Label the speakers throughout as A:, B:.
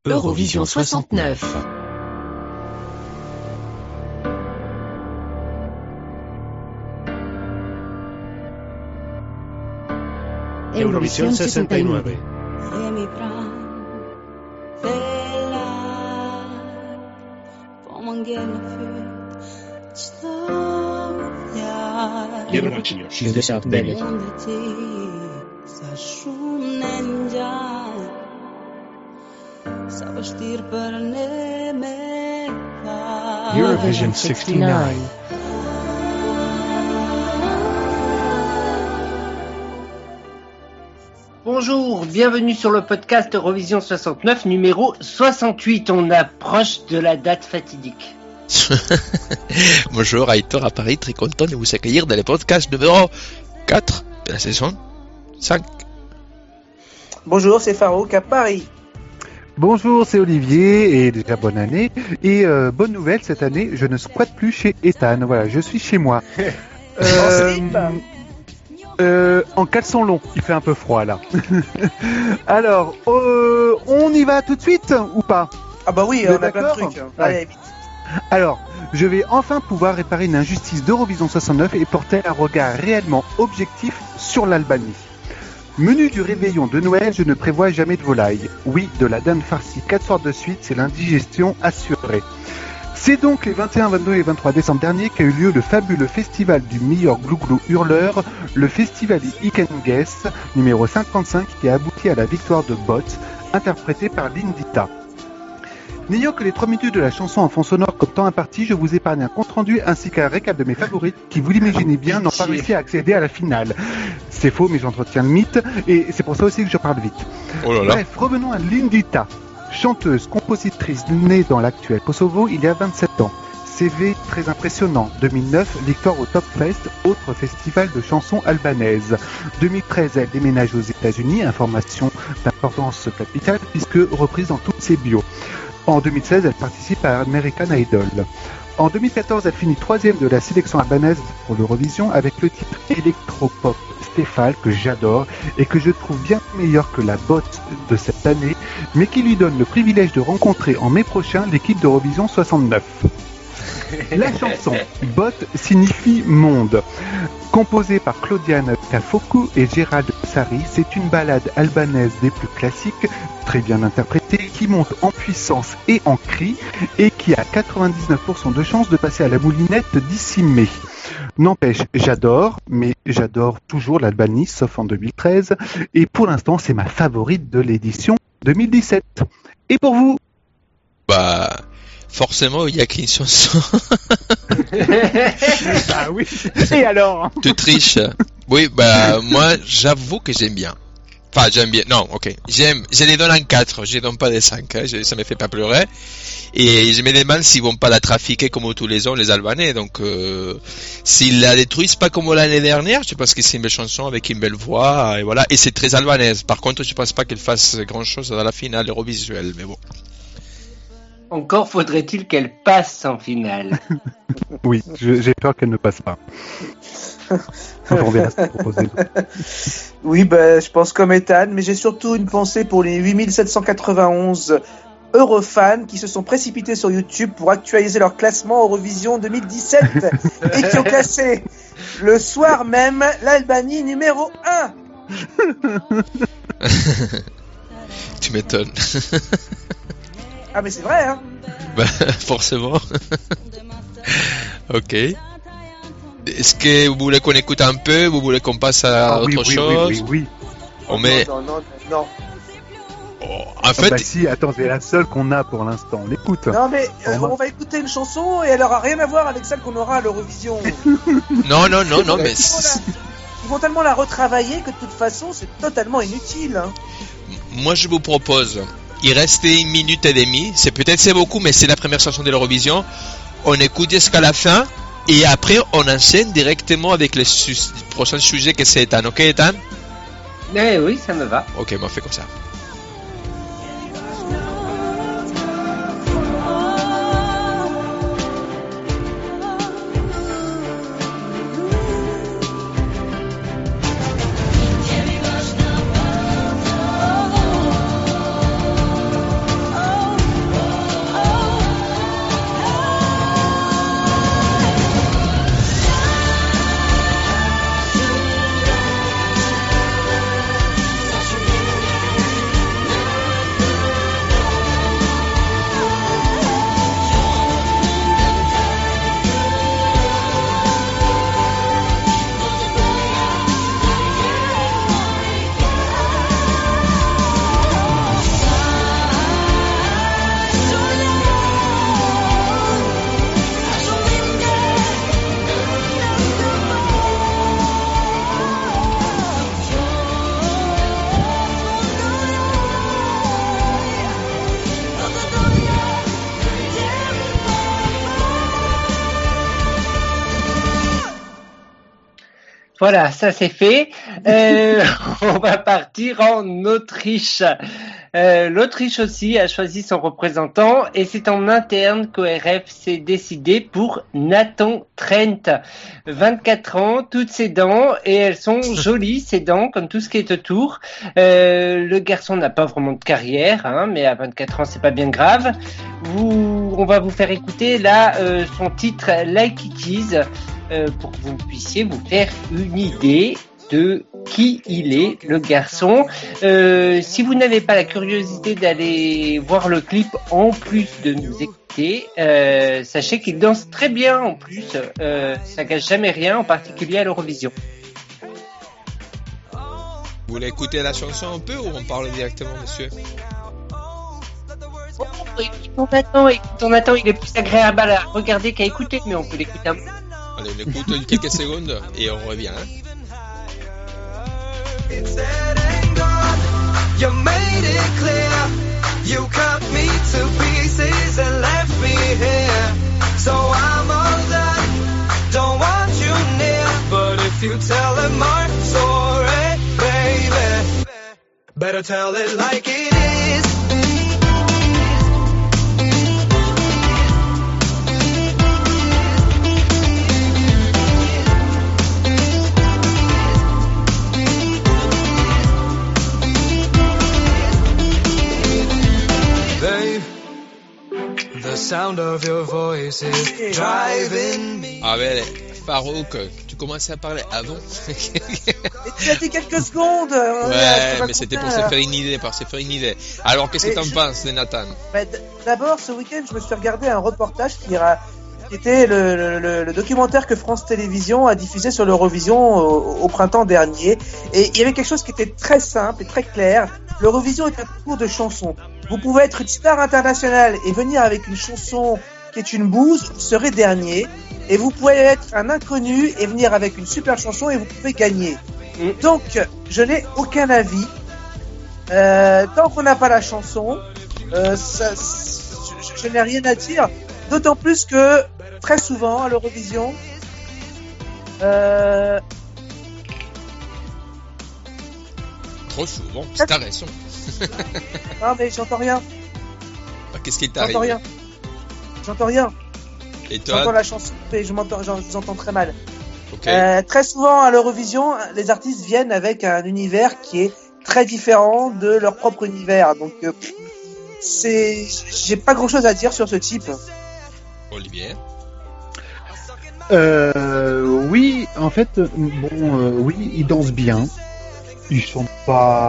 A: Eurovision 69.
B: Eurovisión 69.
C: Je mi pran velar på många
B: Евровидение
D: 69.
B: Eurovision 69.
E: Bonjour, bienvenue sur le podcast Eurovision 69, numéro 68. On approche de la date fatidique.
D: Bonjour, Aitor à Paris, très content de vous accueillir dans le podcast numéro 4 de la saison 5.
F: Bonjour, c'est Farouk à Paris.
G: Bonjour, c'est Olivier et déjà bonne année. Et bonne nouvelle, cette année, je ne squatte plus chez Ethan. Voilà, je suis chez moi. En caleçon long, il fait un peu froid là. Alors, on y va tout de suite ou pas?
F: Ah bah oui, on a plein de trucs.
G: Ouais.
F: Allez, vite.
G: Alors, je vais enfin pouvoir réparer une injustice d'Eurovision 69 et porter un regard réellement objectif sur l'Albanie. Menu du réveillon de Noël, je ne prévois jamais de volaille. Oui, de la dinde farcie 4 soirs de suite, c'est l'indigestion assurée. C'est donc les 21, 22 et 23 décembre dernier qu'a eu lieu le fabuleux festival du meilleur glouglou hurleur, le festival Ikenges, numéro 55, qui a abouti à la victoire de Bot, interprété par Lindita. N'ayant que les 3 minutes de la chanson en fond sonore comme temps imparti, je vous épargne un compte-rendu ainsi qu'un récap de mes favorites qui, vous l'imaginez bien, n'ont pas réussi à accéder à la finale. C'est faux, mais j'entretiens le mythe, et c'est pour ça aussi que je parle vite.
D: Oh là là.
G: Bref, revenons à Lindita. Chanteuse, compositrice née dans l'actuel Kosovo il y a 27 ans. CV très impressionnant. 2009, victoire au Top Fest, autre festival de chansons albanaises. 2013, elle déménage aux États-Unis, information d'importance capitale puisque reprise dans toutes ses bios. En 2016, elle participe à American Idol. En 2014, elle finit 3e de la sélection albanaise pour l'Eurovision avec le titre électropop Stéphane que j'adore et que je trouve bien meilleur que la botte de cette année, mais qui lui donne le privilège de rencontrer en mai prochain l'équipe d'Eurovision 69. La chanson Bot signifie monde. Composée par Claudiane Kafoku et Gérald Sari, c'est une ballade albanaise des plus classiques, très bien interprétée, qui monte en puissance et en cri, et qui a 99% de chances de passer à la moulinette d'ici mai. N'empêche, j'adore, mais j'adore toujours l'Albanie, sauf en 2013, et pour l'instant, c'est ma favorite de l'édition 2017. Et pour vous?
D: Bah, forcément, il y a qu'une chanson.
G: Bah oui. Et alors?
D: Tu triches. Oui, bah, moi, j'avoue que j'aime bien. Enfin, j'aime bien. Non, ok. Je les donne en 4. Je les donne pas des 5. Hein. Ça me fait pas pleurer. Et je me demande s'ils vont pas la trafiquer comme tous les ans, les Albanais. Donc, s'ils la détruisent pas comme l'année dernière, je pense que c'est une belle chanson avec une belle voix. Et voilà. Et c'est très albanaise. Par contre, je pense pas qu'elle fasse grand chose dans la finale Eurovisuelle. Mais bon.
E: Encore faudrait-il qu'elle passe en finale.
G: Oui, j'ai peur qu'elle ne passe pas. On verra ce qu'elle propose.
F: Oui, bah, je pense comme Ethan, mais j'ai surtout une pensée pour les 8791 Eurofans qui se sont précipités sur YouTube pour actualiser leur classement Eurovision 2017 et qui ont classé le soir même l'Albanie numéro 1.
D: Tu m'étonnes.
F: Ah mais c'est vrai, hein.
D: Bah, forcément. Ok. Est-ce que vous voulez qu'on écoute un peu? Vous voulez qu'on passe à autre chose?
G: Oui.
D: On met...
F: Non.
D: Oh, en fait...
G: bah si, attends, c'est la seule qu'on a pour l'instant. On l'écoute.
F: Non mais on va écouter une chanson et elle aura rien à voir avec celle qu'on aura à l'Eurovision.
D: Non, mais...
F: Ils vont tellement la retravailler que de toute façon c'est totalement inutile. Hein.
D: Moi je vous propose, il reste 1 minute et demie, c'est beaucoup, mais c'est la première chanson de l'Eurovision. On écoute jusqu'à la fin et après on enchaîne directement avec les prochains sujets que c'est Ethan. Ok Ethan?
E: Oui, ça me va.
D: Ok, on fait comme ça.
C: Oh
E: Voilà, ça c'est fait. On va partir en Autriche. L'Autriche aussi a choisi son représentant et c'est en interne qu'ORF s'est décidé pour Nathan Trent. 24 ans, toutes ses dents et elles sont jolies, ses dents, comme tout ce qui est autour. Le garçon n'a pas vraiment de carrière, hein, mais à 24 ans, c'est pas bien grave. On va vous faire écouter là son titre Like It Is pour que vous puissiez vous faire une idée de qui il est, le garçon. Si vous n'avez pas la curiosité d'aller voir le clip en plus de nous écouter, sachez qu'il danse très bien en plus. Ça gâche jamais rien, en particulier à l'Eurovision.
D: Vous voulez écouter la chanson un peu ou on parle directement, monsieur?
E: On attend, il est plus agréable à regarder qu'à écouter, mais on peut l'écouter un peu.
D: Allez, on écoute quelques secondes et on revient. Hein.
A: You made it clear, you cut me to pieces and left me here. So I'm all done, don't want you near. But if you tell them my story, baby, better tell it like it is. The sound of your voice is driving me.
D: Ah ben, Farouk, tu commençais à parler avant.
F: Et tu as dit quelques secondes.
D: Ouais, mais c'était pour se faire une idée, Alors, qu'est-ce que t'en penses, Nathan?
F: D'abord, ce week-end, je me suis regardé un reportage qui était le documentaire que France Télévisions a diffusé sur l'Eurovision au printemps dernier. Et il y avait quelque chose qui était très simple et très clair. L'Eurovision est un concours de chansons. Vous pouvez être une star internationale et venir avec une chanson qui est une bouse, vous serez dernier. Et vous pouvez être un inconnu et venir avec une super chanson et vous pouvez gagner. Donc, je n'ai aucun avis. Tant qu'on n'a pas la chanson, je n'ai rien à dire. D'autant plus que, très souvent, à l'Eurovision,
D: Trop souvent, c'est ta raison.
F: Non, mais j'entends rien.
D: Bah, qu'est-ce qui t'arrive?
F: J'entends rien.
D: Et toi?
F: J'entends la chanson et je vous entends très mal.
D: Okay.
F: Très souvent à l'Eurovision, les artistes viennent avec un univers qui est très différent de leur propre univers. Donc, j'ai pas grand-chose à dire sur ce type.
D: Olivier?
G: Oui, en fait, oui, il danse bien. Il chante pas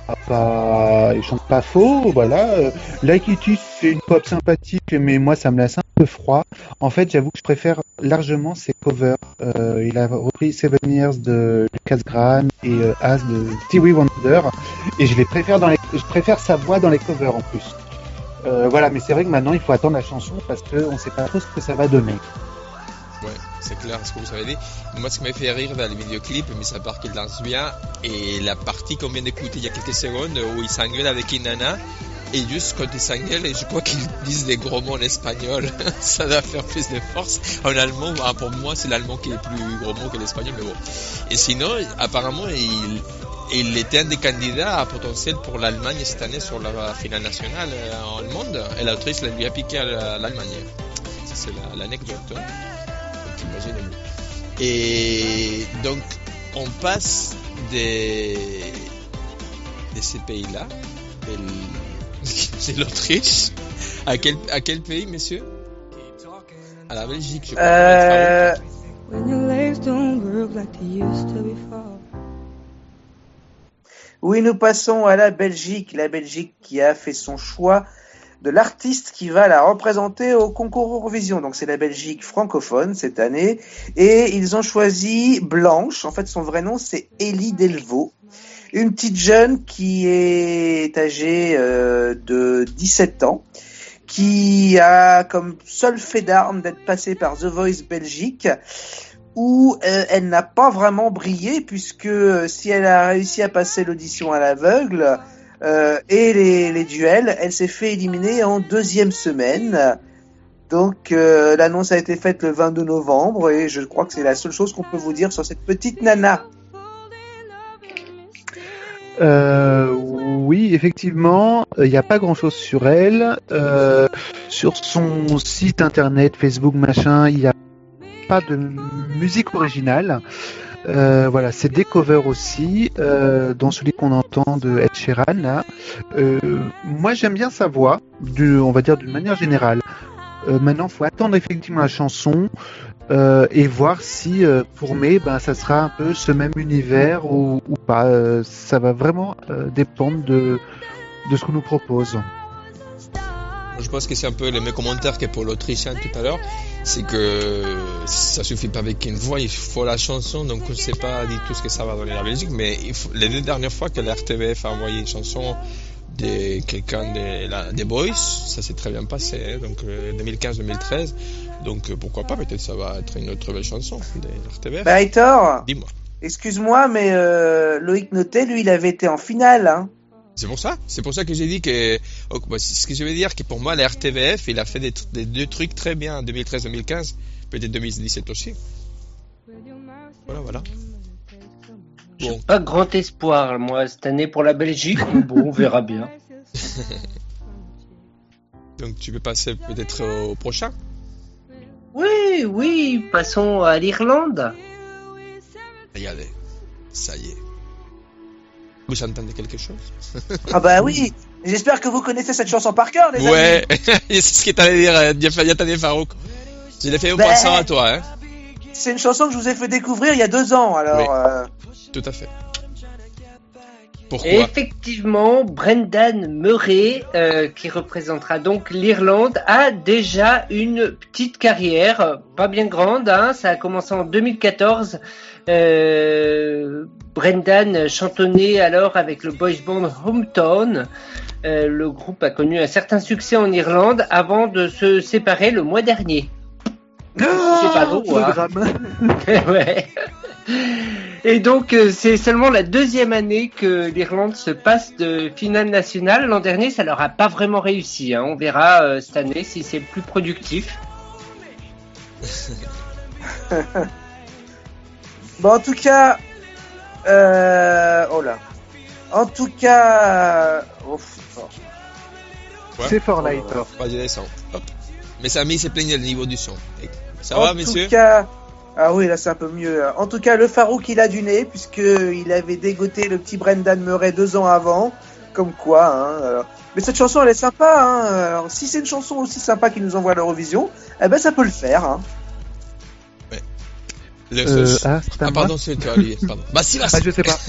G: faux, voilà. Like It Is, c'est une pop sympathique, mais moi ça me laisse un peu froid. En fait, j'avoue que je préfère largement ses covers. Il a repris 7 Years de Lucas Graham et As de Stevie Wonder, et je préfère sa voix dans les covers en plus. Voilà, mais c'est vrai que maintenant il faut attendre la chanson parce qu'on sait pas trop ce que ça va donner.
D: Ouais, c'est clair ce que vous avez dit. Moi, ce qui m'a fait rire dans les vidéoclips, mais ça part qu'il danse bien, et la partie qu'on vient d'écouter il y a quelques secondes où il s'engueule avec une nana, et juste quand il s'engueule, je crois qu'ils disent des gros mots en espagnol, ça doit faire plus de force. En allemand, pour moi, c'est l'allemand qui est plus gros mot que l'espagnol, mais bon. Et sinon, apparemment, il était un des candidats à potentiel pour l'Allemagne cette année sur la finale nationale allemande, et l'autrice lui a piqué à l'Allemagne. Ça, c'est l'anecdote. Hein. Et donc on passe de ces pays-là, c'est l'Autriche. À quel pays, messieurs? À la Belgique, je crois.
F: Oui, nous passons à la Belgique qui a fait son choix de l'artiste qui va la représenter au concours Eurovision. Donc c'est la Belgique francophone cette année. Et ils ont choisi Blanche. En fait, son vrai nom, c'est Elie Delvaux. Une petite jeune qui est âgée de 17 ans, qui a comme seul fait d'armes d'être passée par The Voice Belgique, où elle n'a pas vraiment brillé, puisque si elle a réussi à passer l'audition à l'aveugle, et les duels, elle s'est fait éliminer en 2e semaine. Donc l'annonce a été faite le 22 novembre et je crois que c'est la seule chose qu'on peut vous dire sur cette petite nana.
G: Oui, effectivement, il n'y a pas grand-chose sur elle. Sur son site internet, Facebook, machin, il n'y a pas de musique originale. Voilà, c'est des covers aussi, dont celui qu'on entend de Ed Sheeran là. Moi, j'aime bien sa voix, on va dire d'une manière générale. Maintenant, faut attendre effectivement la chanson et voir si pour mai, ça sera un peu ce même univers ou pas. Ça va vraiment dépendre de ce qu'on nous propose.
D: Je pense que c'est un peu les mêmes commentaires que pour l'Autrichien tout à l'heure. C'est que ça suffit pas avec une voix, il faut la chanson. Donc on ne sait pas du tout ce que ça va donner la Belgique. Mais les 2 dernières fois que la RTBF a envoyé une chanson de quelqu'un des Boys, ça s'est très bien passé. Hein. Donc 2015-2013. Donc pourquoi pas, peut-être ça va être une autre belle chanson de la RTBF.
F: Hector,
D: dis-moi.
F: Excuse-moi, mais Loïc Notet, lui, il avait été en finale. Hein.
D: C'est pour ça que j'ai dit que ce que je veux dire, que pour moi la RTBF il a fait des 2 trucs très bien en 2013-2015, peut-être 2017 aussi. Voilà.
E: J'ai pas grand espoir moi cette année pour la Belgique, mais bon, on verra bien.
D: Donc tu peux passer peut-être au prochain.
E: Oui, passons à l'Irlande.
D: Regardez, ça y est. Vous entendez quelque chose?
F: Ah bah oui. J'espère que vous connaissez cette chanson par cœur, les amis.
D: Ouais, c'est ce que t'allais dire, Yatane Farouk. Je l'ai fait au passant à toi, hein.
F: C'est une chanson que je vous ai fait découvrir il y a 2 ans, alors...
D: Oui, tout à fait. Pourquoi?
E: Et effectivement, Brendan Murray, qui représentera donc l'Irlande, a déjà une petite carrière, pas bien grande, hein, ça a commencé en 2014. Brendan chantonnait alors avec le boys band Hometown. Le groupe a connu un certain succès en Irlande avant de se séparer le mois dernier. C'est pas drôle, hein. Ouais. Et donc c'est seulement la 2e année que l'Irlande se passe de finale nationale. L'an dernier, ça leur a pas vraiment réussi. Hein. On verra cette année si c'est plus productif.
F: Bon, en tout cas, En tout cas,
G: c'est fort là, Hector.
D: Pas de descente. Hop. Mes amis se plaignent du niveau du son. Ça va, messieurs?
F: En tout cas, ah oui, là c'est un peu mieux. En tout cas, le Farouk il a du nez puisque il avait dégoté le petit Brendan Murray 2 ans avant, comme quoi. Hein, mais cette chanson elle est sympa. Hein, alors, si c'est une chanson aussi sympa qui nous envoie à l'Eurovision, eh ben ça peut le faire. Hein.
D: Pardon, c'est toi, Olivier. Pardon.
G: Si, je sais pas.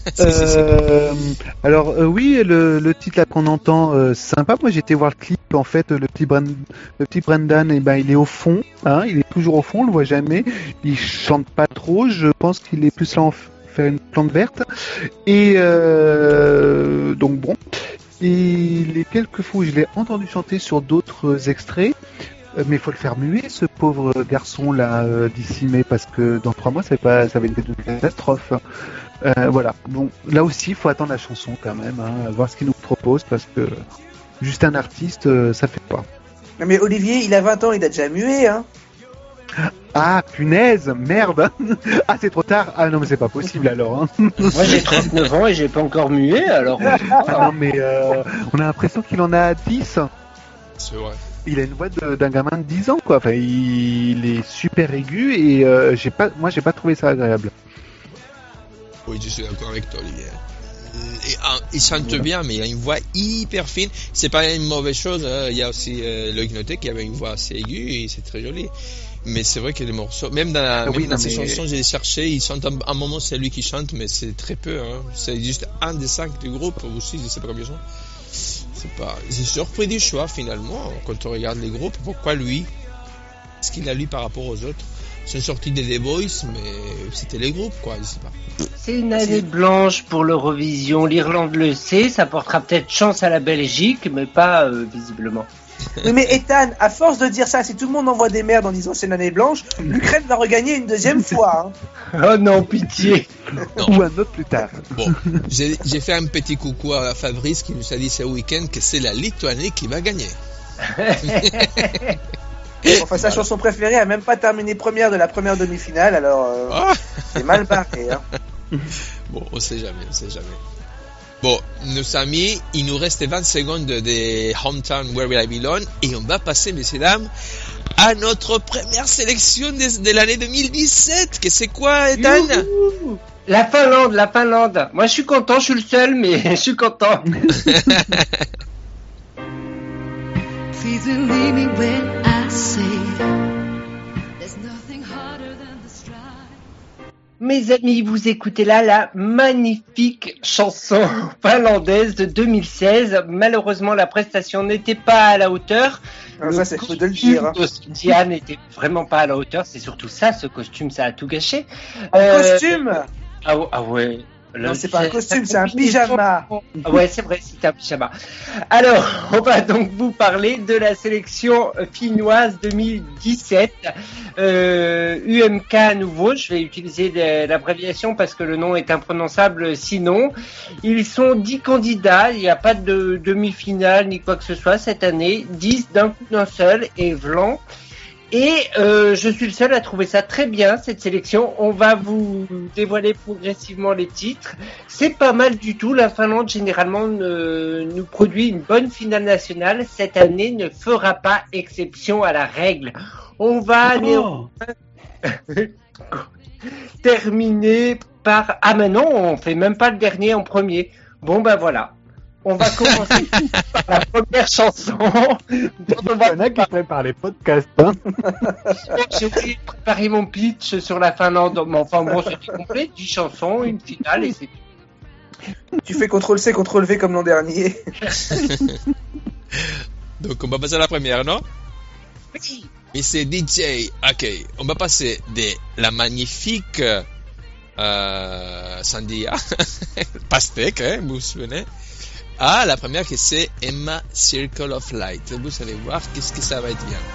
G: Alors, oui, le titre là qu'on entend, sympa. Moi, j'ai été voir le clip. En fait, le petit Brendan, il est au fond. Hein, il est toujours au fond. On le voit jamais. Il chante pas trop. Je pense qu'il est plus là en faire une plante verte. Et donc bon. Et les quelques fois où je l'ai entendu chanter sur d'autres extraits. Mais il faut le faire muer, ce pauvre garçon là d'ici mai, parce que dans 3 mois ça va être une catastrophe. Voilà. Bon, là aussi il faut attendre la chanson quand même, hein, voir ce qu'il nous propose, parce que juste un artiste, ça fait pas.
F: Mais Olivier, il a 20 ans, il a déjà mué, hein.
G: Ah punaise, merde. Ah c'est trop tard. Ah non mais c'est pas possible alors. Hein.
E: Moi j'ai 39 ans et j'ai pas encore mué, alors.
G: Ah non mais on a l'impression qu'il en a 10.
D: C'est vrai.
G: Il a une voix d'un gamin de 10 ans, quoi. Enfin, il est super aigu et j'ai pas trouvé ça agréable.
D: Oui, je suis d'accord avec toi, Olivier. Il chante bien, mais il a une voix hyper fine. C'est pas une mauvaise chose. Hein. Il y a aussi Loïc Notet qui avait une voix assez aiguë et c'est très joli. Mais c'est vrai que les morceaux, même dans ses chansons, j'ai cherché. Il chante un moment, c'est lui qui chante, mais c'est très peu. Hein. C'est juste un des 5 du groupe aussi. Je sais pas combien ils sont. J'ai surpris du choix finalement quand on regarde les groupes. Pourquoi lui? Ce qu'il a lui par rapport aux autres. C'est une sortie des The Boys, mais c'était les groupes quoi, je sais pas.
E: C'est une année blanche pour l'Eurovision. L'Irlande le sait, ça portera peut-être chance à la Belgique, mais pas visiblement.
F: Oui, mais Ethan, à force de dire ça, si tout le monde envoie des merdes en disant c'est une année blanche, l'Ukraine va regagner une 2e fois. Hein.
E: Oh non, pitié.
D: Non.
G: Ou un autre plus tard.
D: Bon, j'ai fait un petit coucou à Fabrice qui nous a dit ce week-end que c'est la Lituanie qui va gagner.
F: Enfin, sa chanson préférée a même pas terminé première de la première demi-finale, alors c'est mal barré. Hein.
D: Bon, on sait jamais. Bon, nos amis, il nous reste 20 secondes de Hometown Where I Belong et on va passer, messieurs dames, à notre première sélection de l'année 2017. Que c'est quoi, Ethan?
E: Youhou, la Finlande. Moi, je suis content, je suis le seul, mais je suis content.
C: Please believe me when I say there's nothing harder than the strife.
E: Mes amis, vous écoutez là la magnifique chanson finlandaise de 2016. Malheureusement, la prestation n'était pas à la hauteur.
F: Alors ça, c'est faux de le dire.
E: Diane n'était vraiment pas à la hauteur. C'est surtout ça, ce costume, ça a tout gâché.
F: Costume.
E: Ah ouais.
F: Non, c'est pas un costume, c'est un pyjama.
E: Ah ouais, c'est vrai, c'est un pyjama. Alors, on va donc vous parler de la sélection finnoise 2017. UMK à nouveau, je vais utiliser l'abréviation parce que le nom est imprononçable sinon. Ils sont 10 candidats, il n'y a pas de demi-finale ni quoi que ce soit cette année. 10 d'un coup d'un seul et Vlan. Et je suis le seul à trouver ça très bien, cette sélection. On va vous dévoiler progressivement les titres. C'est pas mal du tout. La Finlande, généralement, nous produit une bonne finale nationale. Cette année ne fera pas exception à la règle. On va terminer par... Ah mais non, on fait même pas le dernier en premier. Bon ben voilà. On va commencer par la première chanson.
G: Il y en a qui préparent les podcasts. Hein.
E: J'ai oublié de préparer mon pitch sur la Finlande. Mais enfin bon, c'était complet. 10 chansons, une finale et c'est tout.
F: Tu fais CTRL-C, CTRL-V comme l'an dernier.
D: Donc on va passer à la première, non?
E: Oui.
D: Et c'est DJ. Ok, on va passer de la magnifique Sandia Pastèque, hein, vous vous souvenez? Ah, la première que c'est Emma Circle of Light. Vous allez voir qu'est-ce que ça va être bien.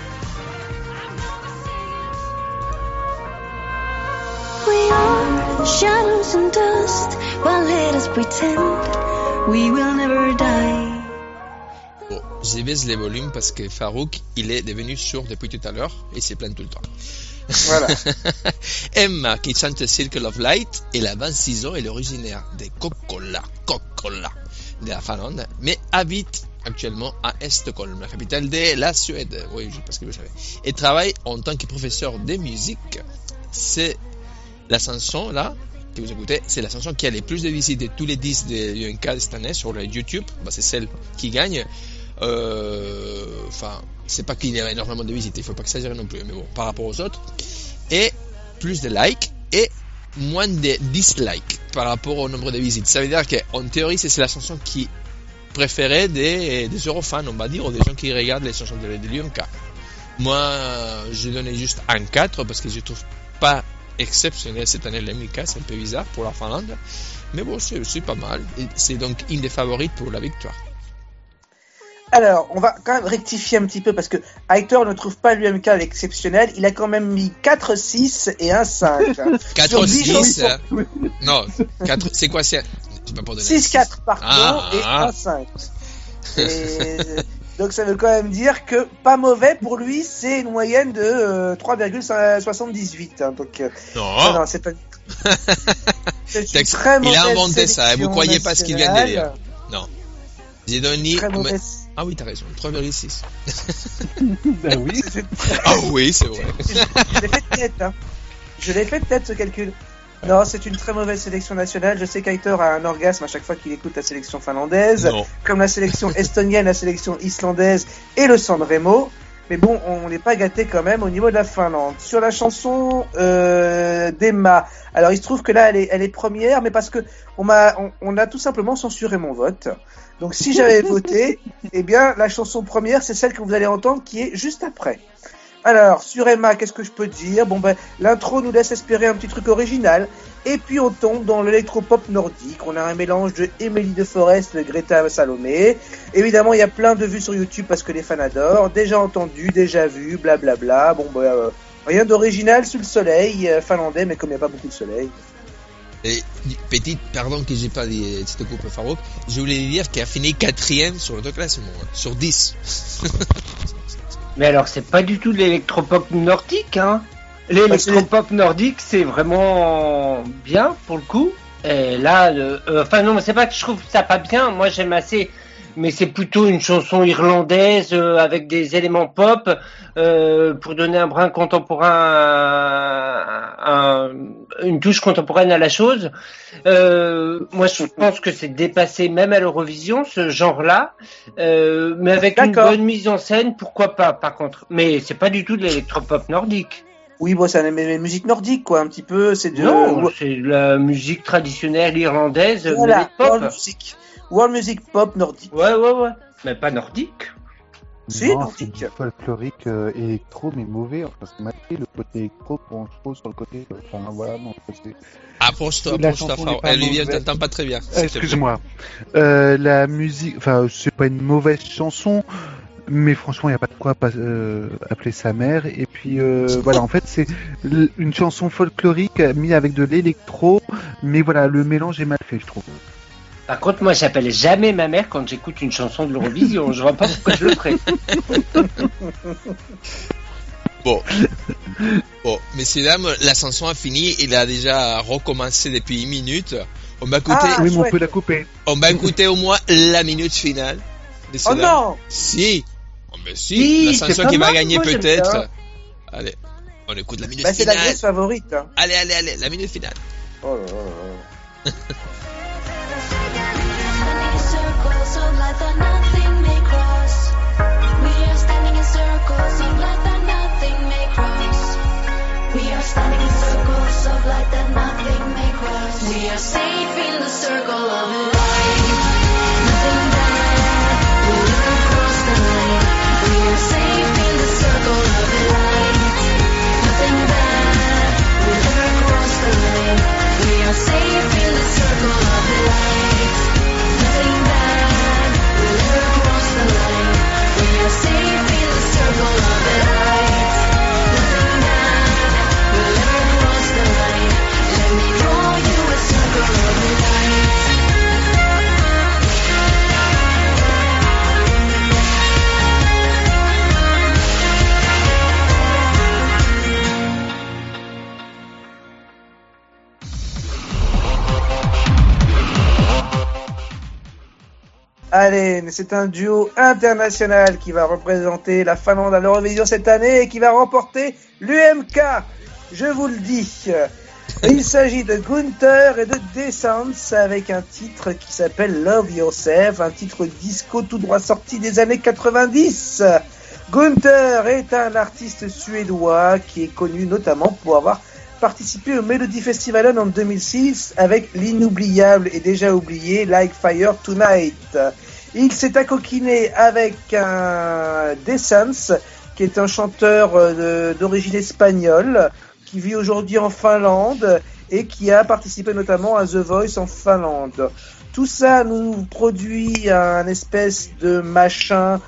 C: We are shadows and dust, but let us pretend we will never die.
D: Bon, je baisse les volumes parce que Farouk, il est devenu sourd depuis tout à l'heure et s'est plaint tout le temps.
F: Voilà.
D: Emma, qui chante Circle of Light, elle a 26 ans et elle est originaire de Kokkola, de la Finlande, mais habite actuellement à Stockholm, la capitale de la Suède. Oui, parce que vous savez. Elle travaille en tant que professeur de musique. C'est la chanson là que vous écoutez, c'est la chanson qui a les plus de visites de tous les 10 de UNK cette année sur le YouTube. Bah, c'est celle qui gagne. Enfin, c'est pas qu'il y a énormément de visites, il faut pas exagérer non plus, mais bon, par rapport aux autres. Et plus de likes et moins de dislikes par rapport au nombre de visites. Ça veut dire qu'en théorie, c'est la chanson qui préférée des Eurofans, on va dire, ou des gens qui regardent les chansons de l'UMK. Moi, je donnais juste un 4 parce que je trouve pas exceptionnel cette année l'UMK, c'est un peu bizarre pour la Finlande. Mais bon, c'est pas mal. Et c'est donc une des favorites pour la victoire.
F: Alors, on va quand même rectifier un petit peu parce que Hector ne trouve pas l'UMK exceptionnel. Il a quand même mis 4, 6 et un 5.
D: 4, 6 Non, 4, c'est quoi? C'est
F: 6, 4, pardon, et 1, 5. Et donc ça veut quand même dire que pas mauvais pour lui, c'est une moyenne de 3,78. Hein, donc, non, c'est pas... c'est une très mauvaise.
D: Il a inventé ça, vous croyez pas ce qu'il vient de dire. Non. J'ai donné...
F: Très mauvaise.
D: Ah oui, t'as raison, 3,6.
G: Ben oui.
D: Ah oui, c'est vrai.
F: Je l'ai fait de tête, hein. Je l'ai fait de tête, ce calcul. Non, c'est une très mauvaise sélection nationale. Je sais qu'Hector a un orgasme à chaque fois qu'il écoute la sélection finlandaise,
D: non.
F: Comme la sélection estonienne, la sélection islandaise et le San Remo. Mais bon, on n'est pas gâté quand même au niveau de la Finlande. Sur la chanson d'Emma, alors il se trouve que là, elle est première, mais parce que on a tout simplement censuré mon vote. Donc si j'avais voté, eh bien la chanson première, c'est celle que vous allez entendre, qui est juste après. Alors sur Emma, qu'est-ce que je peux dire? Bon ben, l'intro nous laisse espérer un petit truc original, et puis on tombe dans l'électropop nordique. On a un mélange de Emily de Forest, de Greta Salomé. Évidemment, il y a plein de vues sur YouTube parce que les fans adorent. Déjà entendu, déjà vu, blablabla. Bon ben, rien d'original sous le soleil finlandais, mais comme il n'y a pas beaucoup de soleil.
D: Et petite, pardon que j'ai pas dit cette coupe Farouk, je voulais dire qu'il a fini 4e sur l'autoclassement, sur 10.
E: Mais alors, c'est pas du tout de l'électropop nordique, hein. L'électropop nordique, c'est vraiment bien, pour le coup. Et là, enfin non, mais c'est pas que je trouve ça pas bien. Moi, j'aime assez, mais c'est plutôt une chanson irlandaise avec des éléments pop pour donner un brin contemporain, une touche contemporaine à la chose. Moi, je pense que c'est dépassé même à l'Eurovision ce genre-là, mais avec une bonne mise en scène, pourquoi pas. Par contre, mais c'est pas du tout de l'électropop nordique.
F: Oui, bon, c'est la musique nordique, quoi, un petit peu.
E: Non, c'est la musique traditionnelle irlandaise,
F: voilà,
E: pop.
F: World music pop nordique.
E: Ouais, mais pas nordique.
F: Si,
G: non,
F: nordique.
G: c'est du folklorique électro, mais mauvais, parce que malgré le côté électro, on se pose sur le côté, enfin voilà, non, c'est...
D: Approche-toi, Faro. Olivier, on t'entend pas très bien.
G: Excuse-moi. La musique, enfin, c'est pas une mauvaise chanson, mais franchement, il n'y a pas de quoi appeler sa mère. Et puis, voilà, en fait, c'est une chanson folklorique mise avec de l'électro, mais voilà, le mélange est mal fait, je trouve.
E: Par contre, moi, j'appelle jamais ma mère quand j'écoute une chanson de l'Eurovision. Je vois pas pourquoi je le ferais.
D: Bon, messieurs, dames, la chanson a fini. Il a déjà recommencé depuis 1 minute. On va écouter.
G: Oui, mais on peut la couper.
D: On va écouter au moins la minute finale.
F: Oh non!
D: Si! Oh, mais si! La chanson qui va gagner peut-être. Allez, on écoute la minute finale.
F: C'est la grosse favorite. Hein.
D: Allez, la minute finale.
F: Oh là là.
C: We are safe in the circle of light. Nothing bad will ever cross the line. We are safe in the circle of light. Nothing bad will ever cross the line. We are safe in the circle of light. Nothing bad will ever cross the line. We are safe in the circle of light. Nothing bad will ever cross the line. Let me draw you a circle of light.
F: Allez, mais c'est un duo international qui va représenter la Finlande à l'Eurovision cette année et qui va remporter l'UMK. Je vous le dis. Il s'agit de Gunther et de Descents avec un titre qui s'appelle Love Yourself, un titre disco tout droit sorti des années 90. Gunther est un artiste suédois qui est connu notamment pour avoir participé au Melody Festivalen en 2006 avec l'inoubliable et déjà oublié Like Fire Tonight. Il s'est accoquiné avec un Descents qui est un chanteur d'origine espagnole qui vit aujourd'hui en Finlande et qui a participé notamment à The Voice en Finlande. Tout ça nous produit un espèce de machin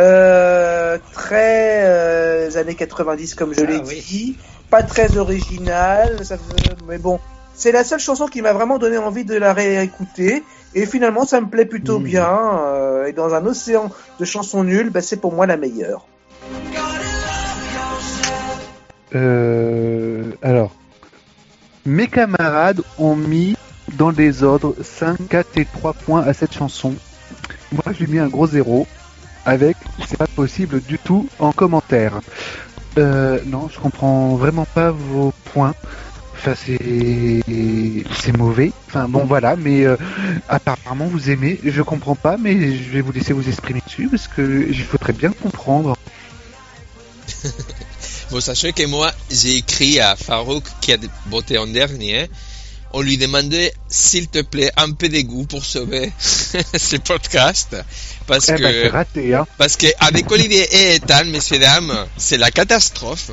F: très années 90 comme je l'ai dit, pas très original, mais bon, c'est la seule chanson qui m'a vraiment donné envie de la réécouter et finalement ça me plaît plutôt bien et dans un océan de chansons nulles, c'est pour moi la meilleure.
G: Alors, mes camarades ont mis dans le désordre 5, 4 et 3 points à cette chanson. Moi, je lui ai mis un gros 0 avec « c'est pas possible du tout » en commentaire. Non, je comprends vraiment pas vos points. Enfin, c'est mauvais. Enfin, bon, voilà, mais apparemment vous aimez. Je comprends pas, mais je vais vous laisser vous exprimer dessus parce que il faudrait bien comprendre.
D: Bon, sachez que moi, j'ai écrit à Farouk qui a voté en dernier. On lui demandait, s'il te plaît, un peu de goût pour sauver ce podcast. Parce que,
G: c'est raté, hein.
D: Parce que, avec Olivier et Ethan, messieurs, dames, c'est la catastrophe.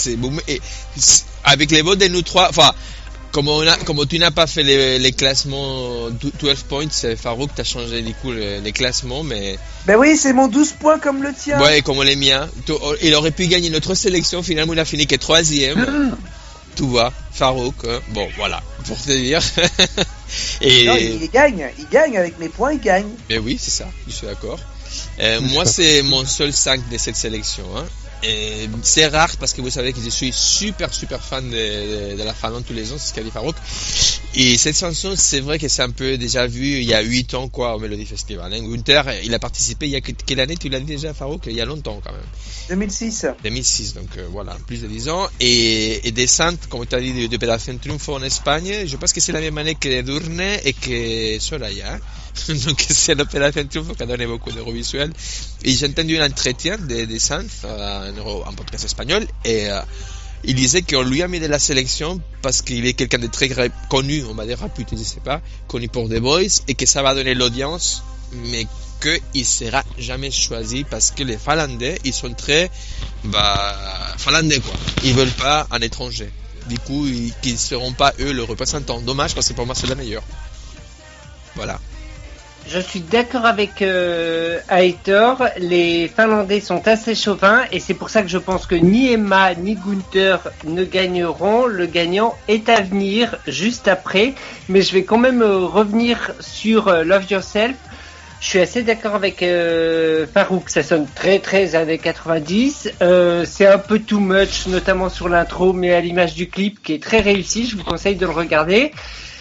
D: Avec les votes de nous trois, enfin, comme tu n'as pas fait les classements 12 points, Farouk, t'as changé du coup les classements, mais...
F: Ben oui, c'est mon 12 points comme le tien.
D: Ouais, comme les miens. Il aurait pu gagner notre sélection, finalement il a fini que 3e. Tout va, Farouk, hein. Bon, voilà, pour te dire. Et...
F: Non, il gagne avec mes points, il gagne.
D: Mais oui, c'est ça, je suis d'accord. Moi, c'est mon seul 5 de cette sélection, hein. c'est rare parce que vous savez que je suis super fan de la Finlande tous les ans, c'est ce qu'a dit Farouk. Et cette chanson, c'est vrai que c'est un peu déjà vu il y a 8 ans quoi au Melody Festival. Hein. Gunther, il a participé il y a quelle année tu l'as dit déjà Farouk? Il y a longtemps quand même.
F: 2006.
D: 2006, donc voilà, plus de 10 ans. Et Descent, comme tu as dit, de Opération Triunfo en Espagne, je pense que c'est la même année que Durne et que Soraya. Donc c'est l'Opération Triunfo qui a donné beaucoup d'Eurovisuel. Et j'ai entendu un entretien de Descent, un podcast espagnol, et il disait qu'on lui a mis de la sélection parce qu'il est quelqu'un de très connu, on va dire réputé, je sais pas, connu pour The Voice, et que ça va donner l'audience, mais qu'il sera jamais choisi parce que les Finlandais, ils sont très finlandais quoi. Ils veulent pas un étranger. Du coup, qu'ils seront pas eux le représentant. Dommage parce que pour moi c'est la meilleure. Voilà.
E: Je suis d'accord avec Aitor, les Finlandais sont assez chauvins et c'est pour ça que je pense que ni Emma ni Gunther ne gagneront. Le gagnant est à venir juste après, mais je vais quand même revenir sur Love Yourself. Je suis assez d'accord avec Farouk, ça sonne très années 90, c'est un peu too much, notamment sur l'intro, mais à l'image du clip qui est très réussi, je vous conseille de le regarder.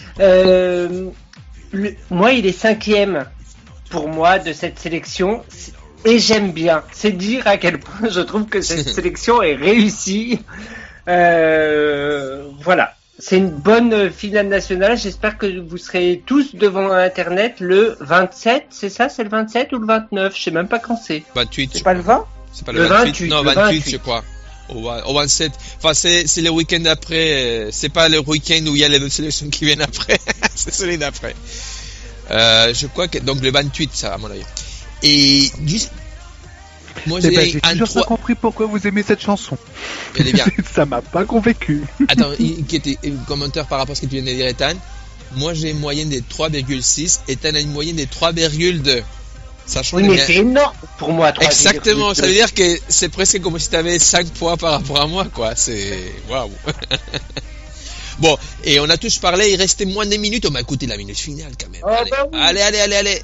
E: Moi, il est 5e pour moi de cette sélection et j'aime bien. C'est dire à quel point je trouve que cette sélection est réussie. Voilà, c'est une bonne finale nationale. J'espère que vous serez tous devant Internet le 27. C'est ça, c'est le 27 ou le 29? Je sais même pas quand c'est.
D: 28.
F: C'est pas le 20?
D: C'est pas le 28. Non, 28, je crois. Au 27. Enfin, c'est le week-end après. C'est pas le week-end où il y a les deux sélections qui viennent après. C'est celui d'après. Je crois que donc le 28, ça à mon avis. Et moi
G: j'ai toujours pas compris pourquoi vous aimez cette chanson.
D: Elle est bien.
G: Ça m'a pas convaincu.
D: Attends, un commentaire par rapport à ce que tu viens de dire, Ethan. Moi j'ai une moyenne de 3,6 et Ethan a une moyenne de 3,2.
E: Oui, mais c'est énorme pour moi. 3,
D: exactement, ça veut dire que c'est presque comme si tu avais 5 points par rapport à moi, quoi. C'est waouh. Bon, et on a tous parlé, il restait moins de minutes, on m'a écouté la minute finale quand même. Allez,
E: bah oui.
D: allez.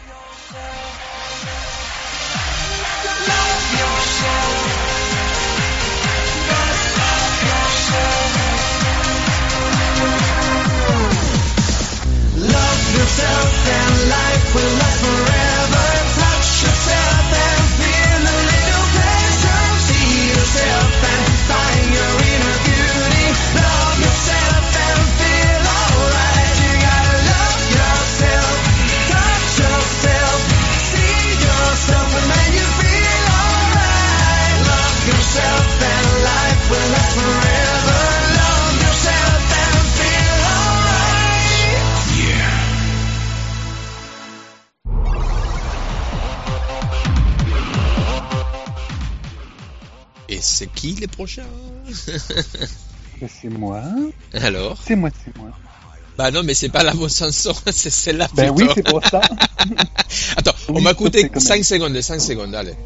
A: Love yourself and life will last forever. Touch yourself and feel a little pleasure. See yourself and find your inner beauty. Love yourself and feel alright. You gotta love yourself, touch yourself, see yourself and then you feel alright. Love yourself and life will last forever. Love yourself and feel alright. Yeah.
D: Et c'est qui les prochains?
G: C'est moi.
D: Alors?
G: C'est moi.
D: Bah non, mais c'est pas la bonne chanson, c'est celle-là.
G: Ben oui, c'est pour ça.
D: Attends, on
G: Oui,
D: m'a coûté
G: c'est
D: 5 secondes, allez.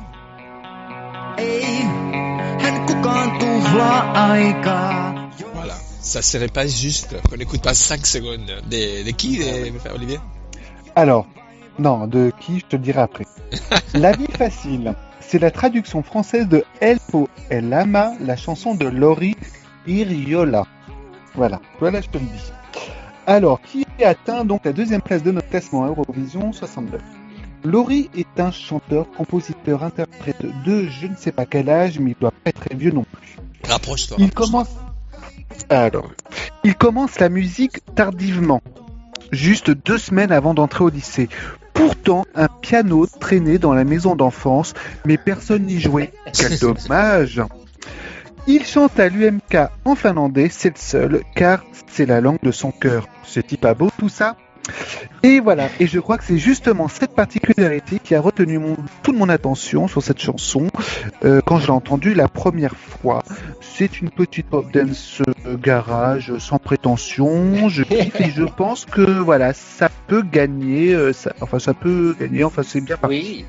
D: Voilà, ça serait pas juste qu'on n'écoute pas 5 secondes. De qui, Olivier?
G: Alors, non, de qui, je te le dirai après. La vie facile, c'est la traduction française de El Po El Ama, la chanson de Lori Iriola. Voilà, je te le dis. Alors, qui atteint donc la deuxième place de notre classement Eurovision 69? Lori est un chanteur, compositeur, interprète de je ne sais pas quel âge, mais il doit pas être très vieux non plus.
D: Rapproche-toi.
G: Il commence la musique tardivement, juste 2 semaines avant d'entrer au lycée. Pourtant, un piano traînait dans la maison d'enfance, mais personne n'y jouait. Quel dommage! Il chante à l'UMK en finlandais, c'est le seul, car c'est la langue de son cœur. C'est-il pas beau tout ça? Et voilà, et je crois que c'est justement cette particularité qui a retenu toute mon attention sur cette chanson quand je l'ai entendue la première fois. C'est une petite pop dance garage sans prétention, je kiffe et je pense que voilà, ça peut gagner, c'est bien parti.
E: Oui.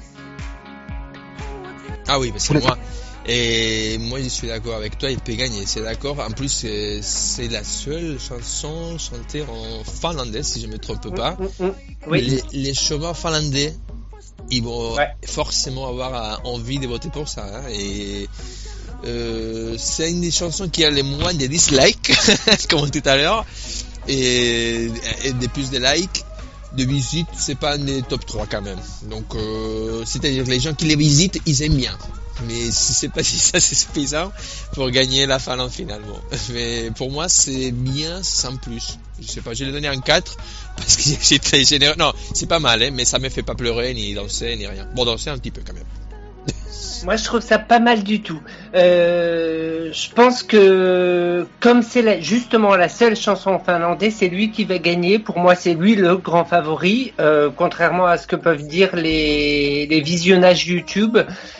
D: Ah oui, parce que moi je suis d'accord avec toi, il peut gagner, c'est d'accord. En plus c'est la seule chanson chantée en finlandais si je me trompe pas.
E: Oui.
D: Les chemins finlandais, ils vont
E: Ouais.
D: forcément avoir envie de voter pour ça. Hein, et c'est une des chansons qui a le moins de dislikes, comme tout à l'heure, et des plus de likes. De visites, c'est pas un des top 3 quand même. Donc, c'est-à-dire que les gens qui les visitent, ils aiment bien. Mais c'est pas si ça c'est suffisant pour gagner la Finlande finalement. Mais pour moi, c'est bien sans plus. Je sais pas, je l'ai donné un 4 parce que c'est très généreux. Non, c'est pas mal, hein, mais ça me fait pas pleurer, ni danser, ni rien. Bon, danser un petit peu quand même.
E: Moi, je trouve ça pas mal du tout. Je pense que comme c'est justement la seule chanson en finlandais, c'est lui qui va gagner. Pour moi, c'est lui le grand favori, contrairement à ce que peuvent dire les visionnages YouTube.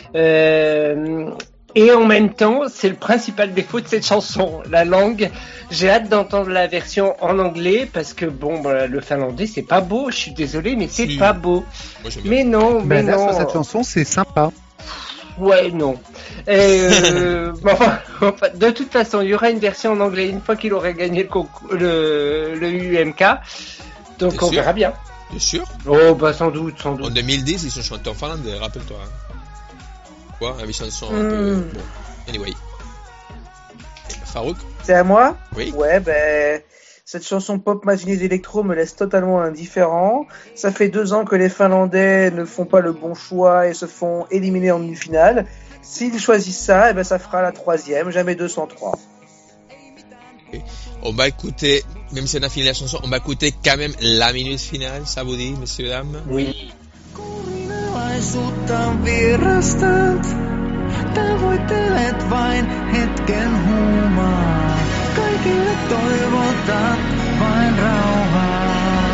E: Et en même temps, c'est le principal défaut de cette chanson, la langue. J'ai hâte d'entendre la version en anglais parce que bon, bah, le finlandais c'est pas beau. Je suis désolé, mais c'est
D: Si.
E: pas beau.
D: Moi, j'aime bien.
E: Mais non, mais
G: Ben là,
E: non.
G: sur cette chanson, c'est sympa.
E: Ouais, non. Mais enfin, de toute façon, il y aura une version en anglais une fois qu'il aurait gagné le UMK. Donc
D: T'es
E: on
D: sûr
E: verra bien.
D: T'es sûr?
E: Oh, bah sans doute, sans
D: En
E: doute.
D: 2010, ils sont chantés en finlandais, rappelle-toi. Hein. Quoi? Avec chanson un peu... Bon. Anyway. Farouk?
F: C'est à moi?
D: Oui.
F: Ouais, ben, cette chanson pop matinée d'électro me laisse totalement indifférent. Ça fait 2 ans que les Finlandais ne font pas le bon choix et se font éliminer en demi-finale. S'ils choisissent ça, eh ben, ça fera la 3e, jamais 203.
D: On va écouter, même si on a fini la chanson, on va écouter quand même la minute finale, ça vous dit, messieurs, dames?
E: Oui.
A: Kurinalaisuutta virastat, tavoittelet vain hetken huumaa. Kaikille toivotat vain rauhaa.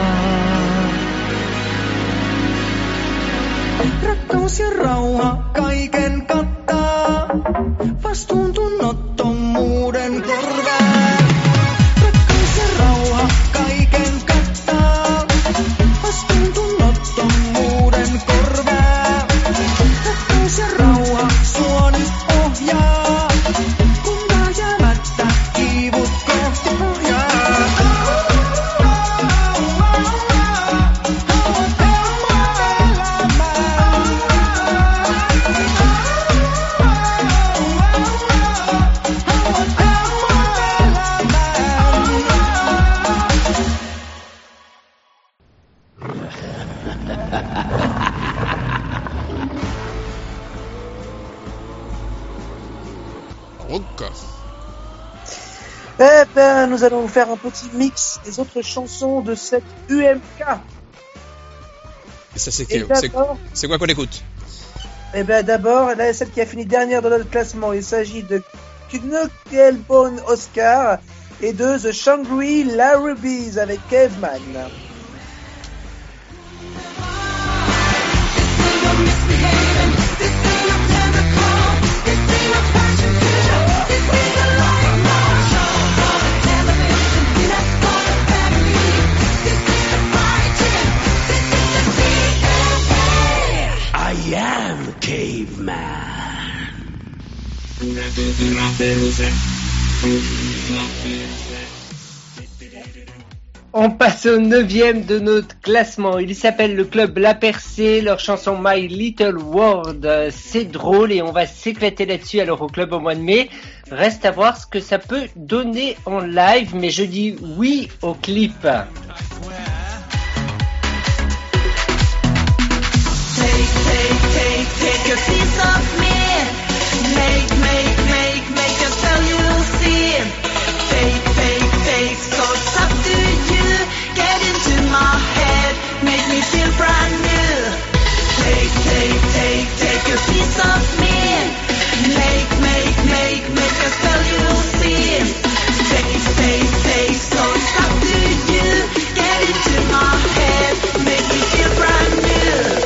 A: Rakkaus ja rauha kaiken kattaa, vastuuntunnottomuuden korvaa. Rakkaus ja rauha kaiken kattaa, vastuuntunnottomuuden korvaa. Rakkaus ja rauha sua nyt ohjaa, kun vääjäämättä kiivut kohti pohjaa.
D: Farouk.
F: Eh ben, nous allons vous faire un petit mix des autres chansons de cette UMK.
D: Et ça, c'est
F: Et d'abord,
D: c'est quoi qu'on écoute?
F: eh ben, d'abord, là, celle qui a fini dernière dans notre classement, il s'agit de Knuckelbone Oscar et de The Shangri-La Rubies avec Caveman.
A: I am caveman.
E: On passe au 9e de notre classement. Il s'appelle le club La Percée. Leur chanson My Little World. C'est drôle et on va s'éclater là-dessus alors au club au mois de mai. Reste à voir ce que ça peut donner en live, mais je dis oui au clip.
C: Take a piece of me. Make yourself you'll see. Take, so it's up to you. Get into my head, make me feel brand new. Take a piece of me. Make yourself you'll see. Take, so it's up to you. Get into my head, make me feel brand new.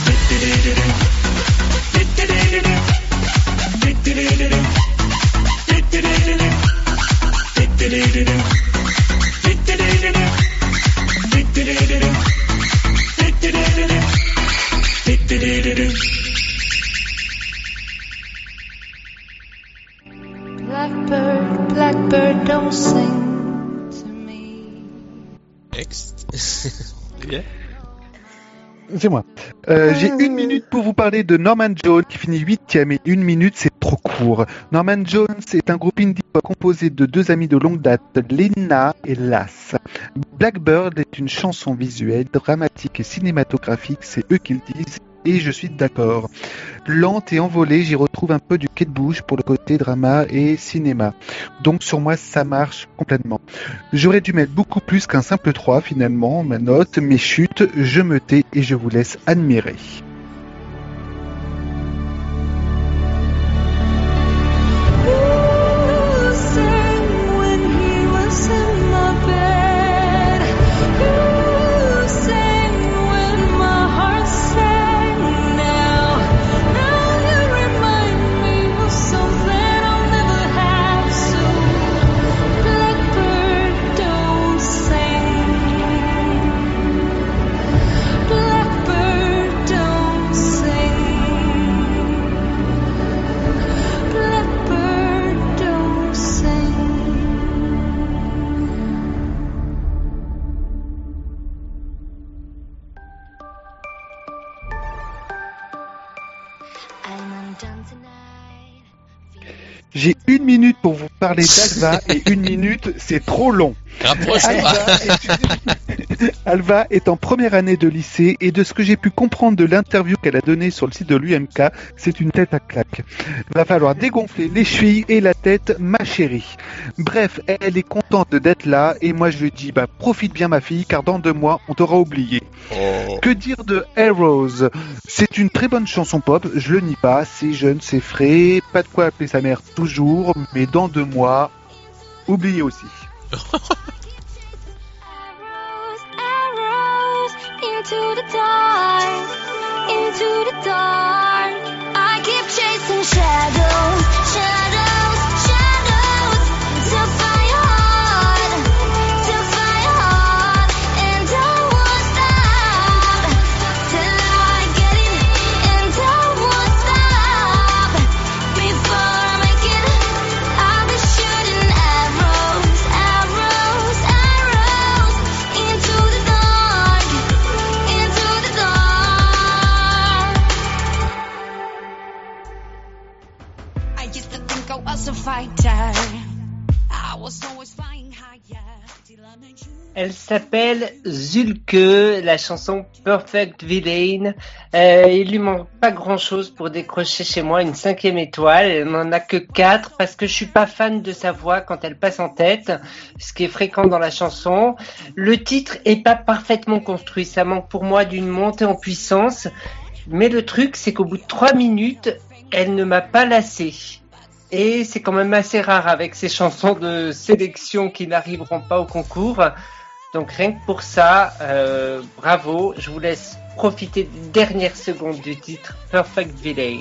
C: Blackbird, don't sing to me.
D: Next. Bien.
G: C'est moi. J'ai 1 minute pour vous parler de Norman Jones qui finit 8e et 1 minute c'est trop court. Norman Jones est un groupe indie composé de 2 amis de longue date, Lena et Lass. Blackbird est une chanson visuelle, dramatique et cinématographique, c'est eux qui le disent. Et je suis d'accord. Lente et envolée, j'y retrouve un peu du Kate Bush pour le côté drama et cinéma. Donc sur moi, ça marche complètement. J'aurais dû mettre beaucoup plus qu'un simple 3 finalement, ma note, mes chutes, je me tais et je vous laisse admirer. J'ai 1 minute pour vous parler d'Alva et 1 minute, c'est trop long.
D: Rapproche-toi.
G: Alva est en première année de lycée et de ce que j'ai pu comprendre de l'interview qu'elle a donnée sur le site de l'UMK, c'est une tête à claque. Va falloir dégonfler les chevilles et la tête, ma chérie. Bref, elle est contente d'être là et moi je lui dis, profite bien ma fille car dans 2 mois on t'aura oublié.
D: Oh.
G: Que dire de Heroes? C'est une très bonne chanson pop, je le nie pas, c'est jeune, c'est frais, pas de quoi appeler sa mère toujours, mais dans 2 mois, oubliez aussi.
C: Arrows into the dark, into the dark. I keep chasing shadows, shadows, shadows to find your heart, and I won't stop till I get it, and I won't stop before I make it. I'll be shooting arrows, arrows, arrows into the dark, into the dark. I used to think I was a fighter. I was always flying higher till I met you.
E: Elle s'appelle Zulke, la chanson Perfect Villain. Il lui manque pas grand chose pour décrocher chez moi une 5e étoile. Elle n'en a que 4 parce que je suis pas fan de sa voix quand elle passe en tête, ce qui est fréquent dans la chanson. Le titre est pas parfaitement construit. Ça manque pour moi d'une montée en puissance. Mais le truc, c'est qu'au bout de 3 minutes, elle ne m'a pas lassé. Et c'est quand même assez rare avec ces chansons de sélection qui n'arriveront pas au concours. Donc rien que pour ça, bravo. Je vous laisse profiter des dernières secondes du titre Perfect Villain.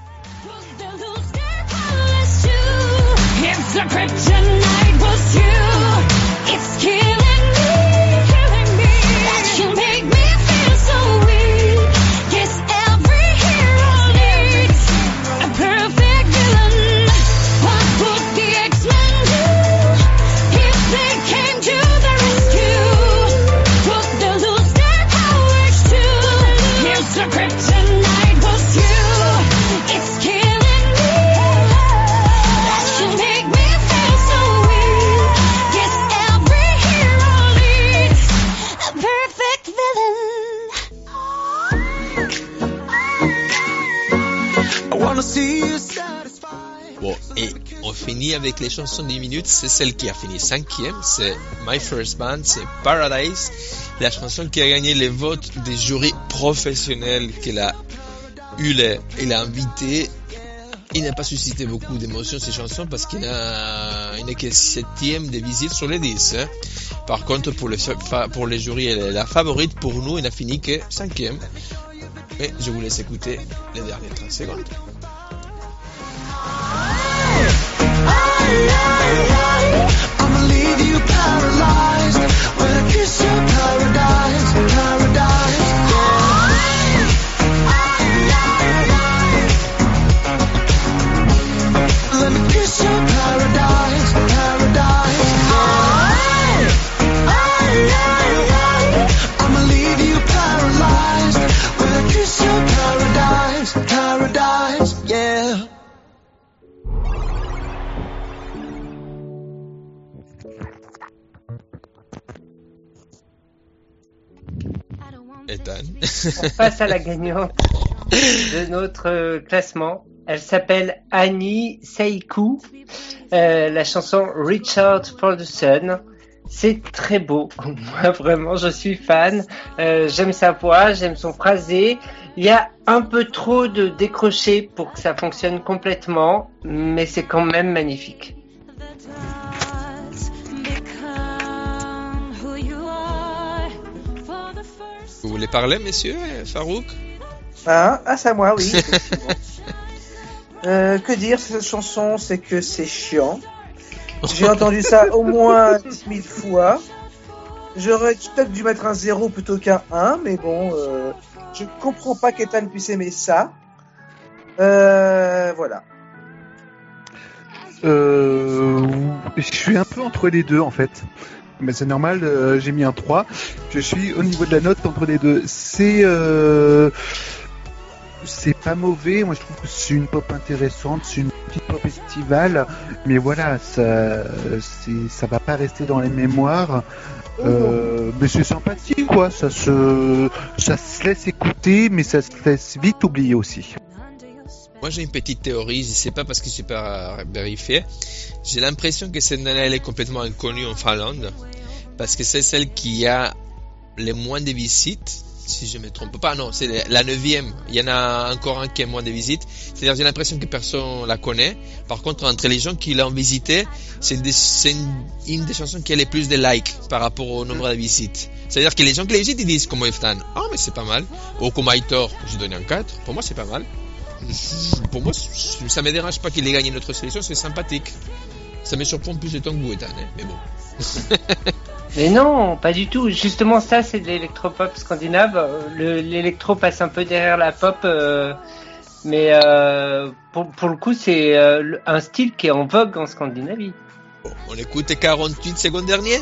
C: It's a kryptonite was you. It's killing me. That you make me feel so weak. Yes, every hero needs a perfect villain. What would the X-Men do if they came to the rescue? Would they lose their powers too? It's a kryptonite was you. It's killing me. That you make me feel so weak. Yes, every hero needs a perfect villain.
A: I wanna see you satisfied.
D: Bon, et on finit avec les chansons d'1 minute. C'est celle qui a fini 5e, c'est My First Band, c'est Paradise, la chanson qui a gagné les votes des jurys professionnels qu'elle a eu. Elle a invité. Il n'a pas suscité beaucoup d'émotions ces chansons parce qu'il n'a que 7e de visite sur les 10. Hein. Par contre, pour les jurys, elle est la favorite. Pour nous, elle n'a fini que 5e. Et je vous laisse écouter les dernières 30 secondes.
A: I'ma leave you paralyzed when I kiss your paradise, paradise. Let me kiss your paradise, paradise. I'ma leave you paralyzed when I kiss
D: Ethan.
E: On passe à la gagnante de notre classement. Elle s'appelle Annie Seikou. La chanson Reach Out for the Sun. C'est très beau. Moi, vraiment, je suis fan. J'aime sa voix, j'aime son phrasé. Il y a un peu trop de décrochés pour que ça fonctionne complètement, mais c'est quand même magnifique.
D: Vous voulez parler, messieurs, Farouk?
F: Ah, c'est à moi, oui. Que dire sur cette chanson, c'est que c'est chiant. J'ai entendu ça au moins 10 000 fois. J'aurais peut-être dû mettre un 0 plutôt qu'un 1, mais bon, je comprends pas qu'Ethan puisse aimer ça. Voilà.
G: Je suis un peu entre les deux en fait. Mais c'est normal, j'ai mis un 3. Je suis au niveau de la note entre les deux. C'est pas mauvais, moi je trouve que c'est une pop intéressante, c'est une petite pop estivale, mais voilà, ça va pas rester dans les mémoires. Mais c'est sympathique quoi, ça se laisse écouter, mais ça se laisse vite oublier aussi.
D: Moi j'ai une petite théorie, je sais pas parce que j'ai pas vérifié. J'ai l'impression que cette nana elle est complètement inconnue en Finlande parce que c'est celle qui a les moins de visites, si je me trompe pas. Non, c'est la 9e. Il y en a encore un qui a moins de visites. C'est-à-dire j'ai l'impression que personne la connaît. Par contre entre les gens qui l'ont visité, c'est une des chansons qui a les plus de likes par rapport au nombre de visites. C'est-à-dire que les gens qui la visitent ils disent comme Ethan, ah mais c'est pas mal. Ou comme Aitor, j'ai donné un 4. Pour moi c'est pas mal. Pour moi, ça me dérange pas qu'il ait gagné notre sélection, c'est sympathique. Ça me surprend plus de temps que vous, Ethan, hein, mais bon.
E: Mais non, pas du tout. Justement, ça, c'est de l'électropop scandinave. L'électro passe un peu derrière la pop, mais pour le coup, c'est un style qui est en vogue en Scandinavie.
D: Bon, on écoute 48 secondes dernières.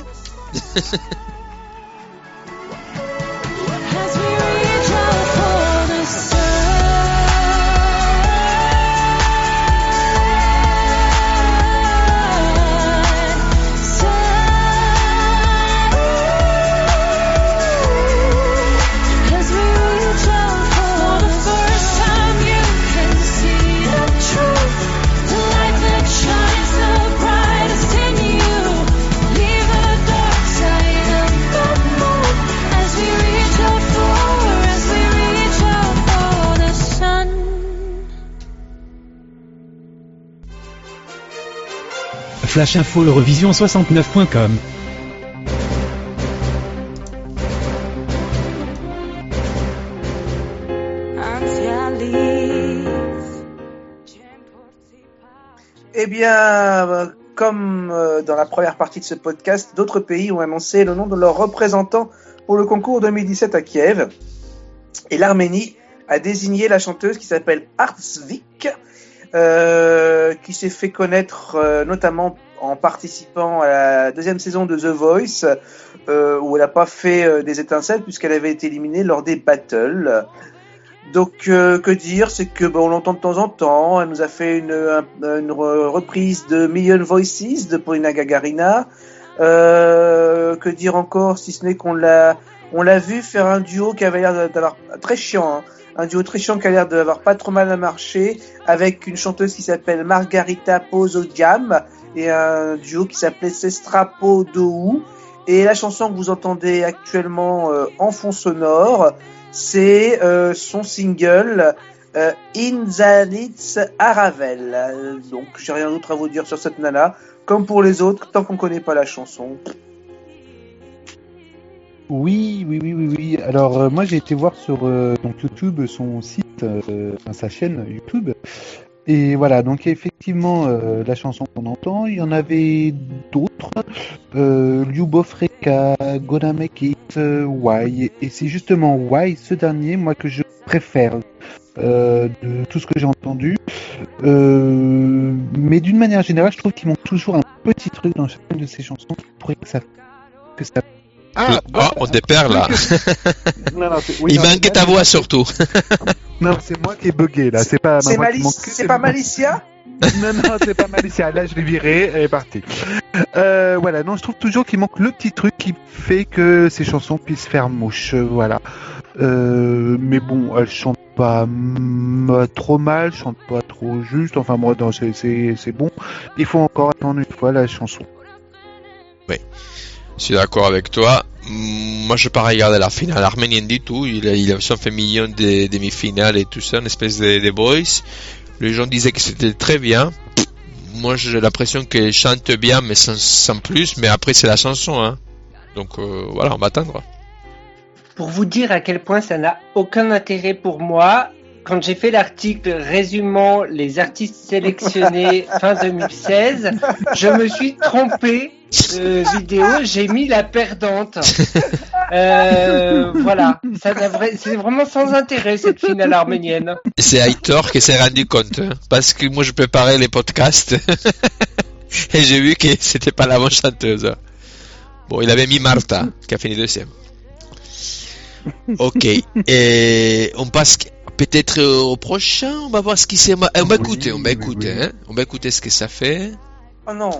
B: Flash Info Eurovision 69.com.
F: Eh bien, comme dans la première partie de ce podcast, d'autres pays ont annoncé le nom de leurs représentants pour le concours 2017 à Kiev. Et l'Arménie a désigné la chanteuse qui s'appelle Artsvik, qui s'est fait connaître notamment en participant à la deuxième saison de The Voice, où elle n'a pas fait des étincelles puisqu'elle avait été éliminée lors des battles. Donc que dire, c'est que on l'entend de temps en temps. Elle nous a fait une reprise de Million Voices de Polina Gagarina. Que dire encore, si ce n'est qu'on l'a vu faire un duo qui avait l'air d'avoir très chiant, hein. Un duo très chiant qui a l'air d'avoir pas trop mal marché, avec une chanteuse qui s'appelle Margarita Pozodiam et un duo qui s'appelait Sestra Podou. Et la chanson que vous entendez actuellement en fond sonore, c'est son single Inzalitz Aravel. Donc j'ai rien d'autre à vous dire sur cette nana. Comme pour les autres, tant qu'on connaît pas la chanson.
G: Oui. Alors moi j'ai été voir sur donc YouTube son site, sa chaîne YouTube. Et voilà, donc effectivement la chanson qu'on entend, il y en avait d'autres, Lyubov Reka, Gonna Make It, Why, et c'est justement Why, ce dernier, moi que je préfère de tout ce que j'ai entendu, mais d'une manière générale, je trouve qu'il manque toujours un petit truc dans chacune de ces chansons qui pourrait que ça
D: on te perd là.
G: Non,
D: Il manque ta voix surtout.
G: Non, c'est moi qui ai bugué là. C'est pas
F: Malicia.
G: Non, c'est pas Malicia. Là, je l'ai viré, elle est partie. Voilà, non, je trouve toujours qu'il manque le petit truc qui fait que ces chansons puissent faire mouche. Voilà. Mais bon, elle chante pas trop mal, chante pas trop juste. Enfin, moi, non, c'est bon. Il faut encore attendre une fois la chanson.
D: Je suis d'accord avec toi. Moi, je n'ai pas regardé la finale arménienne du tout. Il a fait millions de demi-finales et tout ça, une espèce de boys. Les gens disaient que c'était très bien. Moi, j'ai l'impression qu'elle chante bien, mais sans plus. Mais après, c'est la chanson, hein. Donc, voilà, on va attendre.
E: Pour vous dire à quel point ça n'a aucun intérêt pour moi, quand j'ai fait l'article résumant les artistes sélectionnés fin 2016, je me suis trompé de vidéo, j'ai mis la perdante. Voilà, c'est vraiment sans intérêt cette finale arménienne.
D: C'est Aitor qui s'est rendu compte, hein, parce que moi je préparais les podcasts et j'ai vu que c'était pas la bonne chanteuse. Bon, il avait mis Martha qui a fini deuxième. Ok, et on passe peut-être au prochain. On va voir ce qui s'est. On va écouter,
G: Oui.
D: hein. On va écouter ce que ça fait.
F: Oh non.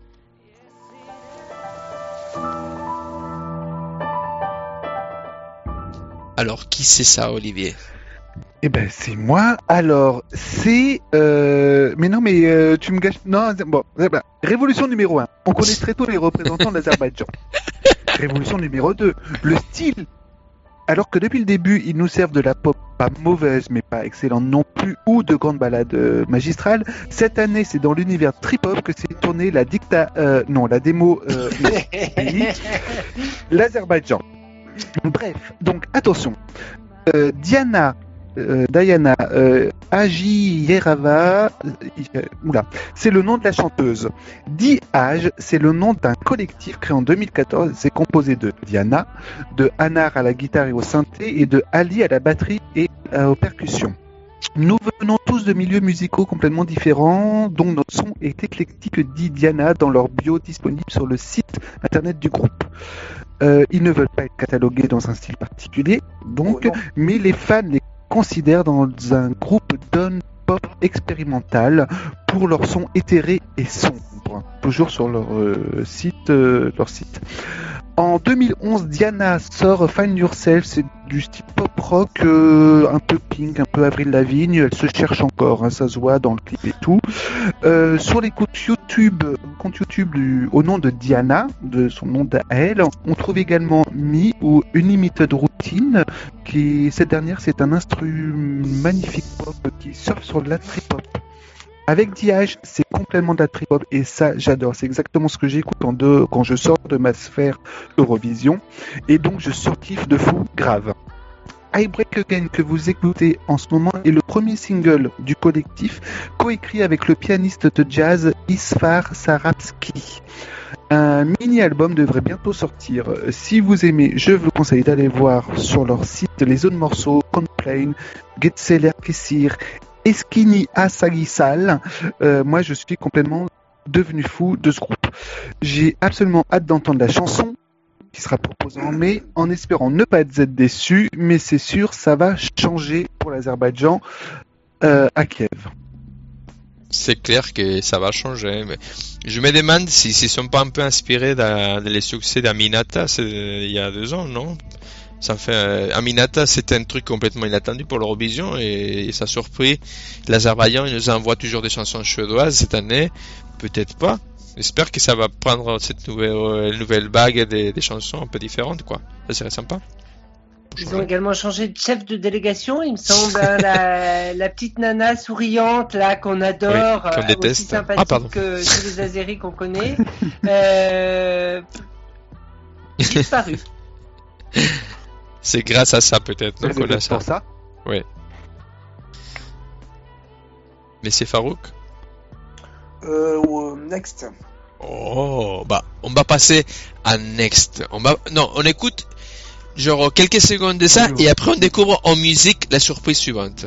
D: Alors, qui c'est ça, Olivier?
G: Eh ben, c'est moi. Alors, c'est... Mais non, mais tu me gâches... Non, bon. Révolution numéro 1. On connaît très tôt les représentants de l'Azerbaïdjan. Révolution numéro 2. Le style. Alors que depuis le début, ils nous servent de la pop pas mauvaise, mais pas excellente non plus, ou de grandes ballades magistrales, cette année, c'est dans l'univers trip-hop que s'est tournée la démo l'Azerbaïdjan. Bref, donc attention. Diana Hajiyerova, c'est le nom de la chanteuse. Di-Haj, c'est le nom d'un collectif créé en 2014. C'est composé de Diana, de Anar à la guitare et au synthé, et de Ali à la batterie et aux percussions. Nous venons tous de milieux musicaux complètement différents, dont notre son est éclectique, dit Diana dans leur bio disponible sur le site internet du groupe. Ils ne veulent pas être catalogués dans un style particulier, donc, mais les fans les considèrent dans un groupe d'un pop expérimental pour leur son éthéré et sombre, toujours sur leur site. En 2011, Diana sort Find Yourself, c'est du style pop rock, un peu Pink, un peu Avril Lavigne. Elle se cherche encore, hein, ça se voit dans le clip et tout. Sur les comptes YouTube au nom de Diana, de son nom à elle, on trouve également Me ou Unlimited Routine, cette dernière c'est un instru magnifique pop qui surfe sur de la trip-hop. Avec Di-Haj, c'est complètement de la trip-hop et ça, j'adore. C'est exactement ce que j'écoute quand je sors de ma sphère Eurovision. Et donc, je surkiffe de fou grave. I Break Again, que vous écoutez en ce moment, est le premier single du collectif, coécrit avec le pianiste de jazz Isfar Sarabski. Un mini-album devrait bientôt sortir. Si vous aimez, je vous conseille d'aller voir sur leur site les autres morceaux, Complain, Getseler Kessir, Eskini Asagisal. Moi, je suis complètement devenu fou de ce groupe. J'ai absolument hâte d'entendre la chanson qui sera proposée en mai, en espérant ne pas être déçu, mais c'est sûr, ça va changer pour l'Azerbaïdjan à Kiev.
D: C'est clair que ça va changer. Mais je me demande s'ils ne sont pas un peu inspirés dans les succès d'Aminata il y a 2 ans, non? Ça fait Aminata, c'était un truc complètement inattendu pour l'Eurovision et ça a surpris l'Azerbaïdjan. Il nous envoie toujours des chansons suédoises cette année, peut-être pas. J'espère que ça va prendre cette nouvelle vague des chansons un peu différentes, quoi. Ça serait sympa.
E: Ils ont également changé de chef de délégation, il me semble, hein, la petite nana souriante là qu'on adore,
D: oui, qu'on déteste.
E: aussi sympathique que tous les Azeris qu'on connaît, disparu.
D: C'est grâce à ça peut-être. Donc on a ça.
G: Pour ça.
D: Oui. Mais c'est Farouk.
F: Next.
D: Oh, bah, on va passer à Next. On écoute genre quelques secondes de ça et après on découvre en musique la surprise suivante.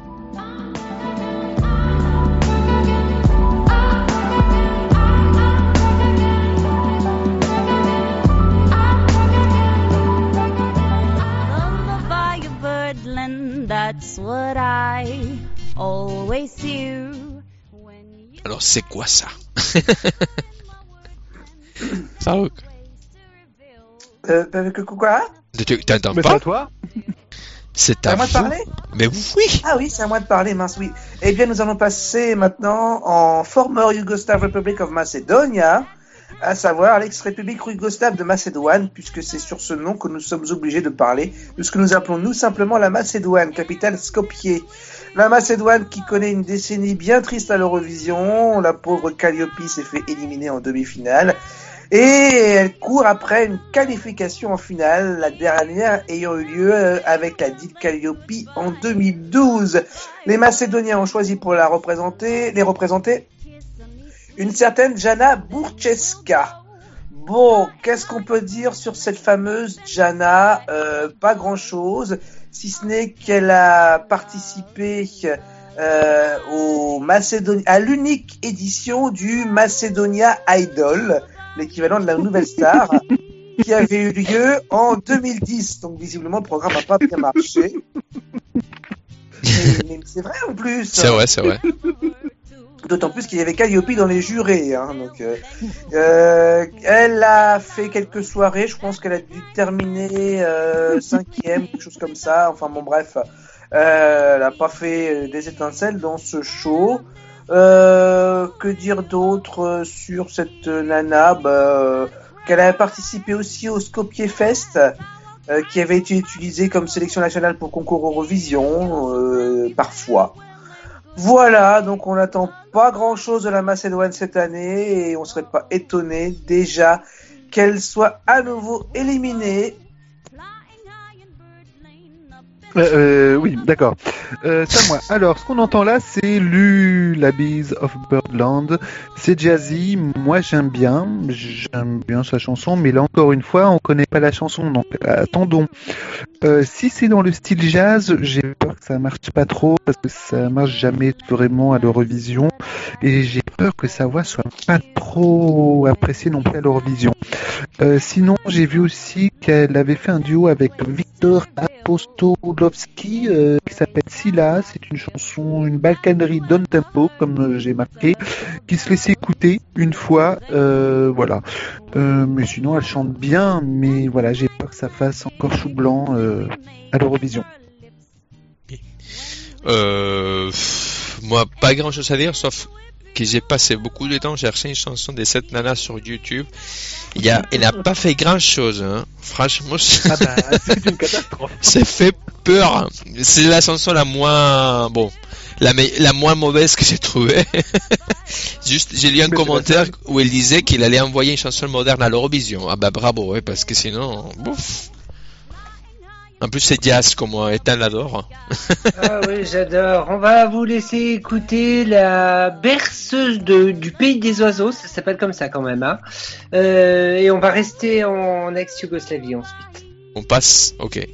H: That's what I always do.
D: Alors c'est quoi ça? Farouk.
F: Avec quoi?
D: Tu t'entends
G: Mais
D: pas?
G: c'est à toi.
D: C'est
F: C'est à
D: à
F: moi de
D: vous.
F: parler?
D: Mais oui.
F: Ah oui, c'est à moi de parler, mince, oui. Eh bien, nous allons passer maintenant en Former Yugoslav Republic of Macedonia, à savoir l'ex-république yougoslave de Macédoine, puisque c'est sur ce nom que nous sommes obligés de parler, de ce que nous appelons nous simplement la Macédoine, capitale Skopje. La Macédoine qui connaît une décennie bien triste à l'Eurovision, la pauvre Calliope s'est fait éliminer en demi-finale, et elle court après une qualification en finale, la dernière ayant eu lieu avec la dite Calliope en 2012. Les Macédoniens ont choisi pour les représenter, une certaine Jana Burčevska. Bon, qu'est-ce qu'on peut dire sur cette fameuse Jana? Pas grand-chose, si ce n'est qu'elle a participé à l'unique édition du Macedonia Idol, l'équivalent de la Nouvelle Star, qui avait eu lieu en 2010. Donc visiblement, le programme n'a pas bien marché. Mais c'est vrai en plus.
D: C'est vrai, c'est vrai.
F: D'autant plus qu'il y avait Calliope dans les jurés. Hein, donc, elle a fait quelques soirées. Je pense qu'elle a dû terminer 5e, quelque chose comme ça. Enfin bon, bref. Elle n'a pas fait des étincelles dans ce show. Que dire d'autre sur cette nana? Qu'elle a participé aussi au Skopje Fest, qui avait été utilisé comme sélection nationale pour concours Eurovision, parfois. Voilà, donc on n'attend pas grand-chose de la Macédoine cette année et on serait pas étonné déjà qu'elle soit à nouveau éliminée.
G: Oui, d'accord. C'est à moi. Alors, ce qu'on entend là, c'est Lullabies of Birdland. C'est jazzy. Moi, j'aime bien sa chanson, mais là encore une fois, on connaît pas la chanson, donc attendons. Si c'est dans le style jazz, j'ai peur que ça marche pas trop parce que ça marche jamais vraiment à l'Eurovision et j'ai peur que sa voix soit pas trop appréciée non plus à l'Eurovision. Sinon, j'ai vu aussi qu'elle avait fait un duo avec Victor Apostolovski qui s'appelle Sila. C'est une chanson, une balkanerie down tempo, comme j'ai marqué, qui se laissait écouter une fois. Voilà. Mais sinon, elle chante bien, mais voilà, j'ai peur que ça fasse encore chou blanc à l'Eurovision.
D: Moi, pas grand chose à dire, sauf que j'ai passé beaucoup de temps chercher une chanson de cette nana sur YouTube. Elle n'a pas fait grand chose, hein. Franchement,
G: C'est une catastrophe.
D: ça fait peur. C'est la chanson la moins, la moins mauvaise que j'ai trouvée. Juste, j'ai lu un commentaire où elle disait qu'il allait envoyer une chanson moderne à l'Eurovision. Ah bah bravo, ouais, parce que sinon, bouf. En plus, c'est jazz, comme moi, Ethan l'adore.
E: Ah oui, j'adore. On va vous laisser écouter la berceuse du pays des oiseaux, ça s'appelle comme ça quand même, hein. Et on va rester en ex-Yougoslavie ensuite.
D: On passe, ok.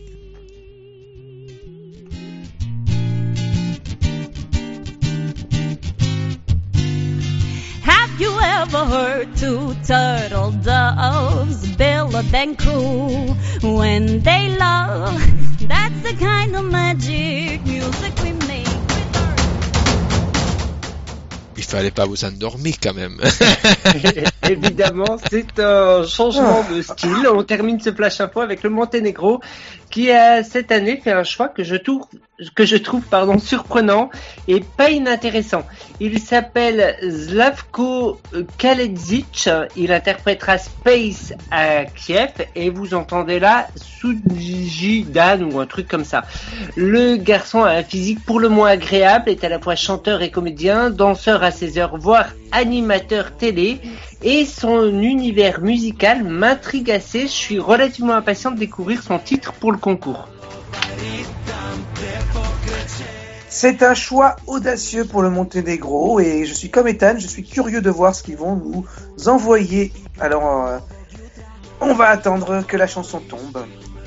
H: Have you ever heard two turtle doves build and coo when they love? That's the kind of magic music we make.
D: Il fallait pas vous endormir quand même.
E: Évidemment, c'est un changement de style. On termine ce flash info avec le Monténégro qui a cette année fait un choix que je trouve surprenant et pas inintéressant. Il s'appelle Slavko Kaledzic. Il interprétera Space à Kiev et vous entendez là Sujidan ou un truc comme ça. Le garçon a un physique pour le moins agréable, est à la fois chanteur et comédien, danseur à ses heures, voire animateur télé, et son univers musical m'intrigue assez. Je suis relativement impatient de découvrir son titre pour le concours.
F: C'est un choix audacieux pour le Monténégro et je suis comme Ethan, je suis curieux de voir ce qu'ils vont nous envoyer. Alors, on va attendre que la chanson tombe.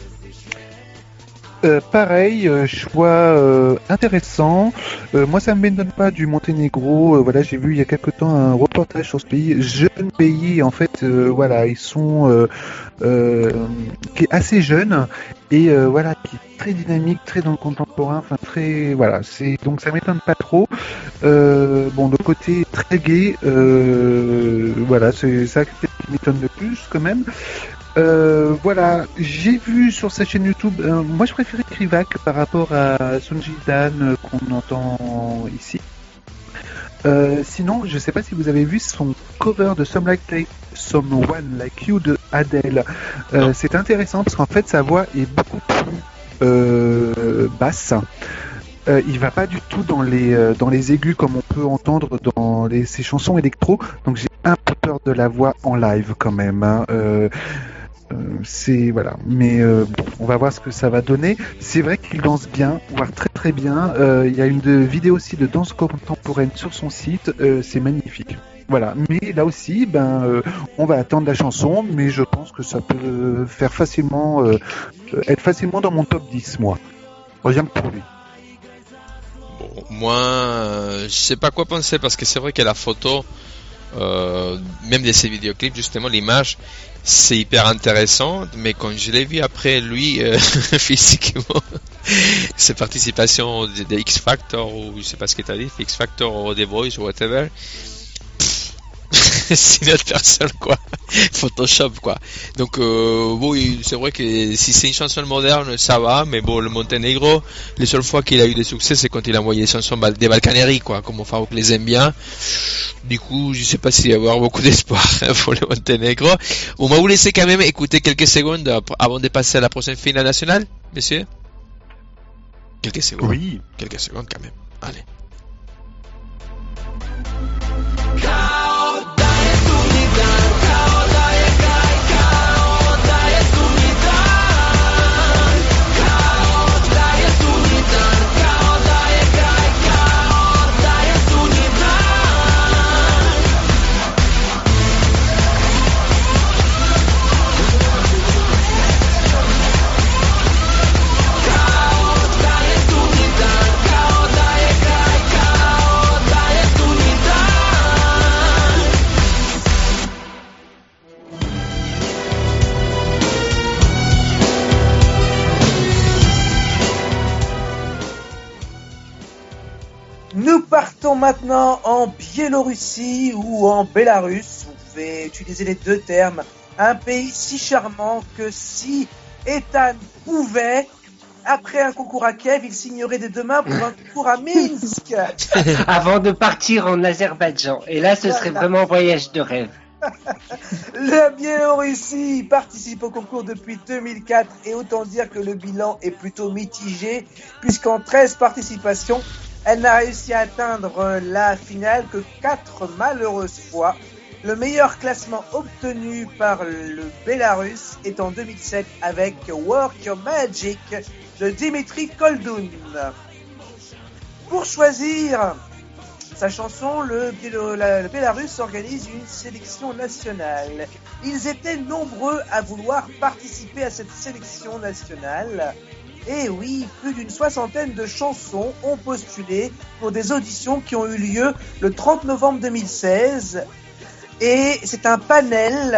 G: Pareil, choix intéressant. Moi, ça ne m'étonne pas du Monténégro. Voilà, j'ai vu il y a quelque temps un reportage sur ce pays, jeune pays. En fait, voilà, ils sont qui est assez jeune et voilà, qui est très dynamique, très dans le contemporain. Enfin, très voilà. C'est donc ça m'étonne pas trop. Bon, le côté très gai, voilà, c'est ça qui m'étonne le plus quand même. Voilà, j'ai vu sur sa chaîne YouTube, moi je préférais Krivak par rapport à Sunjidan qu'on entend ici. Sinon, je sais pas si vous avez vu son cover de Someone Like You de Adele. C'est intéressant parce qu'en fait sa voix est beaucoup plus basse. Il va pas du tout dans les aigus comme on peut entendre dans ses chansons électro, donc j'ai un peu peur de la voix en live quand même. Hein. C'est voilà, mais bon, on va voir ce que ça va donner. C'est vrai qu'il danse bien, voire très très bien. Il y a une vidéo aussi de danse contemporaine sur son site, c'est magnifique. Voilà, mais là aussi, on va attendre la chanson, mais je pense que ça peut faire facilement être facilement dans mon top 10, moi. Rien que pour lui.
D: Bon, moi, je sais pas quoi penser parce que c'est vrai que la photo, même de ces vidéoclips, justement, l'image, c'est hyper intéressant, mais quand je l'ai vu après lui physiquement, ses participations de X Factor ou je sais pas ce que t'as dit, X Factor ou The Voice ou whatever, c'est une autre personne quoi, Photoshop quoi. Donc oui, c'est vrai que si c'est une chanson moderne ça va, mais bon le Monténégro, les seules fois qu'il a eu des succès c'est quand il a envoyé des chansons des Balkaneries quoi, comme Farouk les aime bien. Du coup je sais pas s'il va y avoir beaucoup d'espoir pour le Monténégro. On va vous laisser quand même écouter quelques secondes avant de passer à la prochaine finale nationale, messieurs. Quelques secondes.
G: Oui.
D: Quelques secondes quand même. Allez.
F: Nous partons maintenant en Biélorussie ou en Bélarus. Vous pouvez utiliser les deux termes. Un pays si charmant que si Ethan pouvait, après un concours à Kiev, il signerait dès demain pour un concours à Minsk.
E: Avant de partir en Azerbaïdjan. Et là, ce serait vraiment un voyage de rêve.
F: La Biélorussie participe au concours depuis 2004 et autant dire que le bilan est plutôt mitigé puisqu'en 13 participations, elle n'a réussi à atteindre la finale que 4 malheureuses fois. Le meilleur classement obtenu par le Bélarus est en 2007 avec Work Your Magic de Dimitri Koldun. Pour choisir sa chanson, le Bélarus organise une sélection nationale. Ils étaient nombreux à vouloir participer à cette sélection nationale. Et oui, plus d'une soixantaine de chansons ont postulé pour des auditions qui ont eu lieu le 30 novembre 2016. Et c'est un panel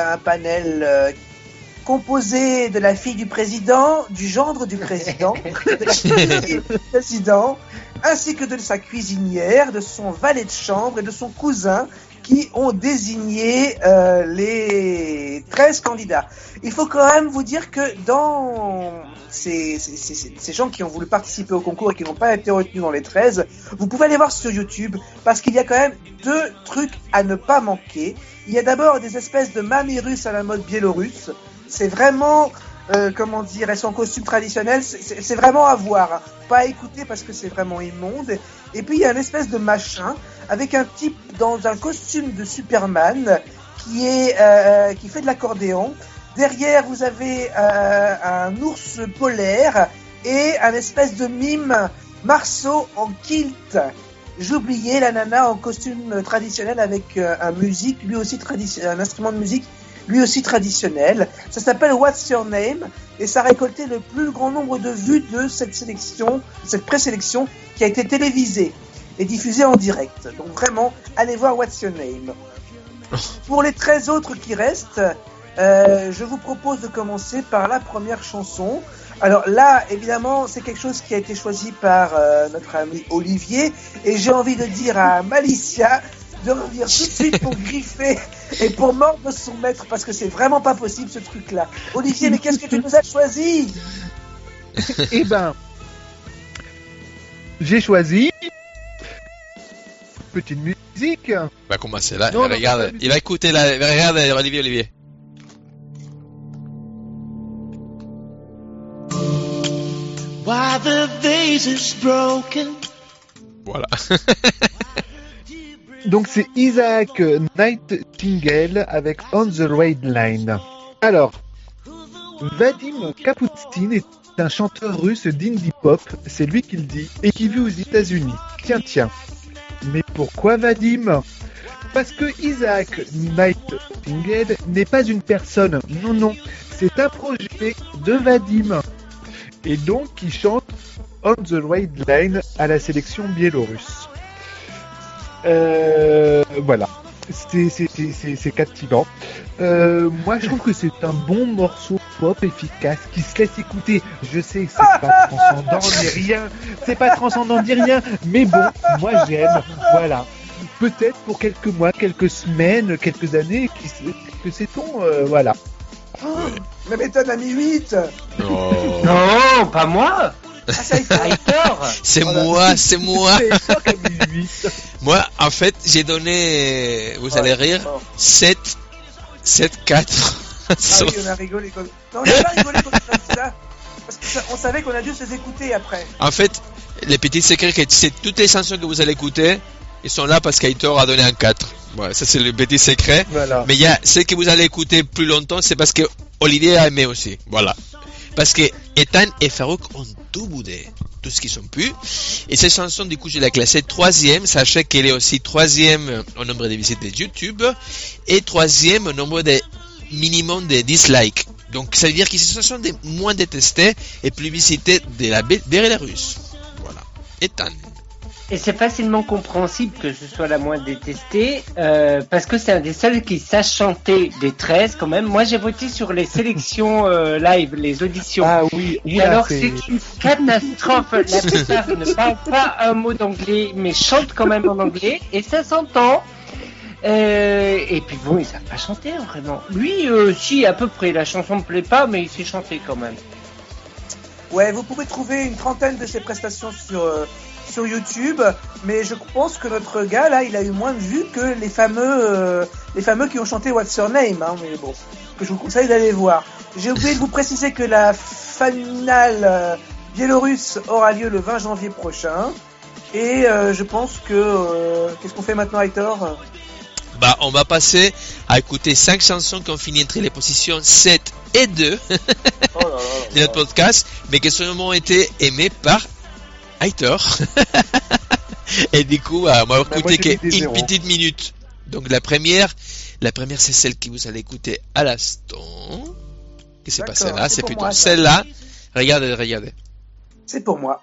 F: composé de la fille du président, du gendre du président, de la fille du président, ainsi que de sa cuisinière, de son valet de chambre et de son cousin, qui ont désigné les 13 candidats. Il faut quand même vous dire que dans ces gens qui ont voulu participer au concours et qui n'ont pas été retenus dans les 13, vous pouvez aller voir sur YouTube parce qu'il y a quand même 2 trucs à ne pas manquer. Il y a d'abord des espèces de mamies russes à la mode biélorusse. C'est vraiment... elles sont en costume traditionnel, c'est vraiment à voir, hein. Pas à écouter parce que c'est vraiment immonde. Et puis il y a une espèce de machin avec un type dans un costume de Superman qui fait de l'accordéon. Derrière vous avez un ours polaire et un espèce de mime Marceau en kilt. J'oubliais la nana en costume traditionnel avec un instrument de musique lui aussi traditionnel. Ça s'appelle What's Your Name et ça a récolté le plus grand nombre de vues de cette présélection qui a été télévisée et diffusée en direct. Donc vraiment, allez voir What's Your Name. Pour les 13 autres qui restent, je vous propose de commencer par la première chanson. Alors là, évidemment, c'est quelque chose qui a été choisi par notre ami Olivier et j'ai envie de dire à Malicia de revenir tout de suite pour griffer et pour mordre son maître parce que c'est vraiment pas possible ce truc-là. Olivier, mais qu'est-ce que tu nous as choisi?
G: Eh ben, j'ai choisi petite musique.
D: On va commencer là.
G: Non, non,
D: Regarde,
G: pas
D: il va écouter la. Regarde, Olivier.
A: Why the vase is broken.
D: Voilà.
G: Donc c'est Isaac Nightingale avec On the Red Line. Alors, Vadim Kapustin est un chanteur russe d'indie pop, c'est lui qui le dit, et qui vit aux États-Unis. Tiens. Mais pourquoi Vadim? Parce que Isaac Nightingale n'est pas une personne, non, c'est un projet de Vadim. Et donc il chante On the Red Line à la sélection biélorusse. Voilà, c'est captivant. Moi je trouve que c'est un bon morceau pop efficace qui se laisse écouter. Je sais que c'est pas transcendant ni rien, mais bon, moi j'aime, voilà. Peut-être pour quelques mois, quelques semaines, quelques années, que sait-on, voilà.
F: Mais Méthode a mis 8.
D: Oh.
E: Non, pas moi.
F: Ah, ça a été
E: Hyper.
D: C'est
F: Voilà.
D: moi.
G: C'est ça qui a mis 8.
D: Moi, en fait, j'ai donné, vous allez rire,
F: Oh.
D: 7, 4.
F: Ah oui, on a rigolé comme... Non, on n'a pas rigolé comme ça. Parce qu'on savait qu'on a dû se les écouter après.
D: En fait, les petits secrets, que c'est toutes les chansons que vous allez écouter, ils sont là parce qu'Aitor a donné un 4. Voilà, ça c'est le petit secret.
G: Voilà.
D: Mais il y a celles que vous allez écouter plus longtemps, c'est parce que Olivier a aimé aussi. Voilà. Parce que Ethan et Farouk ont tout boudé. Tout ce qu'ils ont pu. Et cette chanson, du coup, je l'ai classée 3e. Sachez qu'elle est aussi 3e au nombre de visites de YouTube. Et 3e au nombre de minimum de dislikes. Donc, ça veut dire que ces chansons sont moins détestées et plus visitées de la Bélarus. Voilà. Ethan.
E: Et c'est facilement compréhensible que ce soit la moins détestée, parce que c'est un des seuls qui sache chanter des 13 quand même. Moi j'ai voté sur les sélections live, les auditions.
G: Ah oui,
E: Et
G: oula,
E: alors
G: c'est
E: une catastrophe. La plupart ne parle pas un mot d'anglais, mais chante quand même en anglais, et ça s'entend. Et puis bon, ils savent pas chanter hein, vraiment. Lui, si à peu près, la chanson me plaît pas, mais il sait chanter quand même.
F: Ouais, vous pouvez trouver une trentaine de ses prestations sur YouTube, mais je pense que notre gars là, il a eu moins de vues que les fameux qui ont chanté What's Your Name, hein, mais bon, que je vous conseille d'aller voir. J'ai oublié de vous préciser que la finale biélorusse aura lieu le 20 janvier prochain, et je pense que qu'est-ce qu'on fait maintenant, Aitor?
D: Bah, on va passer à écouter 5 chansons qui ont fini entre les positions 7 et 2
F: Oh là là
D: de notre podcast, mais qui ont été aimées par Aitor. Et du coup, on va
G: moi,
D: écouter
G: j'ai mis des
D: une
G: zéros.
D: petite minute. Donc la première c'est celle que vous allez écouter à l'instant. Que c'est pas
F: D'accord,
D: celle-là,
F: c'est
D: c'est
F: pour
D: plutôt
F: moi, ça.
D: celle-là. Regardez.
F: C'est pour moi.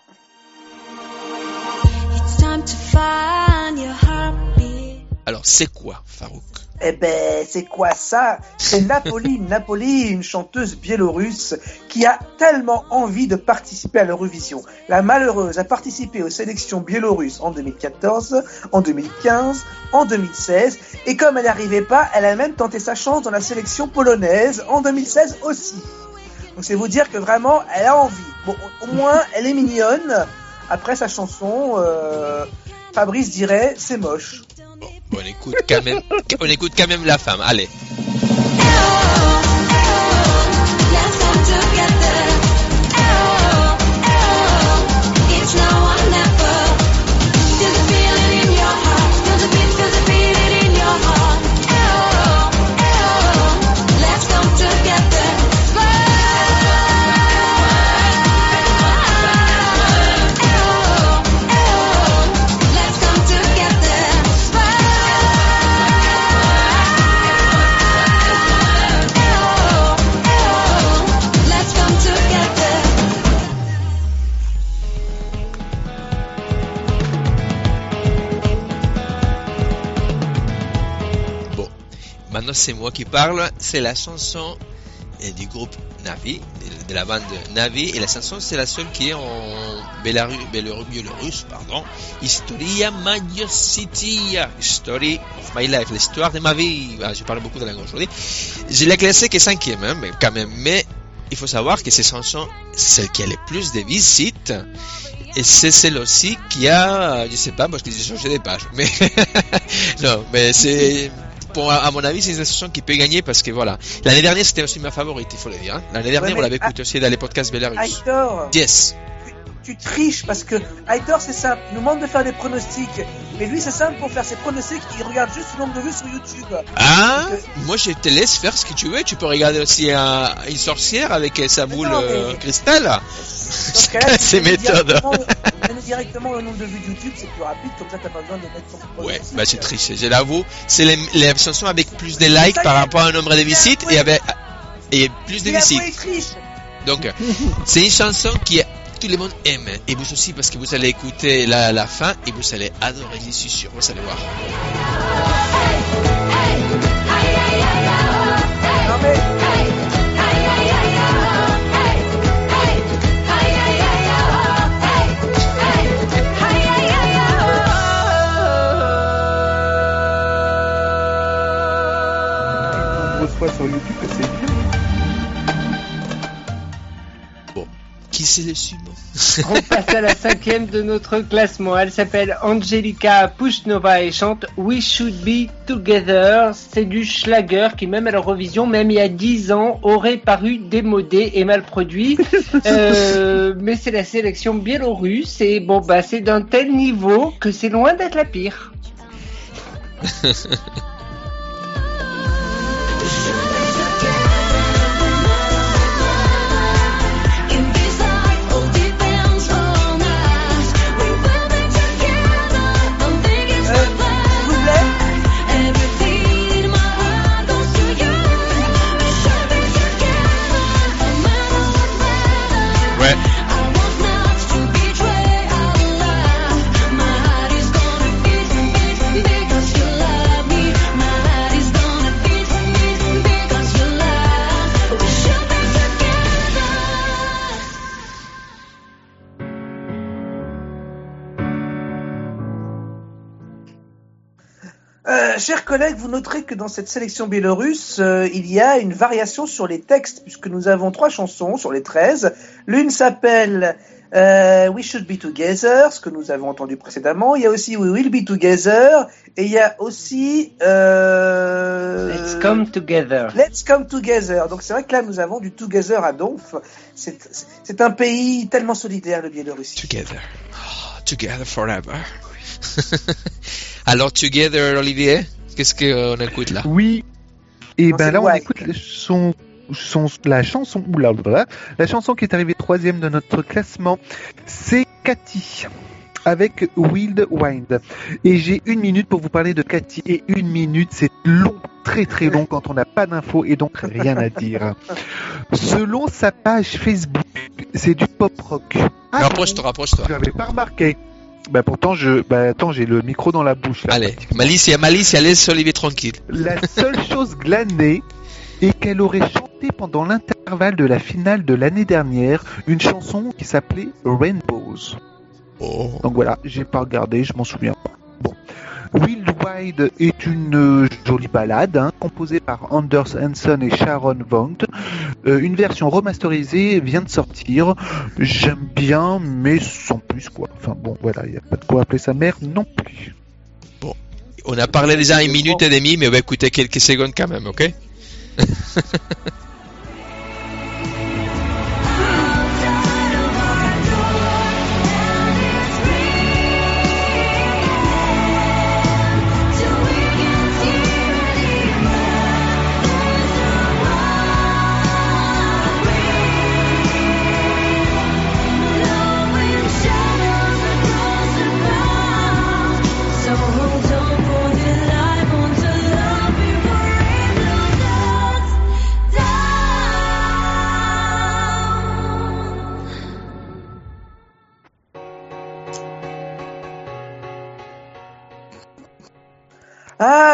C: It's time to find your heartbeat.
D: Alors c'est quoi, Farouk?
F: Eh ben, c'est quoi ça? C'est Napoli, une chanteuse biélorusse qui a tellement envie de participer à l'Eurovision. La malheureuse a participé aux sélections biélorusses en 2014, en 2015, en 2016, et comme elle n'arrivait pas, elle a même tenté sa chance dans la sélection polonaise en 2016 aussi. Donc c'est vous dire que vraiment, elle a envie. Bon, au moins, elle est mignonne. Après sa chanson, Fabrice dirait, c'est moche.
D: Bon, on écoute quand même la femme. Allez.
C: Let's come together. It's now or never. Feel the feeling in your heart. Feel the beat in your heart. Let's come together. Let's come together. Let's come together.
D: Bon, maintenant c'est moi qui parle. C'est la chanson et du groupe Navi, de la bande Navi, et la chanson c'est la seule qui est en Biélorusse, pardon. Historia Majositia, Story of My Life, l'histoire de ma vie. Je parle beaucoup de la langue aujourd'hui. Je l'ai classée que 5e, hein, mais quand même. Mais il faut savoir que cette chanson, celle qui a le plus de visites, et c'est celle aussi qui a, je sais pas, parce que j'ai changé des pages, mais non, mais c'est, à mon avis, c'est une chanson qui peut gagner parce que voilà. L'année dernière, c'était aussi ma favorite, il faut le dire. Hein. L'année dernière,
F: Ouais,
D: on l'avait écouté aussi dans les podcasts Belarus.
F: Aitor,
D: Yes.
F: tu triches parce que Aitor, c'est simple. Il nous demande de faire des pronostics. Mais lui, c'est simple, pour faire ses pronostics, il regarde juste le nombre de vues sur YouTube.
D: Ah, moi je te laisse faire ce que tu veux. Tu peux regarder aussi une sorcière avec sa boule cristal.
F: Dans ce cas-là,
D: C'est méthode.
F: Donne directement le nombre de vues de YouTube, c'est plus rapide, comme ça t'as pas besoin de mettre ton
D: Ouais,
F: pronostic.
D: bah c'est triché, je l'avoue. C'est les chansons avec plus de likes par rapport à un nombre de visites et plus de
F: Il avoue,
D: visites.
F: il triche.
D: Donc, c'est une chanson qui tout le monde aime. Et vous aussi, parce que vous allez écouter la fin et vous allez adorer, j'y suis sûr. Vous allez voir.
F: Non mais,
G: Grosse fois sur YouTube, c'est bien.
D: Bon, qui c'est le suivant?
E: On passe à la 5e de notre classement. Elle s'appelle Angelica Pushnova et chante We Should Be Together. C'est du schlager qui, même à l'Eurovision, même il y a 10 ans, aurait paru démodé et mal produit. Mais c'est la sélection biélorusse et bon, bah, c'est d'un tel niveau que c'est loin d'être la pire.
C: In this life, all depends on us. We will be together. I'm thinking so
F: s'il vous plaît.
C: bad. Everything in my heart goes to you. We should be together, no matter what matters.
D: Ouais.
C: I want not to betray our love. My heart is gonna beat because you love me. My heart is gonna beat because you love. We should be together.
F: Chers collègues, vous noterez que dans cette sélection biélorusse, il y a une variation sur les textes, puisque nous avons 3 chansons sur les 13. L'une s'appelle We Should Be Together, ce que nous avons entendu précédemment. Il y a aussi We Will Be Together, et il y a aussi
E: Let's come together.
F: Let's Come Together. Donc c'est vrai que là, nous avons du Together à Donf. C'est un pays tellement solidaire, le Biélorussie.
D: Together. Oh, together forever. Alors, Together, Olivier, qu'est-ce qu'on écoute là?
G: Oui. Et
F: Non,
G: ben
F: c'est
G: là, on
F: Why.
G: écoute la chanson, la chanson qui est arrivée 3e de notre classement, c'est Cathy avec Wild Wind. Et j'ai 1 minute pour vous parler de Cathy. Et 1 minute, c'est long, très très long quand on n'a pas d'infos et donc rien à dire. Selon sa page Facebook, c'est du pop rock. Ah,
D: Rapproche-toi.
G: tu n'avais pas remarqué. Bah pourtant, attends, j'ai le micro dans la bouche là.
D: Allez, Malicia, laisse Olivier tranquille.
G: La seule chose glanée est qu'elle aurait chanté pendant l'intervalle de la finale de l'année dernière une chanson qui s'appelait Rainbows.
D: Oh.
G: Donc voilà, j'ai pas regardé, je m'en souviens pas. Bon. Wild Wild est une jolie ballade composée par Anders Hansen et Sharon Vogt. Une version remasterisée vient de sortir. J'aime bien, mais sans plus quoi. Enfin bon, voilà, il n'y a pas de quoi appeler sa mère non plus.
D: On a parlé déjà 1 minute et demie, mais on va écouter quelques secondes quand même, ok?
C: So hold on for your life until love we were in the dance.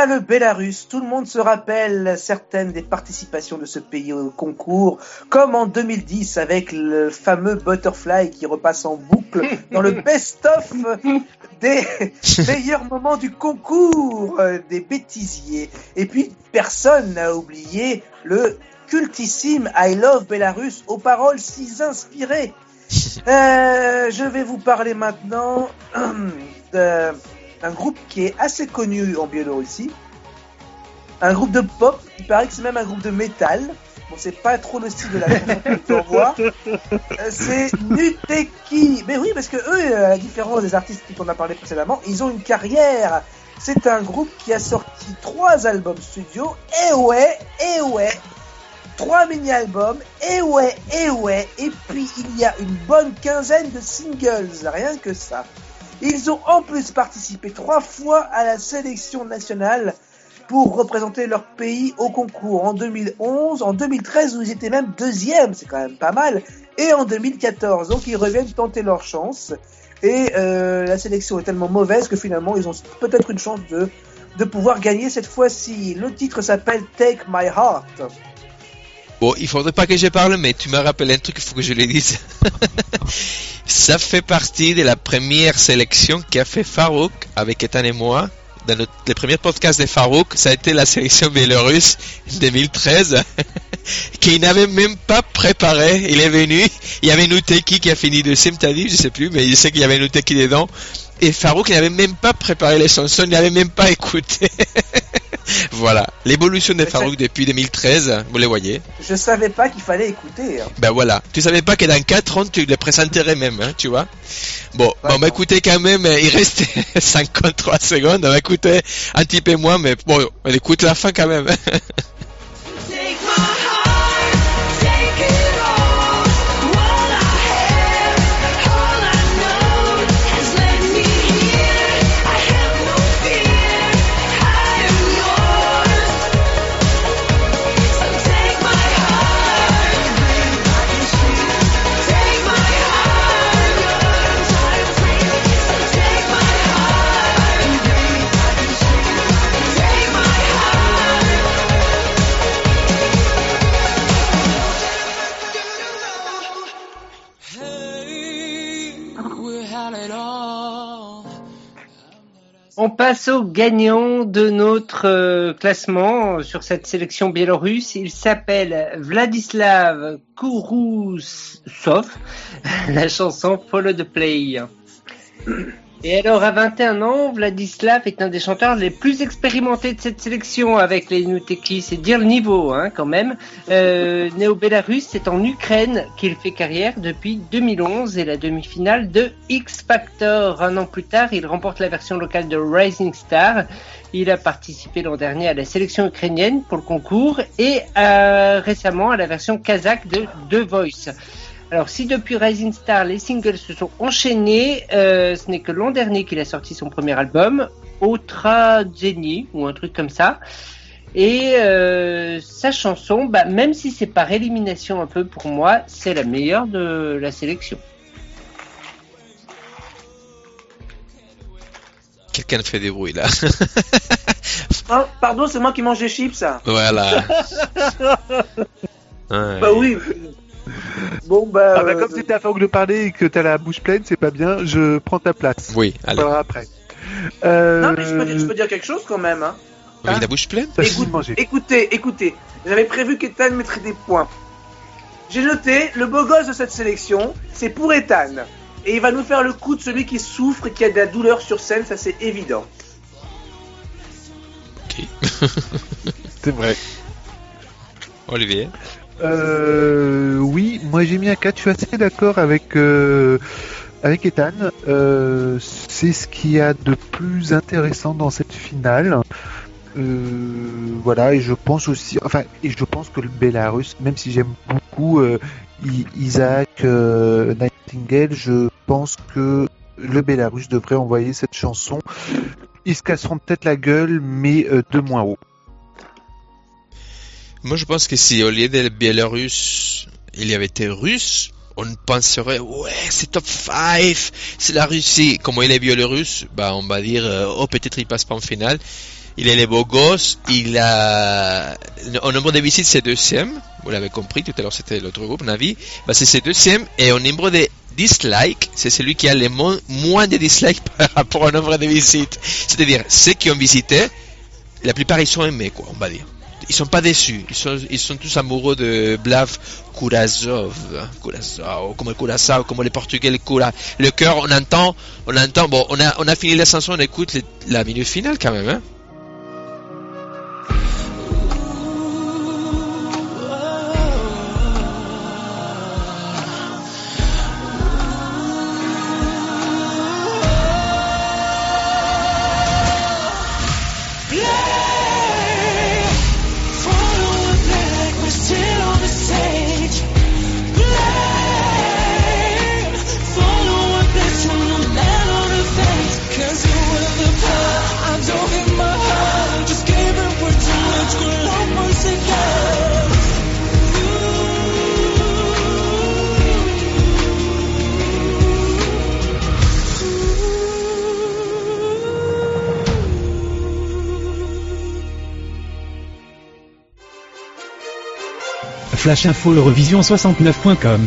F: Ah, le Bélarus, tout le monde se rappelle certaines des participations de ce pays au concours, comme en 2010 avec le fameux Butterfly qui repasse en boucle dans le best-of des meilleurs moments du concours des bêtisiers. Et puis, personne n'a oublié le cultissime I Love Belarus aux paroles si inspirées. Je vais vous parler maintenant d'un groupe qui est assez connu en Biélorussie, un groupe de pop, il paraît que c'est même un groupe de métal. Bon, c'est pas trop le style de la chanson que l'on voit. C'est Nuteki. Mais oui, parce que eux, à la différence des artistes dont on a parlé précédemment, ils ont une carrière. C'est un groupe qui a sorti 3 albums studio. Et ouais. 3 mini-albums. Et ouais. Et puis, il y a une bonne quinzaine de singles. Rien que ça. Ils ont en plus participé 3 fois à la sélection nationale pour représenter leur pays au concours. En 2011, en 2013 où ils étaient même 2e, c'est quand même pas mal, et en 2014. Donc ils reviennent tenter leur chance. Et la sélection est tellement mauvaise que finalement ils ont peut-être une chance de pouvoir gagner cette fois-ci. Le titre s'appelle Take My Heart.
D: Bon, il faudrait pas que je parle, mais tu m'as rappelé un truc, il faut que je le dise. Ça fait partie de la première sélection qu'a fait Farouk avec Ethan et moi. Dans les premiers podcasts de Farouk, ça a été la sélection biélorusse 2013, qu'il n'avait même pas préparé. Il est venu, il y avait Nuteki qui a fini 2e, t'as dit, je sais plus, mais je sais qu'il y avait Nuteki dedans. Et Farouk n'avait même pas préparé les chansons, il n'avait même pas écouté. Voilà, l'évolution de Farouk depuis 2013, vous les voyez.
F: Je savais pas qu'il fallait écouter.
D: Ben voilà, tu savais pas que dans 4 ans tu les présenterais même, hein, tu vois. Bon, on va écouter quand même, il reste 53 secondes, on va écouter un petit peu moins, mais bon, on écoute la fin quand même.
A: Take my heart, take it all. All I have, all I know has led me here. I have no fear, I am yours. So take my heart, take my heart. So take my heart, take my
E: On passe au gagnant de notre classement sur cette sélection biélorusse. Il s'appelle Vladislav Kourousov. La chanson Follow the Play. Et alors, à 21 ans, Vladislav est un des chanteurs les plus expérimentés de cette sélection avec les Nuteki. C'est dire le niveau, hein, quand même. Né au Bélarus, c'est en Ukraine qu'il fait carrière depuis 2011 et la demi-finale de X Factor. Un an plus tard, il remporte la version locale de Rising Star. Il a participé l'an dernier à la sélection ukrainienne pour le concours et récemment à la version kazakh de The Voice. Alors, si depuis Rising Star, les singles se sont enchaînés, ce n'est que l'an dernier qu'il a sorti son premier album, Otradzeni, ou un truc comme ça. Et sa chanson, même si c'est par élimination un peu pour moi, c'est la meilleure de la sélection.
D: Quelqu'un fait des bruits là.
F: Oh, pardon, c'est moi qui mange des chips.
D: Voilà. Ouais.
F: Bah oui. Bon
G: comme c'était à Farouk de parler et que t'as la bouche pleine, c'est pas bien, je prends ta place.
D: Oui, allez.
G: On parlera après.
F: Non, mais je peux dire quelque chose quand même. Hein.
D: Avec la bouche pleine.
F: Écoutez, j'avais prévu qu'Ethan mettrait des points. J'ai noté, le beau gosse de cette sélection, c'est pour Ethan. Et il va nous faire le coup de celui qui souffre et qui a de la douleur sur scène, ça c'est évident.
D: Ok.
G: C'est vrai.
D: Olivier.
G: Oui, moi j'ai mis un 4, je suis assez d'accord avec Ethan. C'est ce qu'il y a de plus intéressant dans cette finale. Voilà, et je pense que le Bélarus, même si j'aime beaucoup Isaac Nightingale, je pense que le Bélarus devrait envoyer cette chanson. Ils se casseront peut-être la gueule, mais de moins haut.
D: Moi, je pense que si au lieu de Biélorusse, il y avait été russe, on penserait, ouais, c'est top 5, c'est la Russie. Comme il est biélorusse, on va dire, peut-être il passe pas en finale. Il est le beau gosse, il a, au nombre de visites, c'est deuxième. Vous l'avez compris, tout à l'heure, c'était l'autre groupe, Navi. Bah, c'est deuxième, et au nombre de dislikes, c'est celui qui a le moins de dislikes par rapport au nombre de visites. C'est-à-dire, ceux qui ont visité, la plupart, ils sont aimés, quoi, on va dire. Ils sont pas déçus. Ils sont tous amoureux de Blav Kurazov, comme le Curaçao, comme les Portugais, le cœur, on entend, bon, on a fini la chanson, on écoute la minute finale quand même, hein.
B: Flash Info Eurovision 69.com.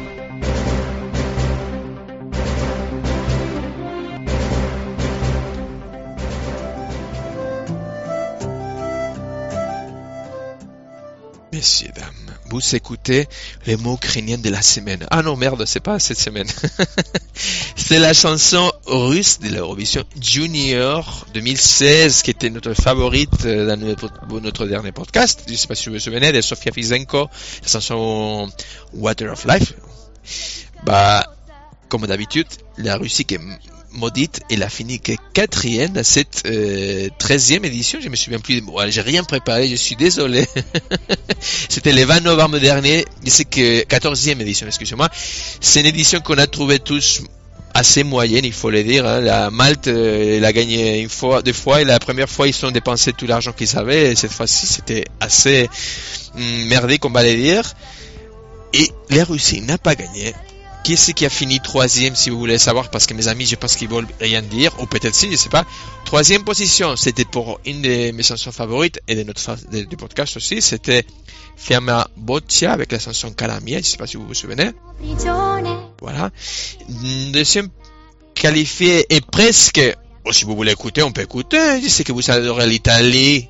D: Messieurs, dames, vous écoutez les mots ukrainiens de la semaine. Ah non, merde, c'est pas cette semaine. C'est la chanson russe de l'Eurovision Junior 2016, qui était notre favorite dans notre dernier podcast. Je sais pas si vous vous souvenez de Sofia Fizenko, la chanson Water of Life. Bah, comme d'habitude, la Russie qui est maudite, elle a fini que 4e dans cette 13e édition. Je me souviens plus. Bon, j'ai rien préparé, je suis désolé. C'était le 20 novembre dernier. Je sais que 14e édition, excusez-moi. C'est une édition qu'on a trouvé tous assez moyenne, il faut le dire. Hein. La Malte, elle a gagné deux fois, et la première fois, ils ont dépensé tout l'argent qu'ils avaient. Et cette fois-ci, c'était assez merdique, on va le dire. Et la Russie n'a pas gagné. Qui est-ce qui a fini 3e, si vous voulez savoir, parce que mes amis, je pense qu'ils veulent rien dire, ou peut-être si, je sais pas. 3e position, c'était pour une de mes chansons favorites, et de du podcast aussi, c'était Fiamma Boccia avec la chanson Calamia, je sais pas si vous vous souvenez. Voilà. Deuxième qualifié, et presque, si vous voulez écouter, on peut écouter, je sais que vous adorez l'Italie.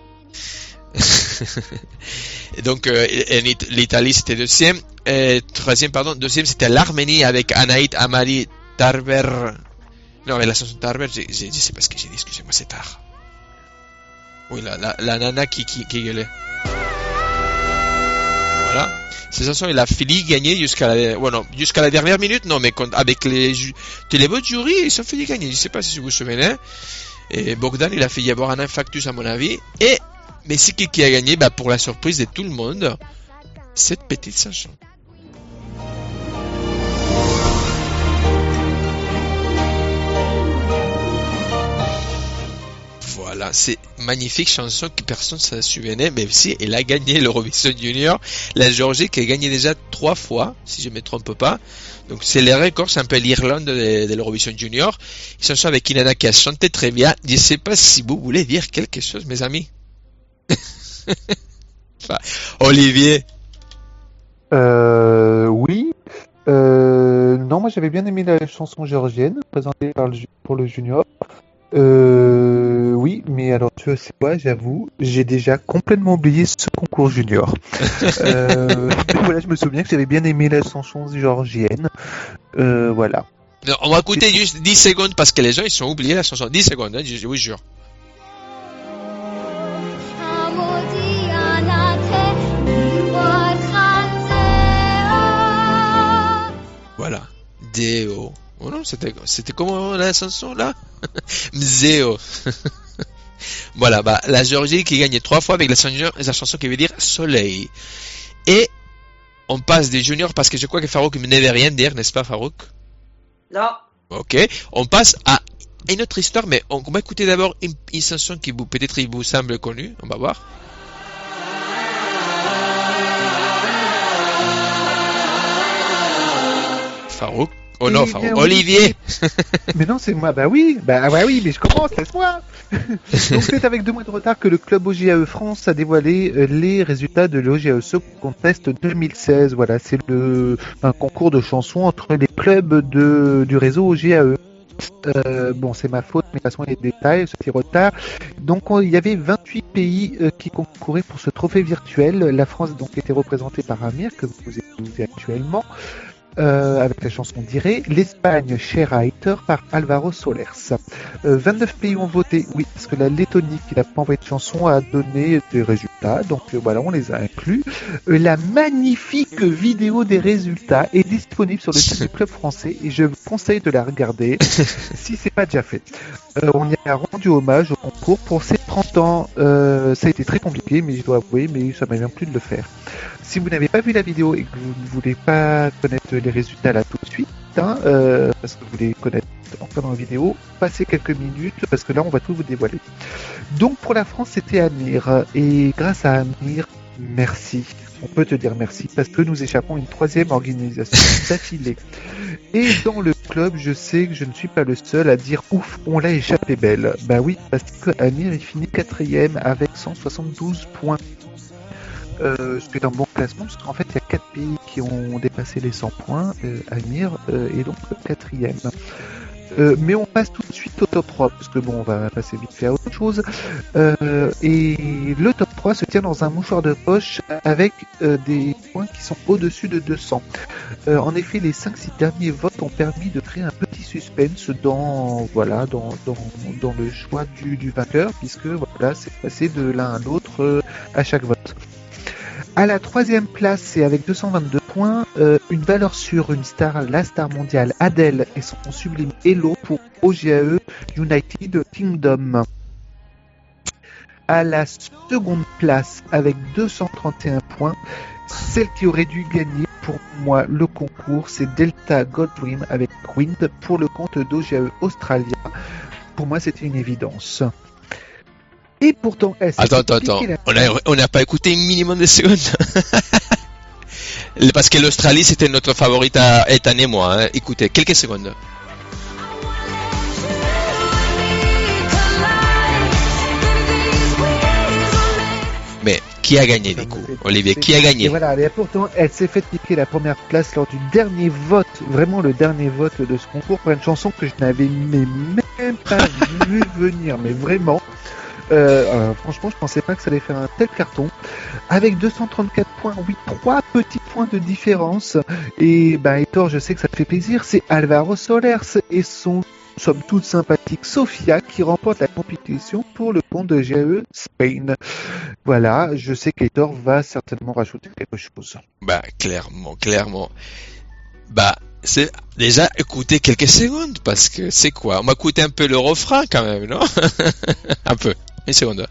D: Et donc l'Italie c'était deuxième, troisième pardon, deuxième c'était l'Arménie avec Anaït Amali Tarver. Non, avec la chanson Tarver, je sais pas ce que j'ai dit, excusez-moi, c'est tard. Oui, la nana qui gueulait. Voilà. Cette chanson, il a fini gagner jusqu'à la dernière minute, non, mais avec les votes jury, ils ont fini gagner. Je sais pas si vous vous souvenez. Et Bogdan, il a fait y avoir un infarctus à mon avis. Mais c'est qui a gagné? Bah, pour la surprise de tout le monde, cette petite chanson. Voilà, c'est magnifique chanson que personne ne se souvenait, même si elle a gagné l'Eurovision Junior. La Géorgie qui a gagné déjà 3 fois, si je ne me trompe pas. Donc c'est le record, c'est un peu l'Irlande de l'Eurovision Junior. Une chanson avec Inanna qui a chanté très bien. Je ne sais pas si vous voulez dire quelque chose, mes amis. Enfin, Olivier.
G: Oui. Non, moi j'avais bien aimé la chanson géorgienne présentée pour le junior. Oui, mais alors tu sais quoi, j'avoue, j'ai déjà complètement oublié ce concours junior. Voilà, je me souviens que j'avais bien aimé la chanson géorgienne. Voilà.
D: Non, on va écouter juste 10 secondes parce que les gens ils ont oublié la chanson. 10 secondes, hein, je vous jure. Voilà. Deo. Oh non, c'était comment la chanson là? Mzeo. Voilà, bah, la Géorgie qui gagne 3 fois avec la chanson qui veut dire soleil. Et on passe des juniors parce que je crois que Farouk ne devait rien dire, n'est-ce pas Farouk?
E: Non.
D: Ok, on passe à une autre histoire, mais on va écouter d'abord une chanson qui peut-être vous semble connue, on va voir. Farouk, Oh non,
G: Eh bien,
D: Olivier.
G: Mais non, c'est moi. Bah oui, mais je commence, laisse-moi. Donc c'est avec 2 mois de retard que le club OGAE France a dévoilé les résultats de l'OGAE Song Contest 2016. Voilà, c'est un concours de chansons entre les clubs du réseau OGAE. Bon, c'est ma faute, mais de toute façon, les détails, ce petit retard. Donc, il y avait 28 pays qui concouraient pour ce trophée virtuel. La France, donc, était représentée par Amir, que vous écoutez actuellement, avec la chanson Diré. L'Espagne, Scherreiter, par Alvaro Solers. 29 pays ont voté, oui, parce que la Lettonie, qui n'a pas envoyé de chanson, a donné des résultats. Donc, voilà, on les a inclus. La magnifique vidéo des résultats est disponible sur le site du club français et je vous conseille de la regarder si c'est pas déjà fait. On y a rendu hommage au concours pour ses 30 ans. Ça a été très compliqué, mais je dois avouer, mais ça m'a bien plu de le faire. Si vous n'avez pas vu la vidéo et que vous ne voulez pas connaître les résultats là tout de suite, parce que vous voulez connaître encore dans la vidéo, passez quelques minutes parce que là on va tout vous dévoiler. Donc pour la France c'était Amir et grâce à Amir, merci. On peut te dire merci parce que nous échappons à une 3e organisation d'affilée. Et dans le club, je sais que je ne suis pas le seul à dire ouf, on l'a échappé belle. Bah oui, parce que Amir il finit 4e avec 172 points. C'est un bon classement parce qu'en fait il y a 4 pays qui ont dépassé les 100 points. Amir est donc 4e. Mais on passe tout de suite au top 3 parce que bon, on va passer vite fait à autre chose. Et le top 3 se tient dans un mouchoir de poche avec des points qui sont au-dessus de 200. En effet, les 5-6 derniers votes ont permis de créer un petit suspense dans le choix du vainqueur, puisque voilà, c'est passé de l'un à l'autre à chaque vote. À la 3e place, c'est avec 222 points, une valeur sûre, une star, la star mondiale Adele et son sublime Hello pour OGAE United Kingdom. À la 2e place, avec 231 points, celle qui aurait dû gagner pour moi le concours, c'est Delta Goldream avec Wind pour le compte d'OGAE Australia. Pour moi, c'était une évidence. Et pourtant,
D: Attends. On n'a pas écouté un minimum de secondes. Parce que l'Australie, c'était notre favorite à Ethan et moi. Hein. Écoutez, quelques secondes. Mais qui a gagné du coup, Olivier? Qui a gagné?
G: Et voilà, et pourtant, elle s'est fait piquer la première place lors du dernier vote, vraiment le dernier vote de ce concours pour une chanson que je n'avais même pas vu venir, mais vraiment. Franchement, je pensais pas que ça allait faire un tel carton. Avec 234 points, oui, 3 petits points de différence. Et Hector, je sais que ça te fait plaisir, c'est Alvaro Solers et son somme toute sympathique Sofia qui remporte la compétition pour le compte de GAE Spain. Voilà, je sais qu'Hector va certainement rajouter quelque chose.
D: Clairement. C'est déjà écouter quelques secondes parce que c'est quoi? On m'a écouté un peu le refrain quand même, non? Un peu. Une seconde.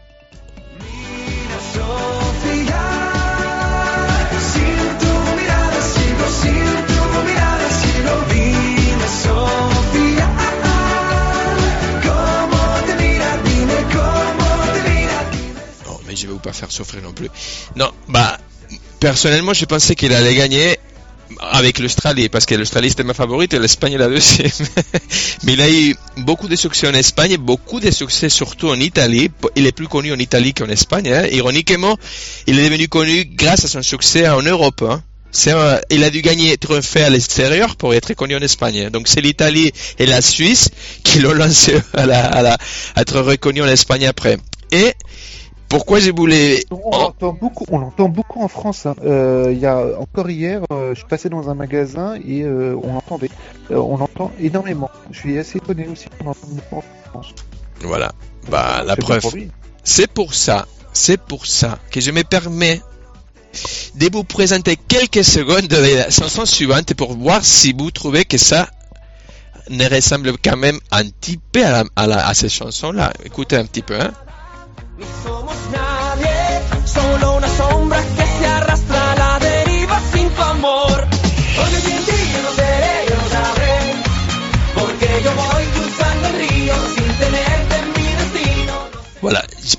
D: Non, mais je vais vous pas faire souffrir non plus. Non, personnellement, je pensais qu'il allait gagner avec l'Australie, parce que l'Australie c'était ma favorite et l'Espagne la deuxième. Mais il a eu beaucoup de succès en Espagne, beaucoup de succès surtout en Italie. Il est plus connu en Italie qu'en Espagne. Hein. Ironiquement, il est devenu connu grâce à son succès en Europe. Hein. Il a dû gagner trophée à l'extérieur pour être connu en Espagne. Donc c'est l'Italie et la Suisse qui l'ont lancé à être reconnu en Espagne après. Et pourquoi j'ai voulu...
G: On l'entend beaucoup en France. Hein. Il y a encore hier, je suis passé dans un magasin et on l'entendait. On l'entend énormément. Je suis assez étonné aussi qu'on l'entende beaucoup en France.
D: Voilà. La preuve. C'est pour ça que je me permets de vous présenter quelques secondes de la chanson suivante pour voir si vous trouvez que ça ne ressemble quand même un petit peu à cette chanson-là. Écoutez un petit peu, hein.
A: Ni somos nadie, solo una sombra que se arrastra a la deriva sin tu amor. Porque sin ti yo no seré, yo no sabré, porque yo voy cruzando el río sin tenerte en mi destino.
D: Voilà,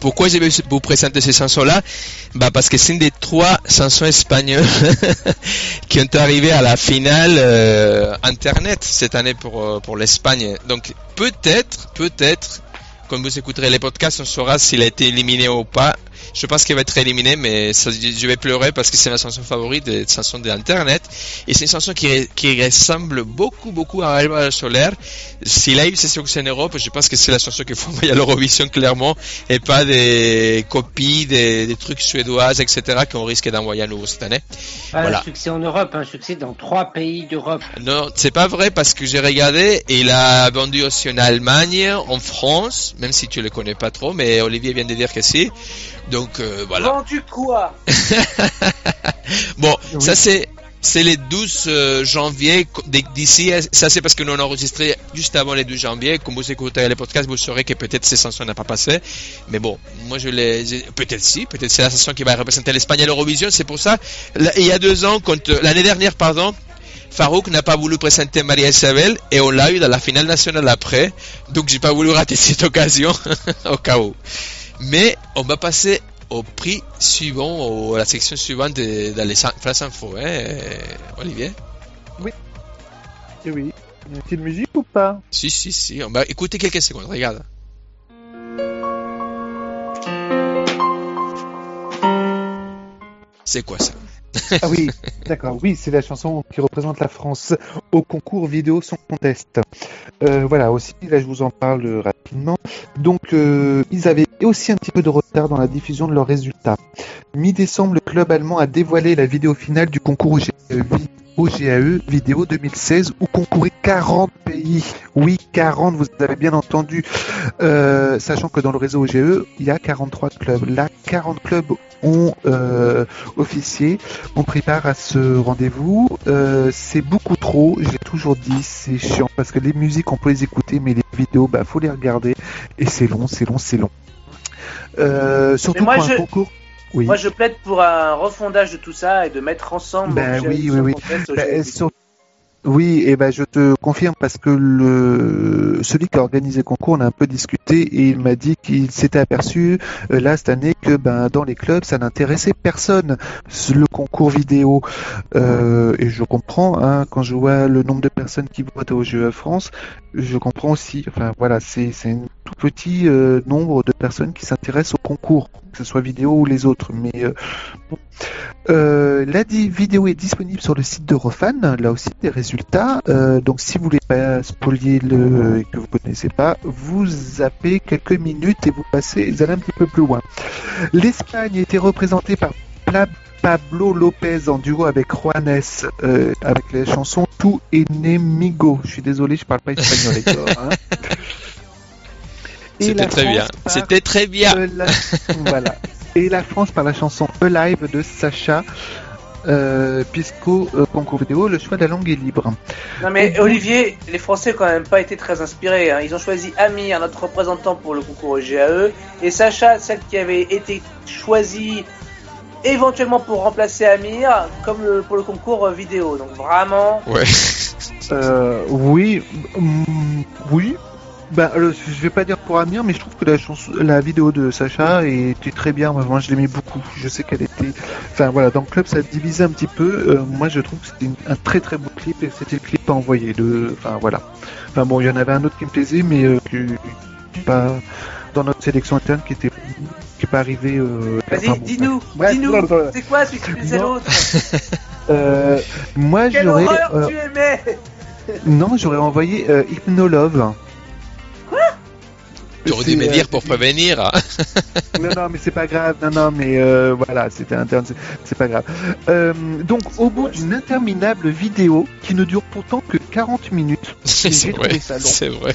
D: Pourquoi je vais vous présenter ces chansons-là? Bah, parce que c'est une des 3 chansons espagnoles qui ont arrivé à la finale Internet cette année pour l'Espagne. Donc peut-être, quand vous écouterez les podcasts, on saura s'il a été éliminé ou pas. Je pense qu'il va être éliminé, mais je vais pleurer parce que c'est ma chanson favorite, des chansons d'Internet. Et c'est une chanson qui ressemble beaucoup à Álvaro Soler. S'il a eu ses succès en Europe, je pense que c'est la chanson qu'il faut envoyer à l'Eurovision clairement, et pas des copies, des trucs suédois, etc., qu'on risque d'envoyer à nouveau cette année.
E: Pas
D: Voilà.
E: un succès en Europe, un succès dans 3 pays d'Europe.
D: Non, c'est pas vrai parce que j'ai regardé et il a vendu aussi en Allemagne, en France, même si tu le connais pas trop, mais Olivier vient de dire que si. Donc voilà.
F: Vendu quoi?
D: Bon,
G: Oui.
D: ça c'est les 12 janvier d'ici. Ça c'est parce que nous on a enregistré juste avant les 12 janvier. Comme vous écoutez les podcasts, vous saurez que peut-être ces chansons n'ont pas passé. Mais bon, moi peut-être c'est la chanson qui va représenter l'Espagne à l'Eurovision. C'est pour ça. Il y a 2 ans, l'année dernière, Farouk n'a pas voulu présenter Maria Isabel et on l'a eu dans la finale nationale après. Donc j'ai pas voulu rater cette occasion au cas où. Mais on va passer au prix suivant, à la section suivante dans les Flash Info, Olivier?
G: Et oui. Y a une petite musique ou pas?
D: Si. On va écouter quelques secondes, regarde. C'est quoi ça?
G: Ah oui, d'accord. Oui, c'est la chanson qui représente la France au concours vidéo Song Contest. Voilà, aussi, là, je vous en parle rapidement. Donc, ils avaient aussi un petit peu de retard dans la diffusion de leurs résultats. Mi-décembre, le club allemand a dévoilé la vidéo finale du concours OGAE Vidéo 2016 où concouraient 40 pays. Oui, 40, vous avez bien entendu. Sachant que dans le réseau OGAE, il y a 43 clubs. Là, 40 clubs ont officié, on prépare à ce rendez-vous. C'est beaucoup trop, j'ai toujours dit, c'est chiant parce que les musiques on peut les écouter, mais les vidéos, faut les regarder et c'est long. Surtout
F: moi,
G: pour un concours. Oui.
F: Moi, je plaide pour un refondage de tout ça et de mettre ensemble.
G: Oui.
F: Contest,
G: Oui, et je te confirme parce que celui qui a organisé le concours, on a un peu discuté et il m'a dit qu'il s'était aperçu là cette année que dans les clubs ça n'intéressait personne le concours vidéo et je comprends quand je vois le nombre de personnes qui votent au Jeux France, je comprends aussi. Enfin voilà, c'est un tout petit nombre de personnes qui s'intéressent au concours, que ce soit vidéo ou les autres, mais bon. La vidéo est disponible sur le site d'Eurofan, là aussi des résultats. Donc si vous voulez pas spolier et que vous connaissez pas, vous zappez quelques minutes et vous allez un petit peu plus loin. L'Espagne était représentée par Pablo Lopez en duo avec Juanes avec la chanson Tu Enemigo. Je suis désolé, je parle pas espagnol, hein.
D: C'était très bien.
G: Voilà. Et la France par la chanson Alive de Sacha. Pisco concours vidéo, le choix de la langue est libre.
F: Non mais Olivier, les Français ont quand même pas été très inspirés. Ils ont choisi Amir, notre représentant pour le concours GAE, et Sacha, celle qui avait été choisie éventuellement pour remplacer Amir, comme pour le concours vidéo. Donc vraiment.
D: Ouais.
G: Oui. Je vais pas dire pour Amir, mais je trouve que la vidéo de Sacha était très bien. Moi, je l'aimais beaucoup. Je sais qu'elle était. Enfin voilà, dans le club, ça divisait un petit peu. Moi, je trouve que c'était un très très beau clip et c'était le clip à envoyer. Enfin voilà. Enfin bon, il y en avait un autre qui me plaisait, mais pas dans notre sélection interne qui est pas arrivé.
F: Vas-y, dis-nous, c'est quoi celui qui plaisait l'autre?
G: Moi,
F: Quelle
G: j'aurais.
F: horreur tu aimais?
G: Non, j'aurais envoyé Hypnolove.
D: J'aurais dû me dire pour prévenir.
G: Non, mais c'est pas grave. Non, mais voilà, c'était interne, c'est pas grave. Donc, au bout d'une interminable vidéo qui ne dure pourtant que 40 minutes,
D: c'est vrai. C'est vrai.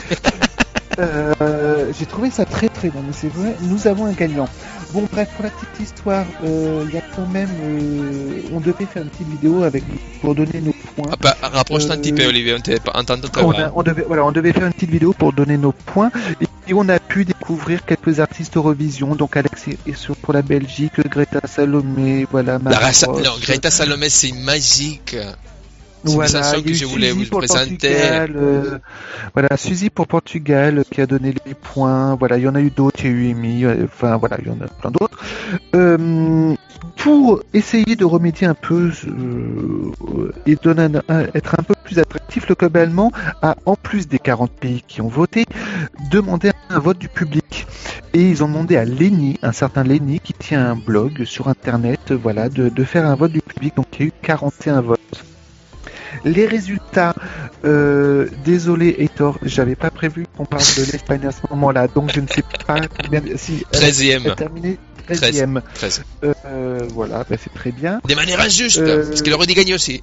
G: J'ai trouvé ça très très bon, mais c'est vrai, nous avons un gagnant. Bon, bref, pour la petite histoire, il y a quand même, on devait faire une petite vidéo pour donner nos points.
D: Rapproche-toi un petit peu, Olivier, on t'avait pas entendu très bien.
G: On devait faire une petite vidéo pour donner nos points, et on a pu découvrir quelques artistes Eurovision, donc Alex pour la Belgique, Greta Salomé, voilà.
D: Non, Greta Salomé, c'est magique. C'est
G: Voilà,
D: une chanson
G: il y
D: que
G: a eu
D: je voulais
G: Suzy
D: vous
G: pour le
D: présenter.
G: Portugal, voilà, Suzy pour Portugal qui a donné les points. Voilà, il y en a eu d'autres, il y a eu Amy, enfin voilà, il y en a plein d'autres. Pour essayer de remédier un peu et être un peu plus attractif, le club allemand a, en plus des 40 pays qui ont voté, demandé un vote du public. Et ils ont demandé à Lenny, un certain Lenny, qui tient un blog sur internet, voilà, de faire un vote du public. Donc il y a eu 41 votes. Les résultats, désolé Heitor, j'avais pas prévu qu'on parle de l'Espagne à ce moment-là, donc je ne sais pas combien. Si,
D: 13e.
G: elle a terminé 13e.
D: 13.
G: Voilà, bah, c'est très bien.
D: De manière injuste, parce qu'il aurait dû gagner aussi.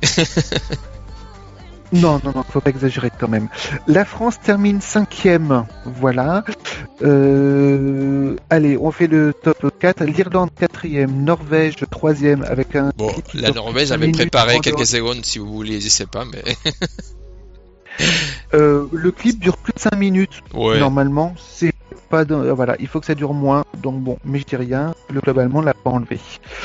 G: Non, faut pas exagérer quand même. La France termine 5e, voilà. Allez, on fait le top 4. L'Irlande 4e, Norvège 3e avec un...
D: Bon, la Norvège avait préparé quelques secondes si vous voulez, je sais pas, mais...
G: le clip dure plus de 5 minutes.
D: Ouais.
G: Normalement, c'est pas... voilà, il faut que ça dure moins. Donc bon, mais je dis rien, le club allemand l'a pas enlevé.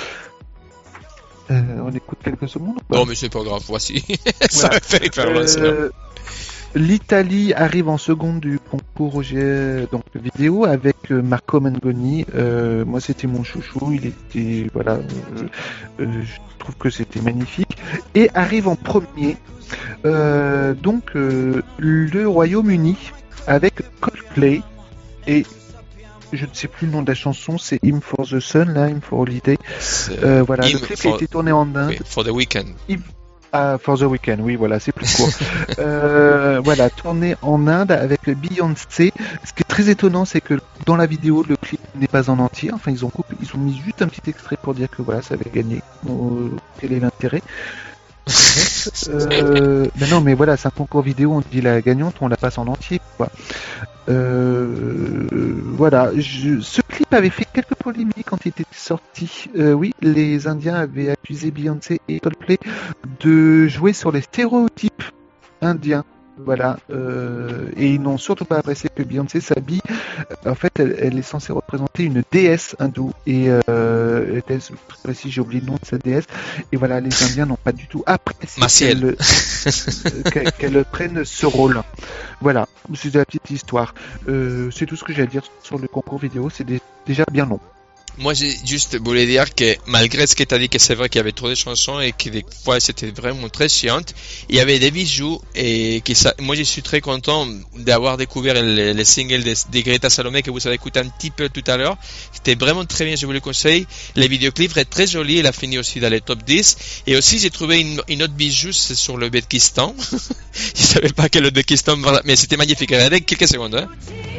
G: On écoute quelques secondes ou pas?
D: Non, mais c'est pas grave, voici. Ça va faire hyper long, sinon.
G: L'Italie arrive en seconde du concours donc vidéo avec Marco Mengoni. Moi, c'était mon chouchou. Il était voilà. Je trouve que c'était magnifique. Et arrive en premier. Donc le Royaume-Uni avec Coldplay et je ne sais plus le nom de la chanson, c'est Hymn for the Sun, là, Hymn for Holiday. Voilà, le clip a été tourné en Inde.
D: Oui, for the Weekend.
G: For the Weekend, oui, voilà, c'est plus court. Voilà, tourné en Inde avec Beyoncé. Ce qui est très étonnant, c'est que dans la vidéo, le clip n'est pas en entier. Enfin, ils ont mis juste un petit extrait pour dire que voilà, ça avait gagné. Quel est l'intérêt? Ben non, mais voilà, c'est un concours vidéo, on dit la gagnante, on la passe en entier, quoi. Voilà, ce clip avait fait quelques polémiques quand il était sorti. Oui, les Indiens avaient accusé Beyoncé et Coldplay de jouer sur les stéréotypes indiens. Voilà, et ils n'ont surtout pas apprécié que Beyoncé s'habille. En fait, elle est censée représenter une déesse hindoue et précis, j'ai oublié le nom de cette déesse. Et voilà, les Indiens n'ont pas du tout apprécié qu'elle prenne ce rôle. Voilà, c'est la petite histoire. C'est tout ce que j'ai à dire sur le concours vidéo. C'est déjà bien long.
D: Moi, j'ai juste voulu dire que malgré ce que tu as dit, que c'est vrai qu'il y avait trop de chansons et que des fois c'était vraiment très chiante, il y avait des bijoux et que ça, moi je suis très content d'avoir découvert les singles de Greta Salomé que vous avez écouté un petit peu tout à l'heure. C'était vraiment très bien, je vous le conseille. Les vidéoclips est très joli, il a fini aussi dans les top 10. Et aussi, j'ai trouvé une autre bijou, c'est sur le Bezkistan. Je savais pas que le Bezkistan, mais c'était magnifique. Regardez quelques secondes, hein.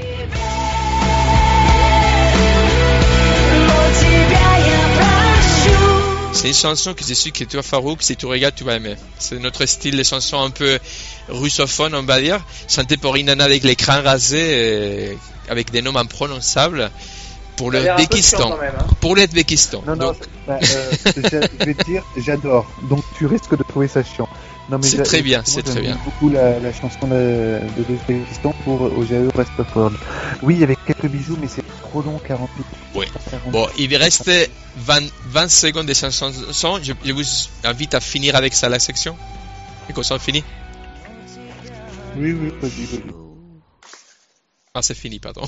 D: C'est une chanson que je suis que toi, Farouk, si tu regardes, tu vas aimer. C'est notre style de chanson un peu russophone, on va dire. Chantée pour une nana avec les crins rasés, avec des noms imprononçables. Pour le Bezkistan. Pour l'Ouzbékistan.
G: Non,
D: donc...
G: je vais te dire, j'adore. Donc tu risques de trouver ça chiant. Non, mais
D: c'est très bien, c'est très bien.
G: J'aime beaucoup la chanson de l'Ouzbékistan pour OGAE Rest of World. Oui, il y avait quelques bijoux, mais c'est trop long, 40 minutes.
D: Oui. Bon, il reste 20 secondes de chansons. Je vous invite à finir avec ça, la section. Et qu'on s'en finit.
G: Oui, vas-y.
D: Ah, c'est fini, pardon.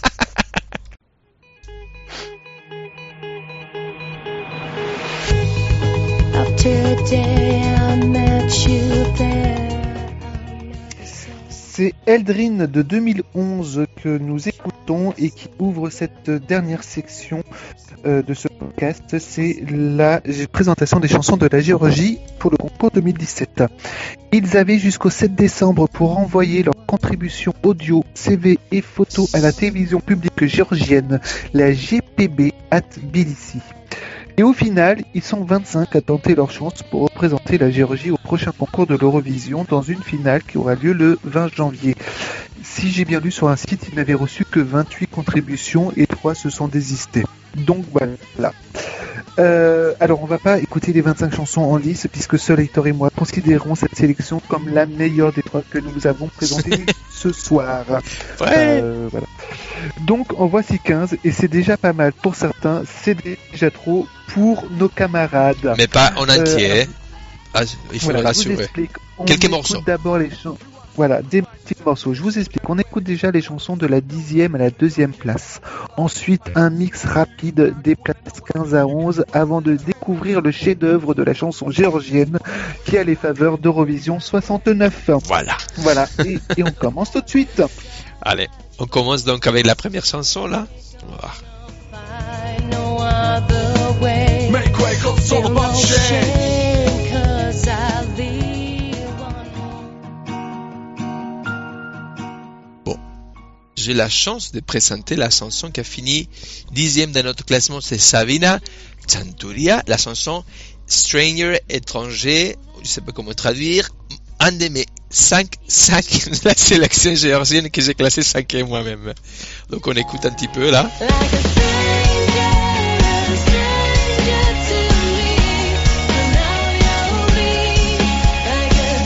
G: C'est Eldrin de 2011 que nous écoutons et qui ouvre cette dernière section de ce podcast. C'est la présentation des chansons de la Géorgie pour le concours 2017. Ils avaient jusqu'au 7 décembre pour envoyer leur contribution audio, CV et photos à la télévision publique géorgienne, la GPB à Tbilissi. Et au final, ils sont 25 à tenter leur chance pour représenter la Géorgie au prochain concours de l'Eurovision dans une finale qui aura lieu le 20 janvier. Si j'ai bien lu sur un site, ils n'avaient reçu que 28 contributions et 3 se sont désistés. Donc voilà. Alors on va pas écouter les 25 chansons en lice puisque seul Heitor et moi considérons cette sélection comme la meilleure des 3 que nous avons présentées ce soir.
D: Ouais.
G: Voilà. Donc en voici 15 et c'est déjà pas mal pour certains, c'est déjà trop pour nos camarades.
D: Mais pas en entier. Ah, il faut le
G: Voilà, je vous
D: rassurer.
G: explique. On
D: Quelques
G: écoute
D: morceaux.
G: D'abord les chansons. Voilà, des petits morceaux. Je vous explique. On écoute déjà les chansons de la 10e à la 2e place. Ensuite, un mix rapide des places 15 à 11 avant de découvrir le chef-d'œuvre de la chanson géorgienne qui a les faveurs d'Eurovision 69.
D: Voilà.
G: Voilà, et on commence tout de suite.
D: Allez, on commence donc avec la première chanson là. On va voir.
H: Find no other way.
A: Make way, 'cause it's all
H: Feel
A: about
H: no
A: shame.
H: shame, 'cause I live on.
D: J'ai la chance de présenter la chanson qui a fini 10e dans notre classement, c'est Savina Chanturia, la chanson Stranger, étranger, je sais pas comment traduire, un de mes 5 de la sélection géorgienne que j'ai classé 5e moi-même. Donc on écoute un petit peu là.
H: Like a stranger to me, but now you're me. Like a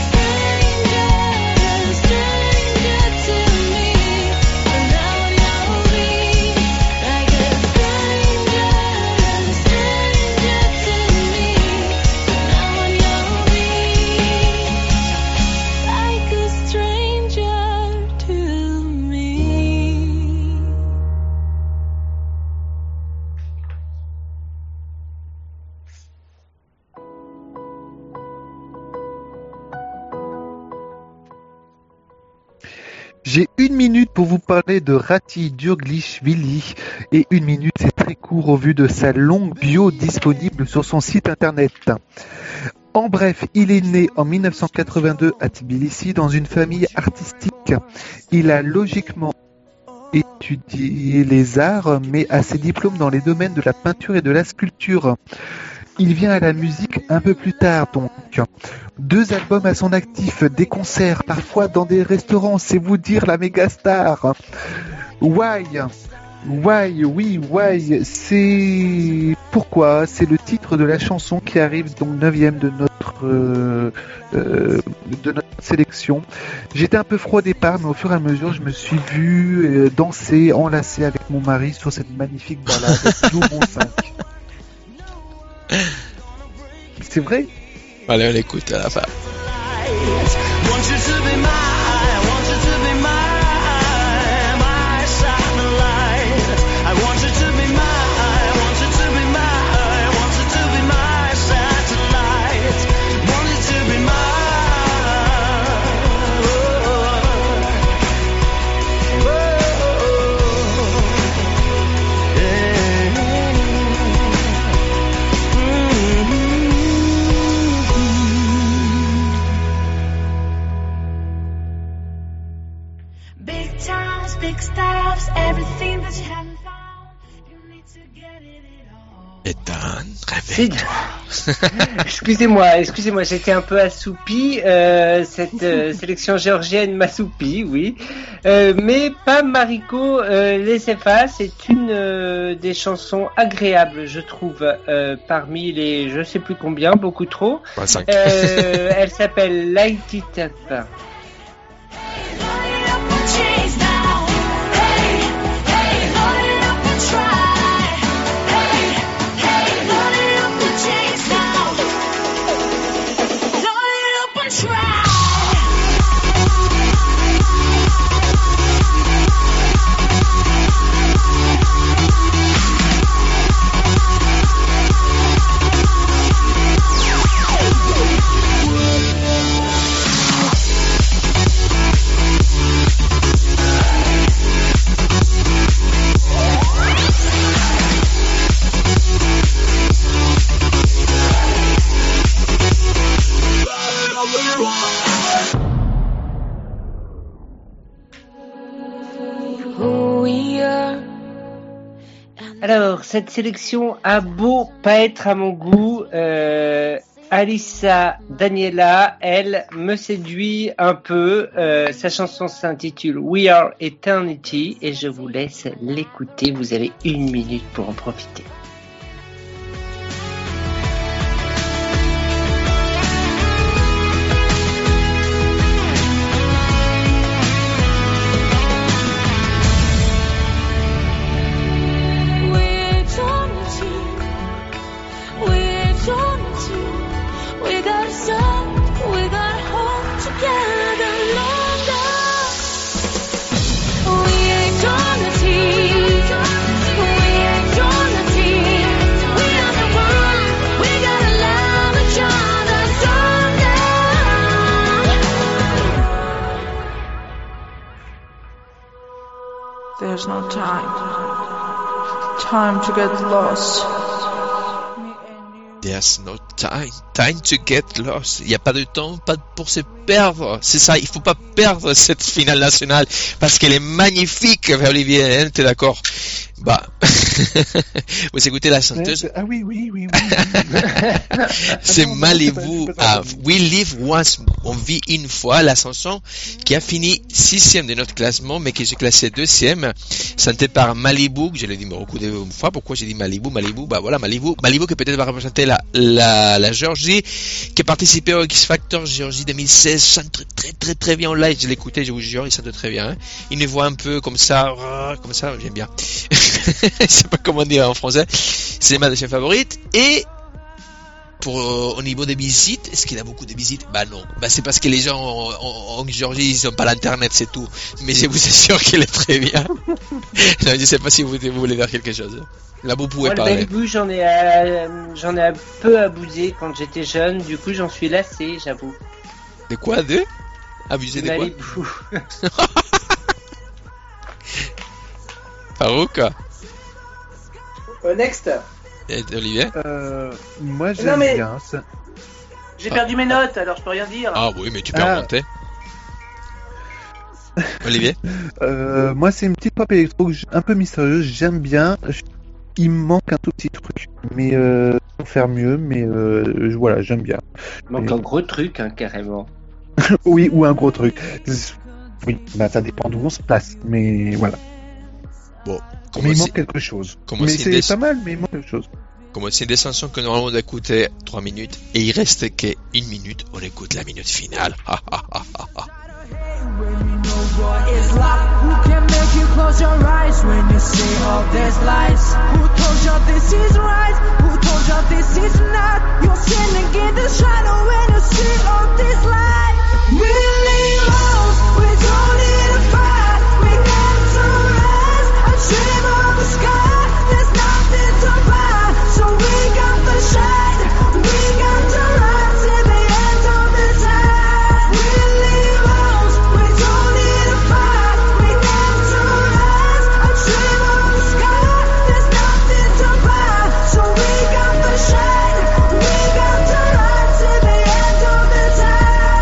H: stranger to me, but now you're me. Like a stranger to me, but now you're me. Like a stranger to me.
G: J'ai 1 minute pour vous parler de Rati Durglishvili et 1 minute c'est très court au vu de sa longue bio disponible sur son site internet. En bref, il est né en 1982 à Tbilissi dans une famille artistique. Il a logiquement étudié les arts mais a ses diplômes dans les domaines de la peinture et de la sculpture. Il vient à la musique un peu plus tard donc. 2 albums à son actif, des concerts, parfois dans des restaurants, c'est vous dire la méga star. Why, c'est pourquoi, c'est le titre de la chanson qui arrive donc 9e de notre sélection. J'étais un peu froid au départ, mais au fur et à mesure, je me suis vu danser, enlacer avec mon mari sur cette magnifique balade. D'où mon 5. C'est vrai.
D: Allez, on l'écoute à la fin.
A: Want you to be mine, want you to be mine, my satellite. I want you to be mine, want you to be mine, want you to be my satellite. Want you to be mine.
C: Big towns, big stops, everything that you haven't found. You need to get it all.
D: Ethan,
E: C'est-
D: réveille-toi.
E: Excusez-moi, j'étais un peu assoupi. Cette sélection géorgienne m'assoupit, oui. Mais pas Mariko Lesefa. C'est une des chansons agréables, je trouve, parmi les je sais plus combien, beaucoup trop.
D: 25.
E: Elle s'appelle Light It Up.
C: Load it up and chase now. Hey, hey, load it up and try. Hey, hey, load it up and chase now. Load it up and try.
E: Alors, cette sélection a beau pas être à mon goût, Alissa Daniela, elle, me séduit un peu. Sa chanson s'intitule We Are Eternity et je vous laisse l'écouter. Vous avez 1 minute pour en profiter.
H: We got so
I: there's no time. Time to get lost.
D: There's no time to get lost. Il n'y a pas de temps, pas pour se perdre. C'est ça, il faut pas perdre cette finale nationale parce qu'elle est magnifique, Olivier, hein, t'es d'accord? Bah, vous écoutez la chanteuse?
G: Ah oui.
D: C'est
G: Attends,
D: Malibu.
G: c'est pas
D: We Live Once. On vit une fois, la chanson qui a fini 6e de notre classement, mais que j'ai classé 2e, chantée par Malibu, que je l'ai dit beaucoup de fois. Pourquoi j'ai dit Malibu? Bah voilà, Malibu qui peut-être va représenter la Géorgie, qui a participé au X Factor Géorgie 2016, chante très bien en live. Je l'ai écouté, je vous jure, il chante très bien. Hein. Une voix un peu comme ça, j'aime bien. Je sais pas comment dire en français. C'est ma deuxième favorite. Et au niveau des visites, est-ce qu'il a beaucoup de visites? Bah non. Bah c'est parce que les gens en Géorgie, ils ont pas l'internet, c'est tout. Mais je vous assure qu'elle est très bien. Non, je sais pas si vous voulez dire quelque chose. Là, vous pouvez parler.
E: Malibu, j'en ai un peu abusé quand j'étais jeune. Du coup, j'en suis lassé, j'avoue.
D: De quoi? Abuser de quoi?
E: Malibu.
D: Farouk?
F: Next.
D: Et Olivier?
G: Moi j'aime bien ça.
F: J'ai perdu mes notes, alors je peux rien dire.
D: Ah oui, mais tu peux remonter. Olivier?
G: Moi c'est une petite pop électro un peu mystérieuse, j'aime bien. Il me manque un tout petit truc, mais pour faire mieux, mais voilà, j'aime bien.
E: Il manque un gros truc, hein, carrément.
G: Oui, ou un gros truc. Oui, bah ça dépend d'où on se place, mais voilà.
D: Bon,
G: mais il manque quelque chose. Mais c'est pas mal, mais il manque quelque chose.
D: Comme c'est des chansons que normalement on doit écouter 3 minutes, et il reste que 1 minute, on écoute la minute finale.
A: Who can make you close your eyes when you see all these lies? Who told you this is right? Who told you this is not? You're standing in the shadow when you see all these lies. Really lost, we don't need a fight. We got to rise and dream of the sky. There's nothing to buy, so we got the shine. We got to rise to the end of the time. Really lost, we don't need a fight. We got to rise and dream of the sky. There's nothing to buy, so we got the shine. We got to rise to the end of the time.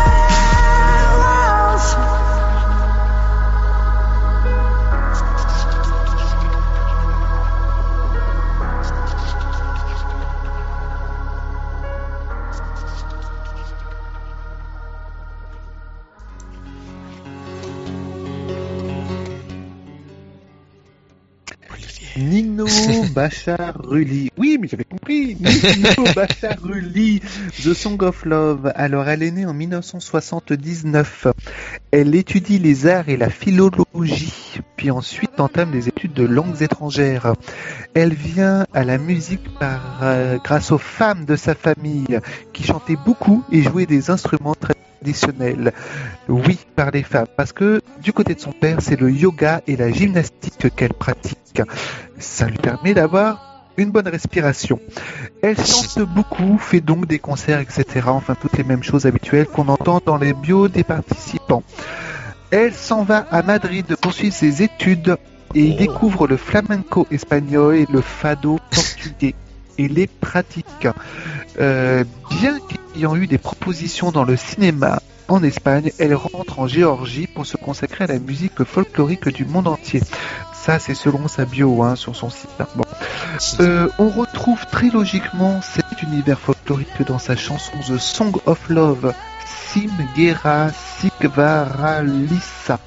G: Nino Bacharuli. Oui, mais j'avais compris. Nino Bacharuli, The Song of Love. Alors, elle est née en 1979. Elle étudie les arts et la philologie, puis ensuite entame des études de langues étrangères. Elle vient à la musique grâce aux femmes de sa famille, qui chantaient beaucoup et jouaient des instruments traditionnels. Oui, par les femmes, parce que du côté de son père, c'est le yoga et la gymnastique qu'elle pratique. Ça lui permet d'avoir une bonne respiration. Elle chante beaucoup, fait donc des concerts, etc. Enfin, toutes les mêmes choses habituelles qu'on entend dans les bios des participants. Elle s'en va à Madrid poursuivre ses études et découvre le flamenco espagnol et le fado portugais et les pratique. Bien qu'ayant eu des propositions dans le cinéma en Espagne, elle rentre en Géorgie pour se consacrer à la musique folklorique du monde entier. Ça, c'est selon sa bio sur son site. Bon. On retrouve très logiquement cet univers folklorique dans sa chanson The Song of Love, Simgera Sikvaralissa.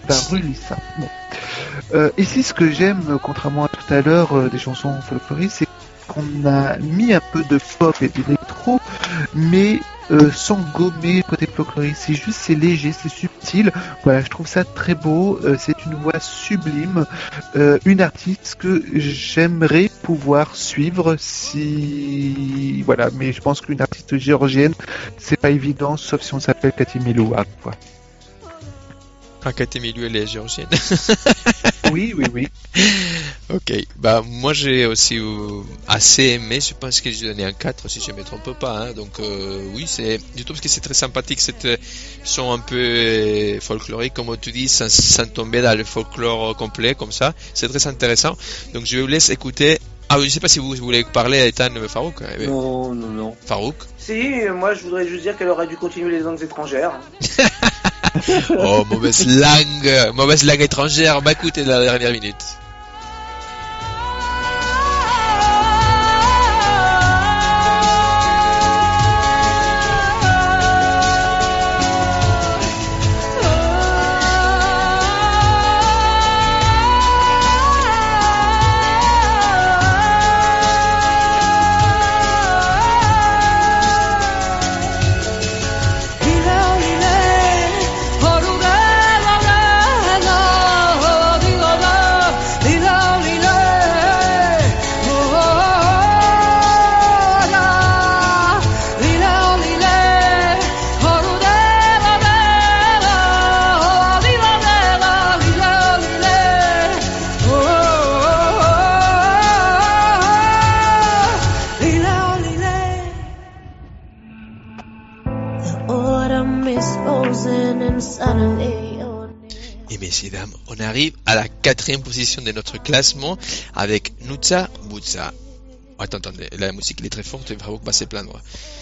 G: Bon. Ici, ce que j'aime, contrairement à tout à l'heure des chansons folkloriques, c'est qu'on a mis un peu de pop et d'électro, mais sans gommer le côté folklorique. C'est juste, c'est léger, c'est subtil. Voilà, je trouve ça très beau. C'est une voix sublime, une artiste que j'aimerais pouvoir suivre si voilà. Mais je pense qu'une artiste géorgienne, c'est pas évident, sauf si on s'appelle Cathy Melua, quoi.
D: Académie lui elle est géorgienne.
G: Oui.
D: Ok, bah moi j'ai aussi assez aimé, je pense que j'ai donné un 4 si je me trompe pas, hein. Donc oui, je trouve que c'est très sympathique, cette son un peu folklorique comme tu dis, sans tomber dans le folklore complet comme ça, c'est très intéressant. Donc je vous laisse écouter. Ah oui, je sais pas si vous voulez parler à Ethan Farouk.
E: Non.
D: Farouk.
F: Si, moi je voudrais juste dire qu'elle aurait dû continuer les langues étrangères.
D: Oh, mauvaise langue étrangère. Bah écoutez la dernière minute. Et messieurs dames, on arrive à la 4e position de notre classement avec Nutsa Butsa. Attendez, la musique elle est très forte, il va pas se plaindre.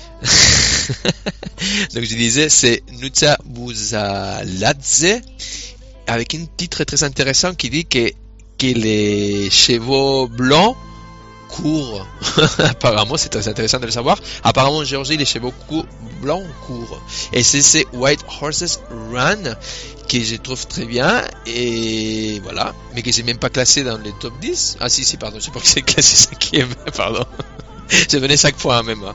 D: Donc je disais, c'est Nutsa Buzaladze avec un titre très intéressant qui dit que les chevaux blancs courent. Apparemment, c'est très intéressant de le savoir. Apparemment, en Géorgie, les chevaux blancs courent. Et c'est White Horses Run que je trouve très bien. Et voilà. Mais que j'ai même pas classé dans les top 10. Ah si, pardon. Je sais pas que c'est classé 5e. Pardon. J'ai donné 5 points même.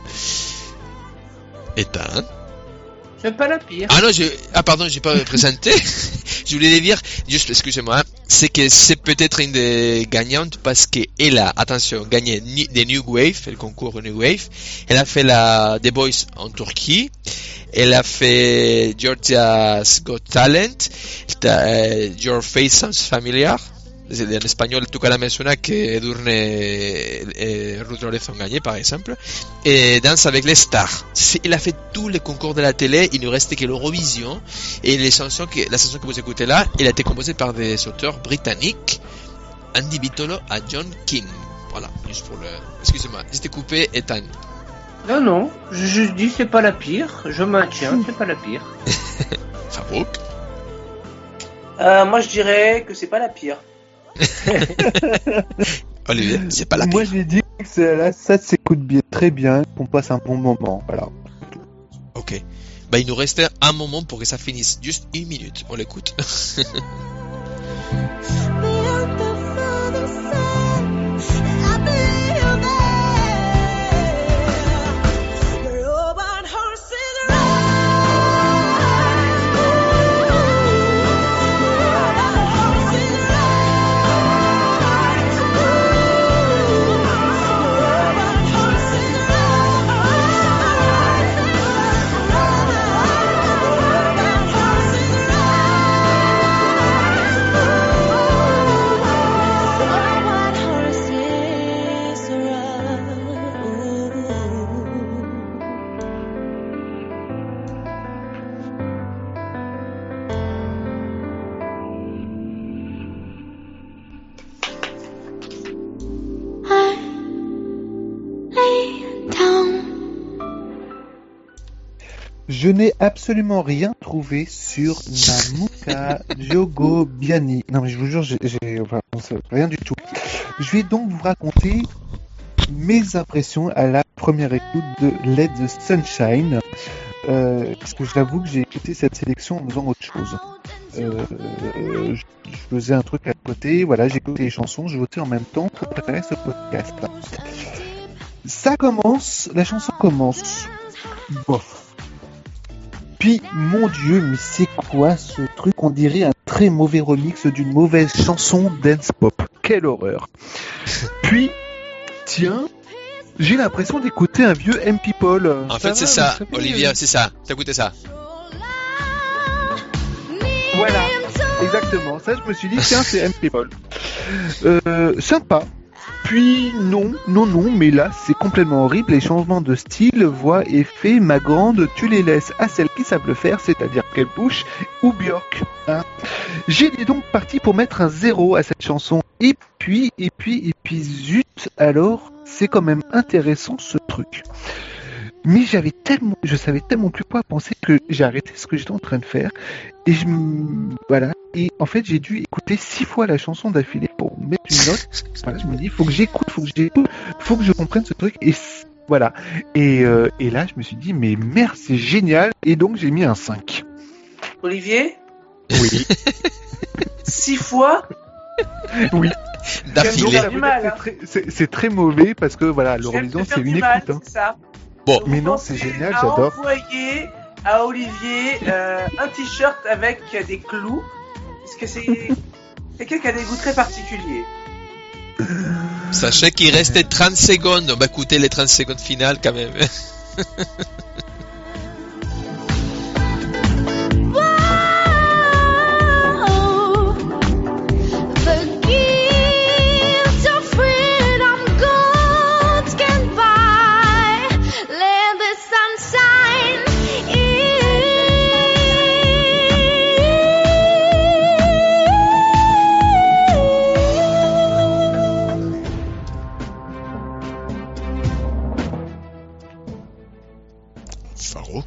D: Ethan.
E: C'est pas la pire.
D: Pardon, j'ai pas présenté. Je voulais dire, juste, excusez-moi, c'est que c'est peut-être une des gagnantes parce qu'elle a, attention, gagné des New Wave, le concours New Wave. Elle a fait The Voice en Turquie. Elle a fait Georgia's Got Talent. Your Face Sounds Familiar. En espagnol, tu la me suena que Edurne et Ruth Lorenzo ont gagné, par exemple. Et Danse avec les stars. Il a fait tous les concours de la télé, il ne restait que l'Eurovision. Et la chanson que vous écoutez là, elle a été composée par des auteurs britanniques, Andy Bitolo à John King. Voilà, juste pour le... Excusez-moi, j'étais coupé, Ethan.
E: Non, je dis c'est pas la pire, je maintiens, c'est pas la pire.
D: Farouk.
F: Moi je dirais que c'est pas la pire.
D: Olivier, c'est pas la pire.
G: Moi j'ai dit que ça s'écoute bien, très bien, qu'on passe un bon moment, voilà.
D: Ok. Bah il nous restait un moment pour que ça finisse, juste 1 minute, on l'écoute.
G: Je n'ai absolument rien trouvé sur Namuka Djogobiani. Non mais je vous jure, j'ai rien du tout. Je vais donc vous raconter mes impressions à la première écoute de Let the Sunshine. Parce que j'avoue que j'ai écouté cette sélection en faisant autre chose. Je faisais un truc à côté, voilà, j'écoutais les chansons, je votais en même temps pour préparer ce podcast. La chanson commence. Bof. Puis, mon Dieu, mais c'est quoi ce truc? On dirait un très mauvais remix d'une mauvaise chanson dance pop. Quelle horreur. Puis, tiens, j'ai l'impression d'écouter un vieux M People.
D: En fait, c'est ça, Olivia, c'est ça. T'as écouté ça?
F: Voilà.
G: Exactement, ça je me suis dit, tiens, c'est M-People. Sympa. Puis non, mais là c'est complètement horrible, les changements de style, voix, effets, ma grande, tu les laisses à celles qui savent le faire, c'est-à-dire Kate Bush ou Björk. Hein. J'ai donc parti pour mettre un 0 à cette chanson, et puis, zut, alors, c'est quand même intéressant ce truc. Mais je savais tellement plus quoi penser que j'ai arrêté ce que j'étais en train de faire, et voilà. Et en fait, j'ai dû écouter 6 fois la chanson d'affilée pour mettre une note. Voilà, je me dis, faut que j'écoute, faut que je comprenne ce truc. Et voilà. Et là, je me suis dit, mais merde, c'est génial. Et donc, j'ai mis un 5.
F: Olivier,
G: Oui.
F: 6 fois
G: Oui.
D: D'affilée.
F: faire du mal, hein.
G: C'est très mauvais parce que voilà, l'Eurovision, c'est une écoute. Hein.
F: C'est ça.
D: Bon,
G: Mais non,
F: Donc,
G: c'est
F: pensez
G: génial,
F: à
G: j'adore.
F: envoyer à Olivier un t-shirt avec des clous, parce que c'est quelqu'un qui a des goûts très particuliers.
D: sachez qu'il restait 30 secondes. On va écouter les 30 secondes finales quand même.
H: Whoa, the gift of freedom gold can buy. Let the sun shine
D: Farouk.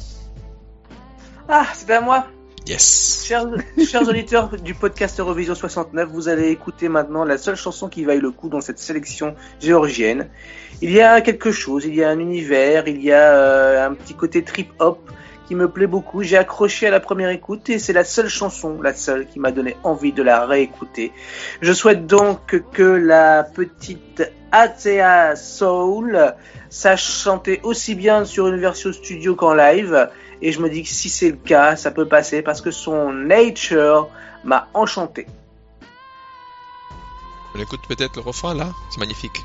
F: Ah, c'est à moi.
D: Yes.
F: Chers auditeurs du podcast Eurovision 69, vous allez écouter maintenant la seule chanson qui vaille le coup dans cette sélection géorgienne. Il y a quelque chose, il y a un univers, il y a un petit côté trip-hop qui me plaît beaucoup. J'ai accroché à la première écoute et c'est la seule chanson, la seule qui m'a donné envie de la réécouter. Je souhaite donc que la petite Atea Soul sache chanter aussi bien sur une version studio qu'en live. Et je me dis que si c'est le cas, ça peut passer parce que son nature m'a enchanté.
D: On écoute peut-être le refrain là. C'est magnifique.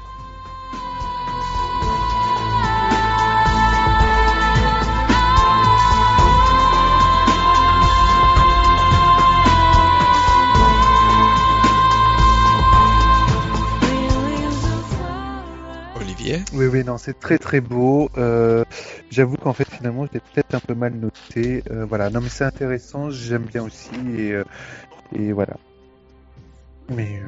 D: Olivier.
G: Oui, non, c'est très très beau. J'avoue qu'en fait, finalement, je l'ai peut-être un peu mal noté. Voilà, non, mais c'est intéressant, j'aime bien aussi, et voilà. Mais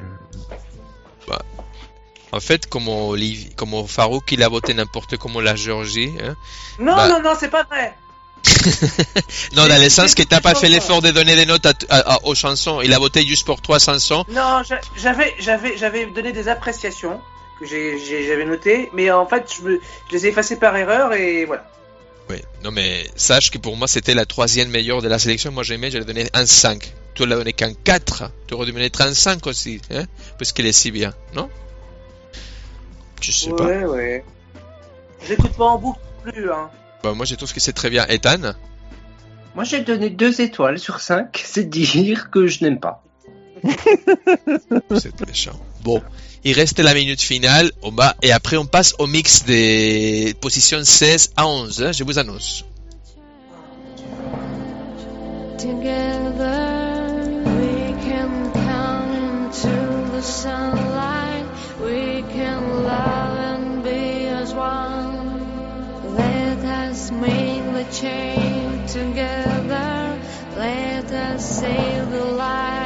D: En fait, comme Farouk, il a voté n'importe comment la Géorgie. Hein.
F: Non,
D: Bah.
F: non, c'est pas vrai.
D: Non, dans le sens
F: c'est
D: que t'as
F: une
D: pas fait
F: chanson.
D: l'effort de donner des notes aux chansons. Il a voté juste pour 3 chansons.
F: Non, j'avais donné des appréciations que j'avais notées, mais en fait, je les ai effacées par erreur et voilà.
D: Oui, non mais sache que pour moi c'était la 3e meilleure de la sélection. Moi j'aimais, j'allais donner un 5. Tu l'as donné qu'un 4. Tu aurais dû me donner 35 aussi, hein, parce qu'elle est si bien, non? Je sais pas.
F: Ouais. J'écoute pas en boucle plus, hein.
D: Bah, moi je trouve que c'est très bien. Ethan?
E: Moi, j'ai donné 2 étoiles sur 5. C'est dire que je n'aime pas.
D: C'est méchant. Bon, il reste la minute finale au bas et après on passe au mix des positions 16 à 11. Hein, je vous annonce.
H: Together we can come into the sunlight. We can love and be as one. Let us make the chain together. Let us save the light.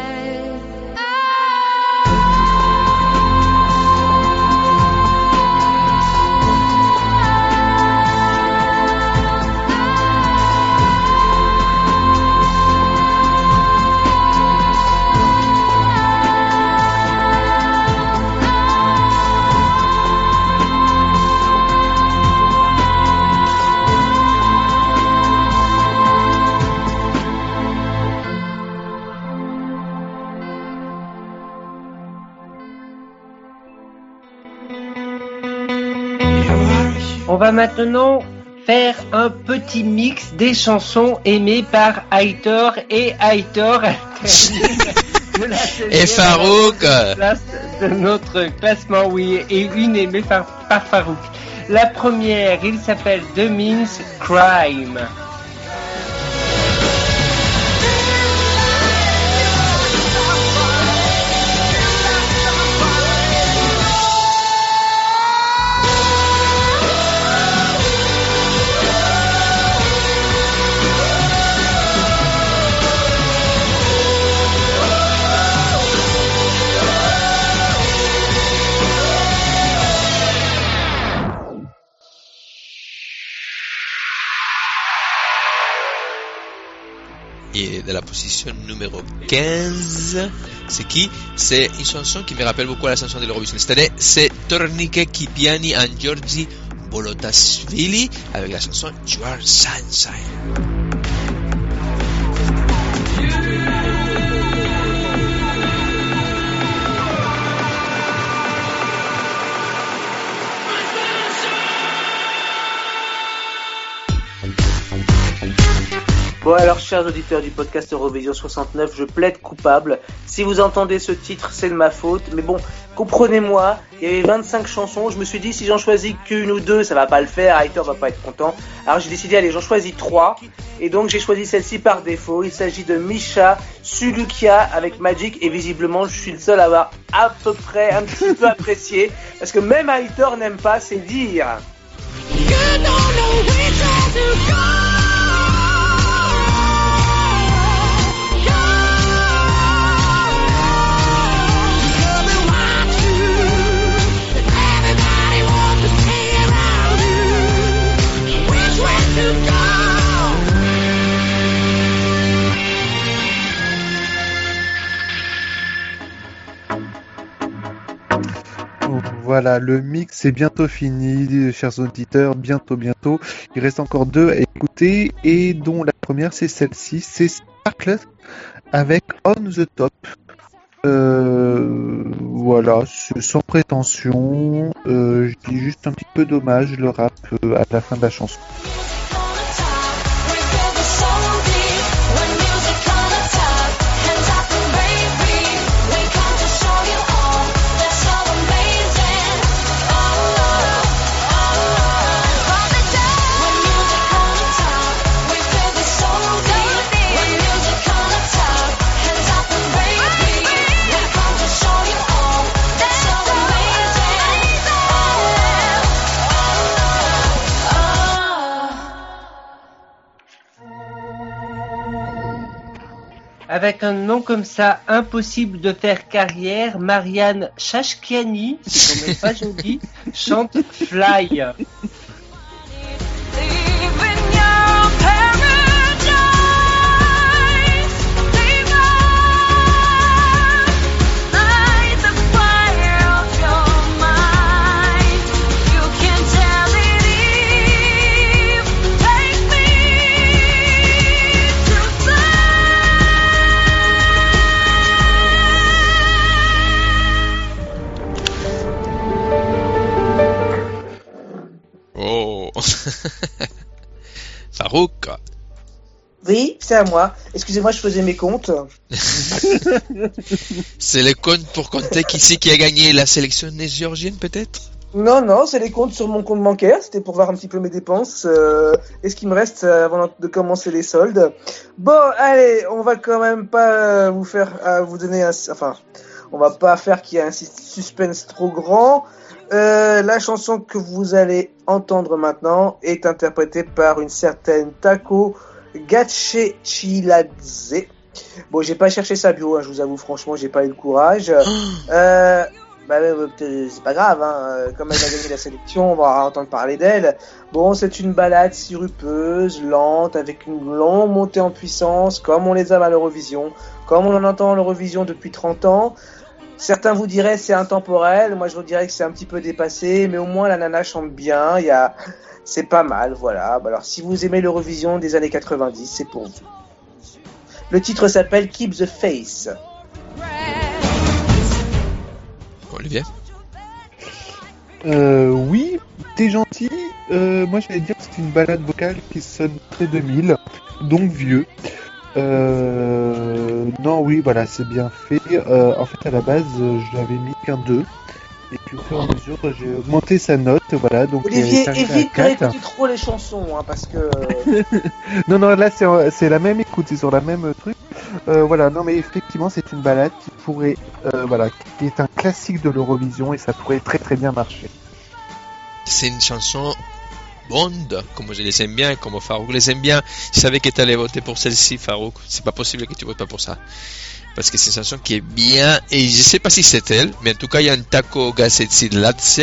E: On va maintenant faire un petit mix des chansons aimées par Aitor et Aitor.
D: Et Farouk.
E: Place de notre classement, oui, et une aimée par Farouk. La première, il s'appelle The Means Crime.
D: Et de la position numéro 15, c'est qui? C'est une chanson qui me rappelle beaucoup la chanson de l'Eurovision. C'est-à-dire, c'est Tornike Kipiani and Georgi Bolotashvili avec la chanson You Are Sunshine.
F: Bon alors, chers auditeurs du podcast Eurovision 69, je plaide coupable. Si vous entendez ce titre, c'est de ma faute. Mais bon, comprenez-moi, il y avait 25 chansons. Je me suis dit, si j'en choisis qu'une ou deux, ça va pas le faire. Heitor va pas être content. Alors j'ai décidé, allez, j'en choisis 3. Et donc j'ai choisi celle-ci par défaut. Il s'agit de Misha Sulukia avec Magic. Et visiblement, je suis le seul à avoir à peu près un petit peu apprécié. Parce que même Heitor n'aime pas, c'est dire.
G: Voilà, le mix est bientôt fini, chers auditeurs, bientôt. Il reste encore 2 à écouter, et dont la première, c'est celle-ci, c'est Sparkle avec On the Top. Voilà, sans prétention, je dis juste un petit peu dommage le rap à la fin de la chanson.
E: Avec un nom comme ça, impossible de faire carrière, Marianne Chachkiani, c'est quand même pas joli, chante Fly.
D: Farouk.
F: Oui, c'est à moi. Excusez-moi, je faisais mes comptes.
D: C'est les comptes pour compter qui c'est qui a gagné la sélection géorgienne, peut-être?
F: Non, c'est les comptes sur mon compte bancaire. C'était pour voir un petit peu mes dépenses et ce qui me reste avant de commencer les soldes. Bon, allez, on va quand même pas vous donner on va pas faire qu'il y ait un suspense trop grand. La chanson que vous allez entendre maintenant est interprétée par une certaine Tako Gatchechiladze. Bon, j'ai pas cherché sa bio, je vous avoue franchement, j'ai pas eu le courage. C'est pas grave, comme elle a gagné la sélection, on va entendre parler d'elle. Bon, c'est une ballade sirupeuse, lente, avec une longue montée en puissance, comme on les a à l'Eurovision, comme on en entend à l'Eurovision depuis 30 ans. Certains vous diraient c'est intemporel, moi je vous dirais que c'est un petit peu dépassé, mais au moins la nana chante bien, c'est pas mal, voilà. Alors si vous aimez l'Eurovision des années 90, c'est pour vous. Le titre s'appelle Keep the Faith.
D: Olivier?
G: Oui, t'es gentil. Moi je vais dire que c'est une balade vocale qui sonne très 2000, donc vieux. Non, oui, voilà, c'est bien fait. En fait, à la base, je l'avais mis qu'un 2. Et puis, au fur et à mesure, j'ai augmenté sa note. Voilà, donc,
F: Olivier, évite de réécouter trop les chansons, parce que...
G: non, là, c'est la même écoute, c'est sur la même truc. Voilà, non, mais effectivement, c'est une balade qui pourrait... qui est un classique de l'Eurovision et ça pourrait très très bien marcher.
D: C'est une chanson... Bond, comme je les aime bien, comme Farouk les aime bien. Je savais que tu allais voter pour celle-ci, Farouk. C'est pas possible que tu votes pas pour ça. Parce que c'est une chanson qui est bien, et je sais pas si c'est elle, mais en tout cas, il y a un Tako Gatchechiladze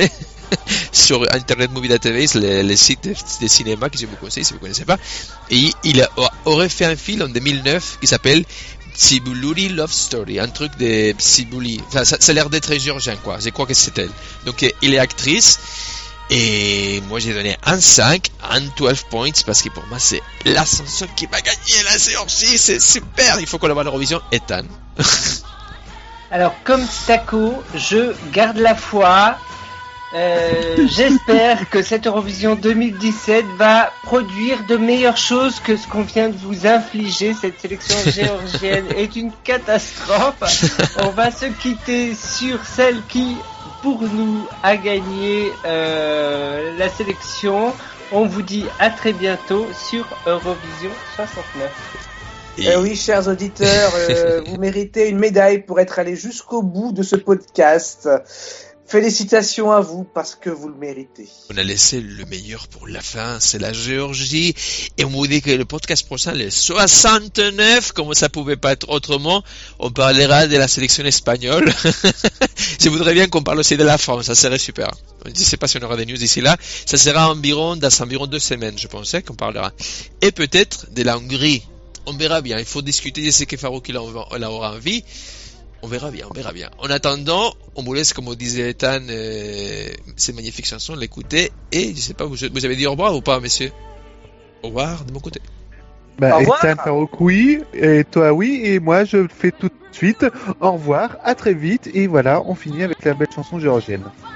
D: sur Internet Movie Database, les sites de cinéma que je vous conseille si vous ne connaissez pas. Et il aurait fait un film en 2009 qui s'appelle Cibuluri Love Story, un truc de Cibuli. Enfin, ça a l'air d'être géorgien, quoi. Je crois que c'est elle. Donc, il est actrice. Et moi, j'ai donné un 5, un 12 points, parce que pour moi, c'est la chanson qui va gagner la Géorgie. C'est super. Il faut qu'on la voie à l'Eurovision. Ethan.
E: Alors, comme Stako, je garde la foi. J'espère que cette Eurovision 2017 va produire de meilleures choses que ce qu'on vient de vous infliger. Cette sélection géorgienne est une catastrophe. On va se quitter sur celle qui, pour nous, a gagné la sélection. On vous dit à très bientôt sur Eurovision 69.
F: Oui, chers auditeurs, vous méritez une médaille pour être allés jusqu'au bout de ce podcast. Félicitations à vous parce que vous le méritez.
D: On a laissé le meilleur pour la fin, c'est la Géorgie. Et on vous dit que le podcast prochain, le 69, comme ça pouvait pas être autrement, on parlera de la sélection espagnole. Je voudrais bien qu'on parle aussi de la France, ça serait super. Je ne sais pas si on aura des news d'ici là. Ça sera dans environ 2 semaines, je pensais qu'on parlera. Et peut-être de la Hongrie. On verra bien, il faut discuter de ce que Farouk il aura envie. On verra bien. En attendant, on vous laisse, comme disait Ethan, ces magnifiques chansons, l'écouter. Et je sais pas, vous avez dit au revoir ou pas, messieurs? Au revoir de mon côté.
G: Bah,
F: Au revoir.
G: Ethan, Farouk, oui, et toi, oui, et moi, je le fais tout de suite. Au revoir, à très vite, et voilà, on finit avec la belle chanson géorgienne.